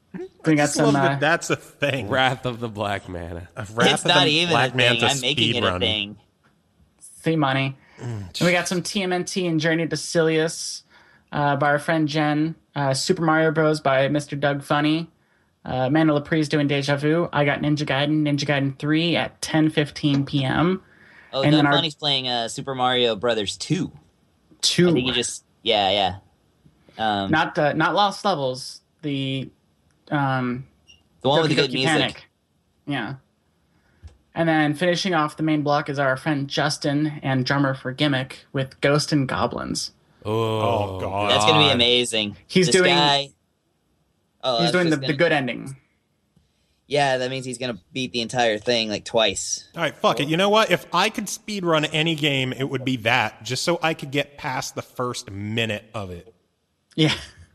We got Just some. love that Uh, that's a thing. Wrath of the Black Mana. A Wrath It's of not the even Black a thing. Manta I'm making it a speedrun. thing. see money. And we got some T M N T and Journey to Silius uh, by our friend Jen. Uh, Super Mario Bros. By Mister Doug Funny. Uh, Amanda Lepre's doing Deja Vu. I got Ninja Gaiden, Ninja Gaiden three at ten fifteen p.m. Oh, And Doug then our- Funny's playing uh, Super Mario Brothers two. Two. I think he just yeah yeah. Um, Not uh, not Lost Levels. The um, the one with the Doki good Doki music. Panic. Yeah. And then finishing off the main block is our friend Justin and drummer for Gimmick with Ghost and Goblins. Oh, Oh, God. That's gonna be amazing. He's this doing- Guy, oh, I He's was doing the, just the gonna- good ending. Yeah, that means he's gonna beat the entire thing like twice. All right, fuck it. You know what? If I could speedrun any game, it would be that, just so I could get past the first minute of it. Yeah.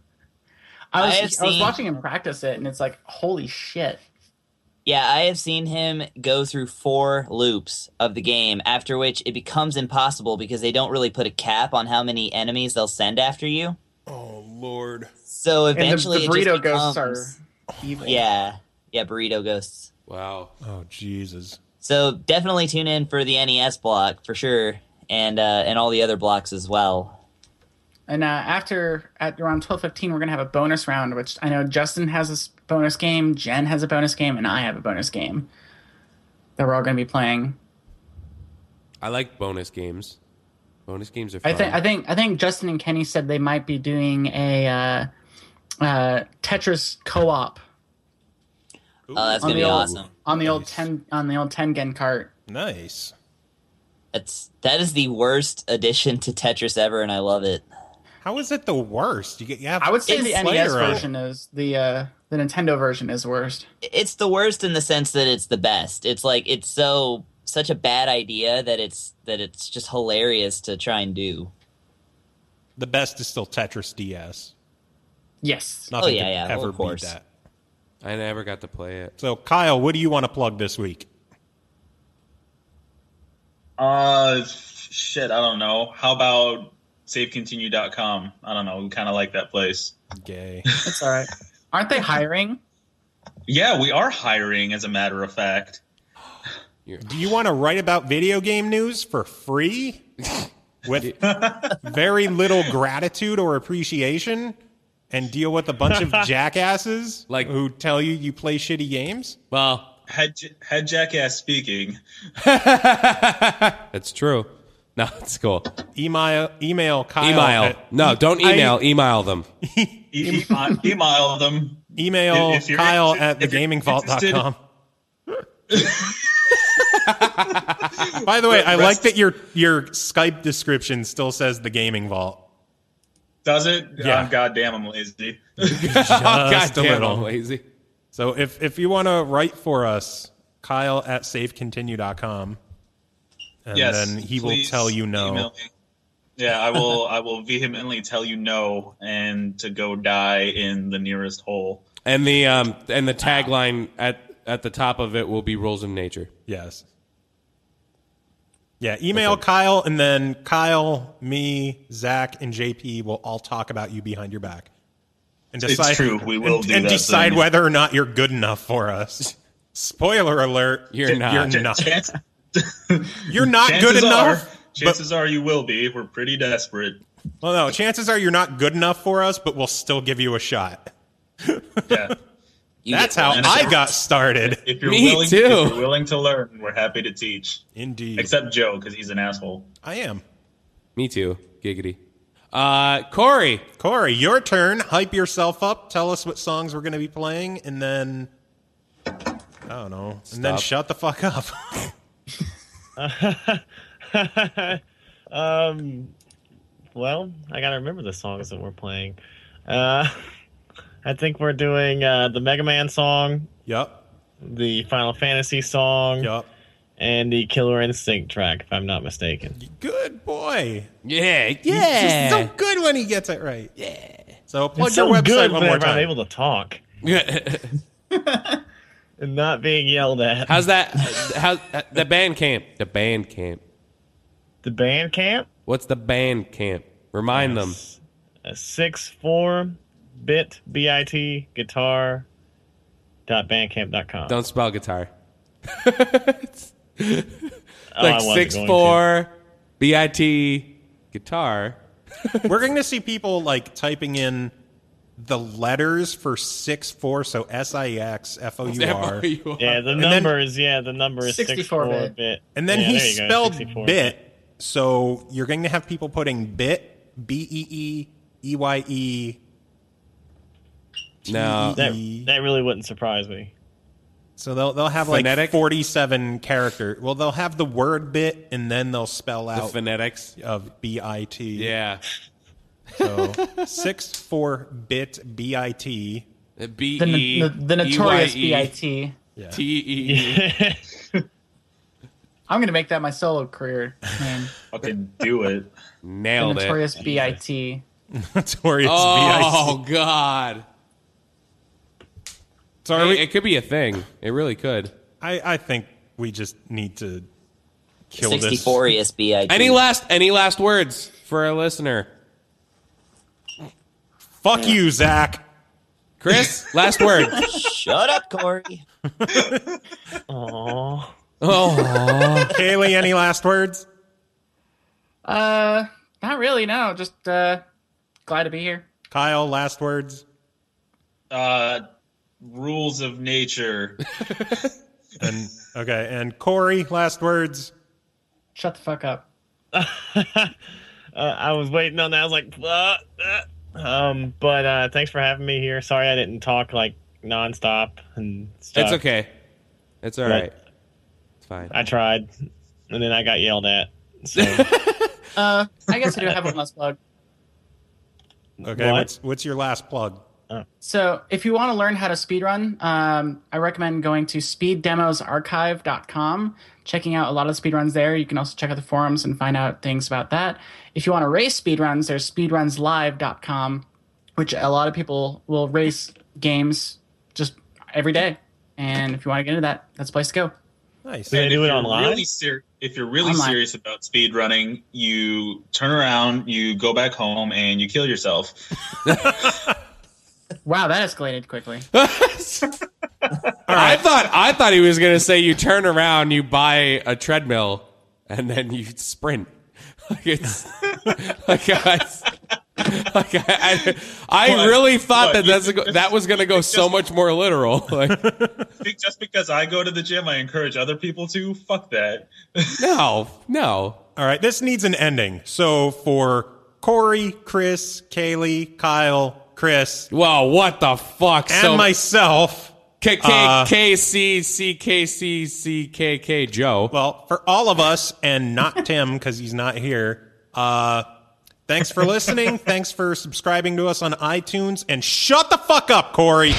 I I was, I, have was seen- watching him practice it, and it's like, holy shit. Yeah, I have seen him go through four loops of the game, after which it becomes impossible because they don't really put a cap on how many enemies they'll send after you. Oh, Lord. So And the, eventually the it burrito just ghosts becomes, are evil. Yeah, yeah, burrito ghosts. Wow. Oh, Jesus. So definitely tune in for the N E S block for sure, and uh, and all the other blocks as well. And uh, after, at around twelve fifteen, we're going to have a bonus round, which I know Justin has a s- bonus game, Jen has a bonus game, and I have a bonus game that we're all going to be playing. I like bonus games. Bonus games are fun. I think I think I think Justin and Kenny said they might be doing a uh, uh, Tetris co-op Oh, that's on gonna the be old awesome. on the old Nice. ten on the old Tengen cart. Nice. That's that is the worst addition to Tetris ever, and I love it. How is it the worst? You get you have I would say It's the N E S player on it. version is the uh, the Nintendo version is worst. It's the worst in the sense that it's the best. It's like it's so such a bad idea that it's that it's just hilarious to try and do. The best is still Tetris D S. Yes. Nothing Oh, yeah, could yeah, well, ever of beat course. that. I never got to play it. So, Kyle, what do you want to plug this week? Uh, shit, I don't know. How about save continue dot com? I don't know. We kind of like that place. Gay. That's all right. Aren't they hiring? Yeah, we are hiring, as a matter of fact. Do you want to write about video game news for free? With very little gratitude or appreciation? And deal with a bunch of jackasses Like- who tell you you play shitty games? Well, Head, head jackass speaking. that's true. No, it's cool. Email, email Kyle. Email. at- No, don't I- email. Email them. E- e- email them. Email If you're Kyle interested- at the if you're gaming vault dot com. interested- By the way, I like Rest- that your your Skype description still says the Gaming Vault. Does it? Yeah. Oh, goddamn, I'm lazy. Just God a damn, little. I'm lazy. So if if you want to write for us, Kyle at save continue dot com, and Yes, then he will please tell you email no. me. Yeah, I will. I will vehemently tell you no, and to go die in the nearest hole. And the um and the tagline at at the top of it will be rules of nature. Yes. Yeah, email Okay. Kyle, and then Kyle, me, Zach, and J P will all talk about you behind your back. And It's true, we will and, do and that decide thing. whether or not you're good enough for us. Spoiler alert: You're not. You're Ch- not. chance- You're not chances good enough. Are, but- chances are you will be. We're pretty desperate. Well, no, chances are you're not good enough for us, but we'll still give you a shot. Yeah. You That's get how one. I got started. If you're Me willing, too. if you're willing to learn, we're happy to teach. Indeed. Except Joe, because he's an asshole. I am. Me too. Giggity. Uh, Corey. Corey, your turn. Hype yourself up. Tell us what songs we're going to be playing, and then I don't know. And then Stop. shut the fuck up. um, well, I gotta remember the songs that we're playing. Uh, I think we're doing uh, the Mega Man song, Yup. the Final Fantasy song, Yup. and the Killer Instinct track, if I'm not mistaken. Good boy. Yeah. He's Yeah. just so good when he gets it right. Yeah. So plug It's your so website good one more whenever I'm time. able to talk Yeah. and not being yelled at. How's that? How the band camp? The band camp. The band camp? What's the band camp? Remind them. A six four bit B I T guitar dot bandcamp dot com. Don't spell guitar. Oh, I Like wasn't six going four B I T guitar. We're going to see people like typing in the letters for six four, so S I X F O U R. to. Yeah, the then- number is yeah, the number is sixty-four sixty-four bit. bit. And then yeah, he there you go, spelled sixty-four bit, so you're going to have people putting bit, B E E E Y E. No. That E. that really wouldn't surprise me. So they'll they'll have Phonetic? like forty-seven character. Well, they'll have the word bit, and then they'll spell The out phonetics. of B I T. Yeah. So six four bit B I T. B The, E the, the notorious E B Y I E T. T E. I'm gonna make that my solo career name. Fucking do it. The Nailed it. notorious B I T. Notorious Oh B I T. God. So are Hey, we, it could be a thing. It really could. I, I think we just need to kill this. sixty-four E S B I T. Any last any last words for our listener? Fuck you, Zach. Chris, last word. Shut up, Corey. Aww. Oh, Kaylee, any last words? Uh, not really. No, just uh, glad to be here. Kyle, last words. Uh, rules of nature. And okay, and Corey, last words. Shut the fuck up. uh, I was waiting on that. I was like, uh, uh. um, but uh, thanks for having me here. Sorry I didn't talk like nonstop and stuff. it's okay. It's all Right. right. It's fine. I tried, and then I got yelled at. So Uh, I guess I do have one last plug. Okay, What? what's what's your last plug? So, if you want to learn how to speedrun, um, I recommend going to speed demos archive dot com, checking out a lot of speedruns there. You can also check out the forums and find out things about that. If you want to race speedruns, there's speedruns live dot com, which a lot of people will race games just every day. And if you want to get into that, that's the place to go. Nice. Do they And do if it you're online? Really ser- if you're really Online. serious about speed running, you turn around, you go back home, and you kill yourself. Wow, that escalated quickly. I thought I thought he was gonna say you turn around, you buy a treadmill, and then you sprint. Like it's like I, like I, I, I What? really thought What? that You that's think go, just- that was gonna go so much more literal. Like I think just because I go to the gym, I encourage other people to. Fuck that. no, no. All right, this needs an ending. So for Corey, Chris, Kaylee, Kyle, Chris, Whoa, what the fuck? and so myself. K K uh, K C C K C C K K Joe. Well, for all of us and not Tim because he's not here. Uh, thanks for listening. Thanks for subscribing to us on iTunes. And shut the fuck up, Corey.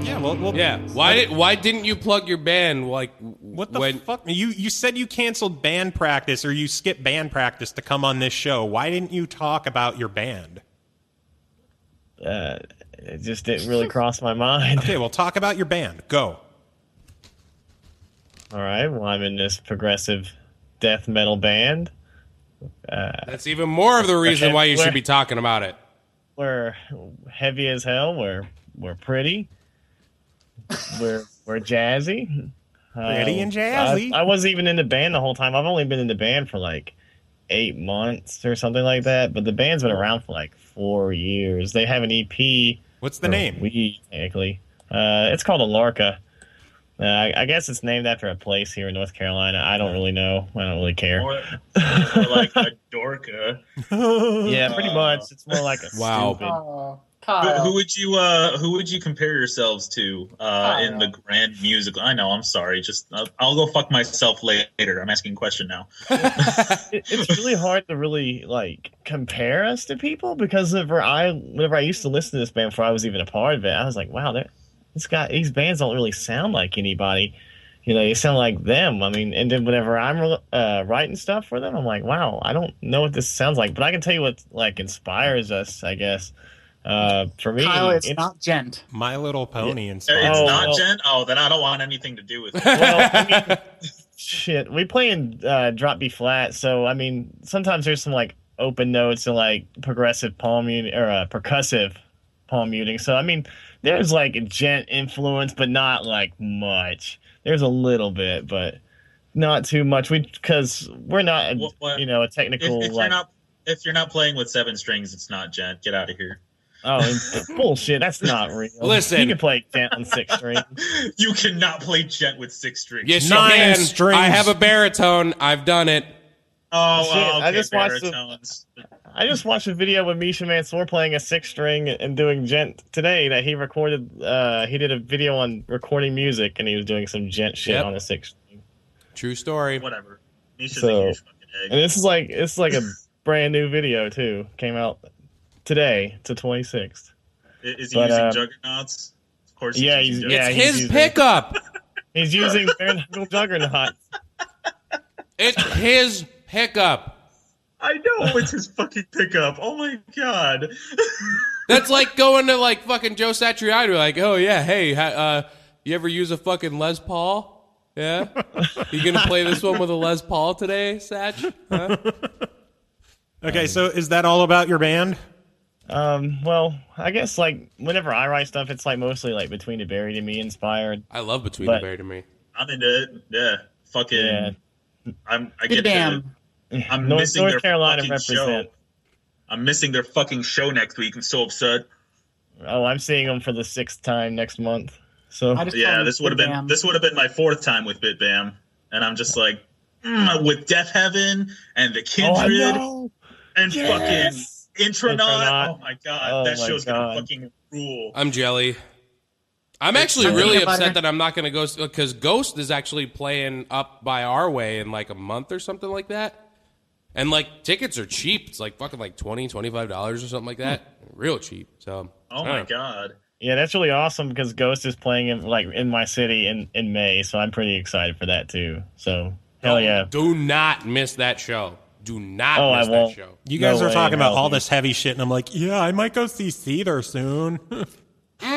Yeah, well, well Yeah. Why did Why didn't you plug your band? Like What the when, fuck? You you said you canceled band practice or you skipped band practice to come on this show. Why didn't you talk about your band? Uh, it just didn't really cross my mind. Okay, well, talk about your band. Go. All right, well, I'm in this progressive death metal band. Uh, That's even more of the reason why you We're- should be talking about it. we're heavy as hell. We're we're pretty. We're we're jazzy. Pretty Uh, and jazzy. I, I wasn't even in the band the whole time. I've only been in the band for like eight months or something like that. But the band's been around for like four years. They have an E P. What's the or name? We technically, uh, it's called Alorca. Uh, I, I guess it's named after a place here in North Carolina. I don't really know. I don't really care. Or, or like a Dorka. Yeah, pretty much. It's more like a Wow. stupid. Oh, Who, Kyle. who would you uh who would you compare yourselves to uh in the grand musical? I know, I'm sorry. Just I'll, I'll go fuck myself later. I'm asking a question now. It, it's really hard to really like compare us to people because whenever I whenever I used to listen to this band before I was even a part of it, I was like, wow, they're- this guy, these bands don't really sound like anybody. You know, they sound like them. I mean, and then whenever I'm uh, writing stuff for them, I'm like, wow, I don't know what this sounds like, but I can tell you what like inspires us. I guess uh, for me, Kyle, it's it's- not Gent. My Little Pony and It's stuff. Oh, not well- Jen. Oh, then I don't want anything to do with it. well, I mean, shit, we play in uh, drop B flat, so I mean, sometimes there's some like open notes and like progressive palm muting or uh, percussive palm muting. So I mean, there's like a gent influence, but not like much. There's a little bit, but not too much. We because we're not, a, What- what- you know, a If, technical. if you're like, not if you're not playing with seven strings, it's not Jen. Get out of here. oh, and- bullshit. That's not real. Listen. you can play gent on six string. You cannot play gent with six strings. Yes, Nine you can. strings. I have a baritone. I've done it. Oh, Shit, oh, okay, I just watched the- baritones. I just watched a video with Misha Mansour playing a six string and doing gent today that he recorded. Uh, he did a video on recording music and he was doing some gent shit Yep. on a six string. True story. Whatever. Misha's So- a huge fucking egg. And this is like it's like a brand new video too. Came out today to twenty-sixth. I- Is he but, using uh, juggernauts? Of course. He's yeah, using he's- yeah, It's juggernauts. his using- pickup. He's using bare knuckle juggernaut. It's his pickup. I know it's his fucking pickup. Oh my god. That's like going to like fucking Joe Satriani, like, oh yeah, hey, ha- uh, you ever use a fucking Les Paul? Yeah, you gonna play this one with a Les Paul today, Satch? Huh? Okay, so is that all about your band? Um, well, I guess like whenever I write stuff, it's like mostly like Between the Buried and Me inspired. I love Between But- the Buried and Me. I'm into it. Yeah. Fucking. Yeah. I'm. I Good get damn. to. I'm North, missing North their Carolina fucking represent. show. I'm missing their fucking show next week. I'm so upset. Oh, I'm seeing them for the sixth time next month. So I just Yeah, call this him would have been Bam. this would have been my fourth time with Bit Bam, and I'm just like mm, with Death Heaven and the oh, I Kindred know. and Yes! fucking Intronaut. Intronaut. Oh my god, Oh that my show's God. gonna fucking rule. I'm jelly. I'm actually I'm really peanut butter. upset that I'm not gonna go because Ghost is actually playing up by our way in like a month or something like that. And like tickets are cheap. It's like fucking like twenty dollars, twenty-five dollars or something like that. Real cheap. So Oh I my don't know. god. Yeah, that's really awesome because Ghost is playing in like in my city in, in May, so I'm pretty excited for that too. So hell yeah. Do not miss that show. Do not Oh, I miss that won't. show. You guys No are way, talking about no, all dude. this heavy shit, and I'm like, yeah, I might go see Seether soon. Ew.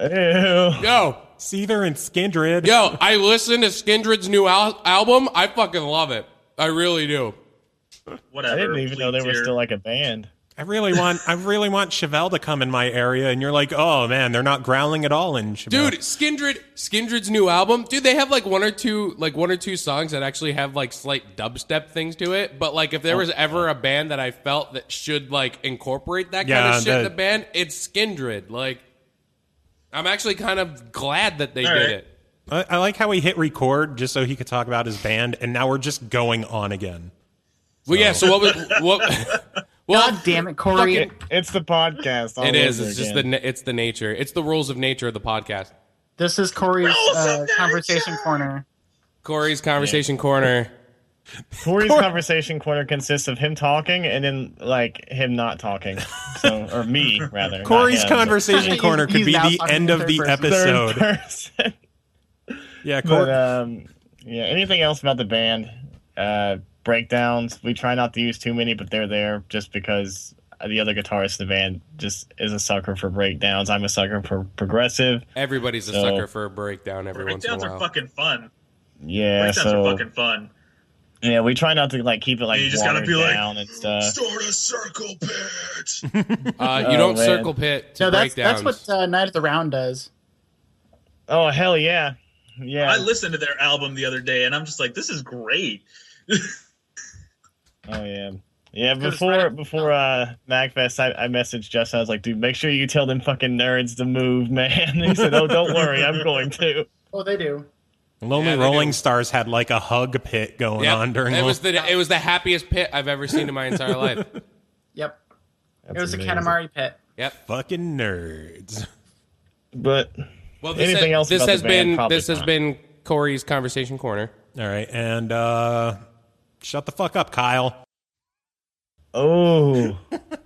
Yo, Seether and Skindred. yo, I listened to Skindred's new al- album. I fucking love it. I really do. Whatever. I didn't even know they were Fleet still like a band. I really want, I really want Chevelle to come in my area, and you're like, oh man, they're not growling at all in Chevelle. Dude, Skindred, Skindred's new album, dude. They have like one or two, like one or two songs that actually have like slight dubstep things to it. But like, if there was ever a band that I felt that should like incorporate that kind Yeah, of shit in the- the band, it's Skindred. Like, I'm actually kind of glad that they All did right. it. I, I like how he hit record just so he could talk about his band, and now we're just going on again. Well, yeah. So what? Was, what? Well, God damn it, Corey. It, it's the podcast. all it is. over It's just again. the na- it's the nature. It's the rules of nature of the podcast. This is Corey's Rules of uh, nature. conversation corner. Corey's conversation corner. Corey's conversation corner consists of him talking and then like him not talking. So, or me rather. not Corey's him, conversation He's- corner could he's be now the talking end in of the third person. but episode. Third person. Yeah, But Corey. um, yeah. Anything else about the band? Uh, breakdowns. We try not to use too many, but they're there just because the other guitarist in the band just is a sucker for breakdowns. I'm a sucker for progressive. Everybody's a So- sucker for a breakdown every once in a Breakdowns while. are fucking fun. Yeah, Breakdowns so are fucking fun. yeah, we try not to like keep it like Yeah, you just gotta watered be like, down and stuff. Start a circle pit. Uh, you Oh, don't man. circle pit to No, that's breakdowns. that's what uh, Night at the Round does. Oh hell yeah, yeah. I listened to their album the other day, and I'm just like, this is great. Oh yeah, yeah. Because Before right- before uh MagFest, I, I messaged Justin. I was like, dude, make sure you tell them fucking nerds to move, man. He said, oh, don't worry, I'm going to. Oh, they do. Lonely Yeah, they Rolling do. Stars had like a hug pit going Yep. on during it the was the it was the happiest pit I've ever seen in my entire life. Yep. That's it was amazing. a Katamari pit. Yep. fucking nerds. But Well, this anything ha- else? This about has the band? been Probably this has not. been Corey's conversation corner. All right, and uh shut the fuck up, Kyle. Oh,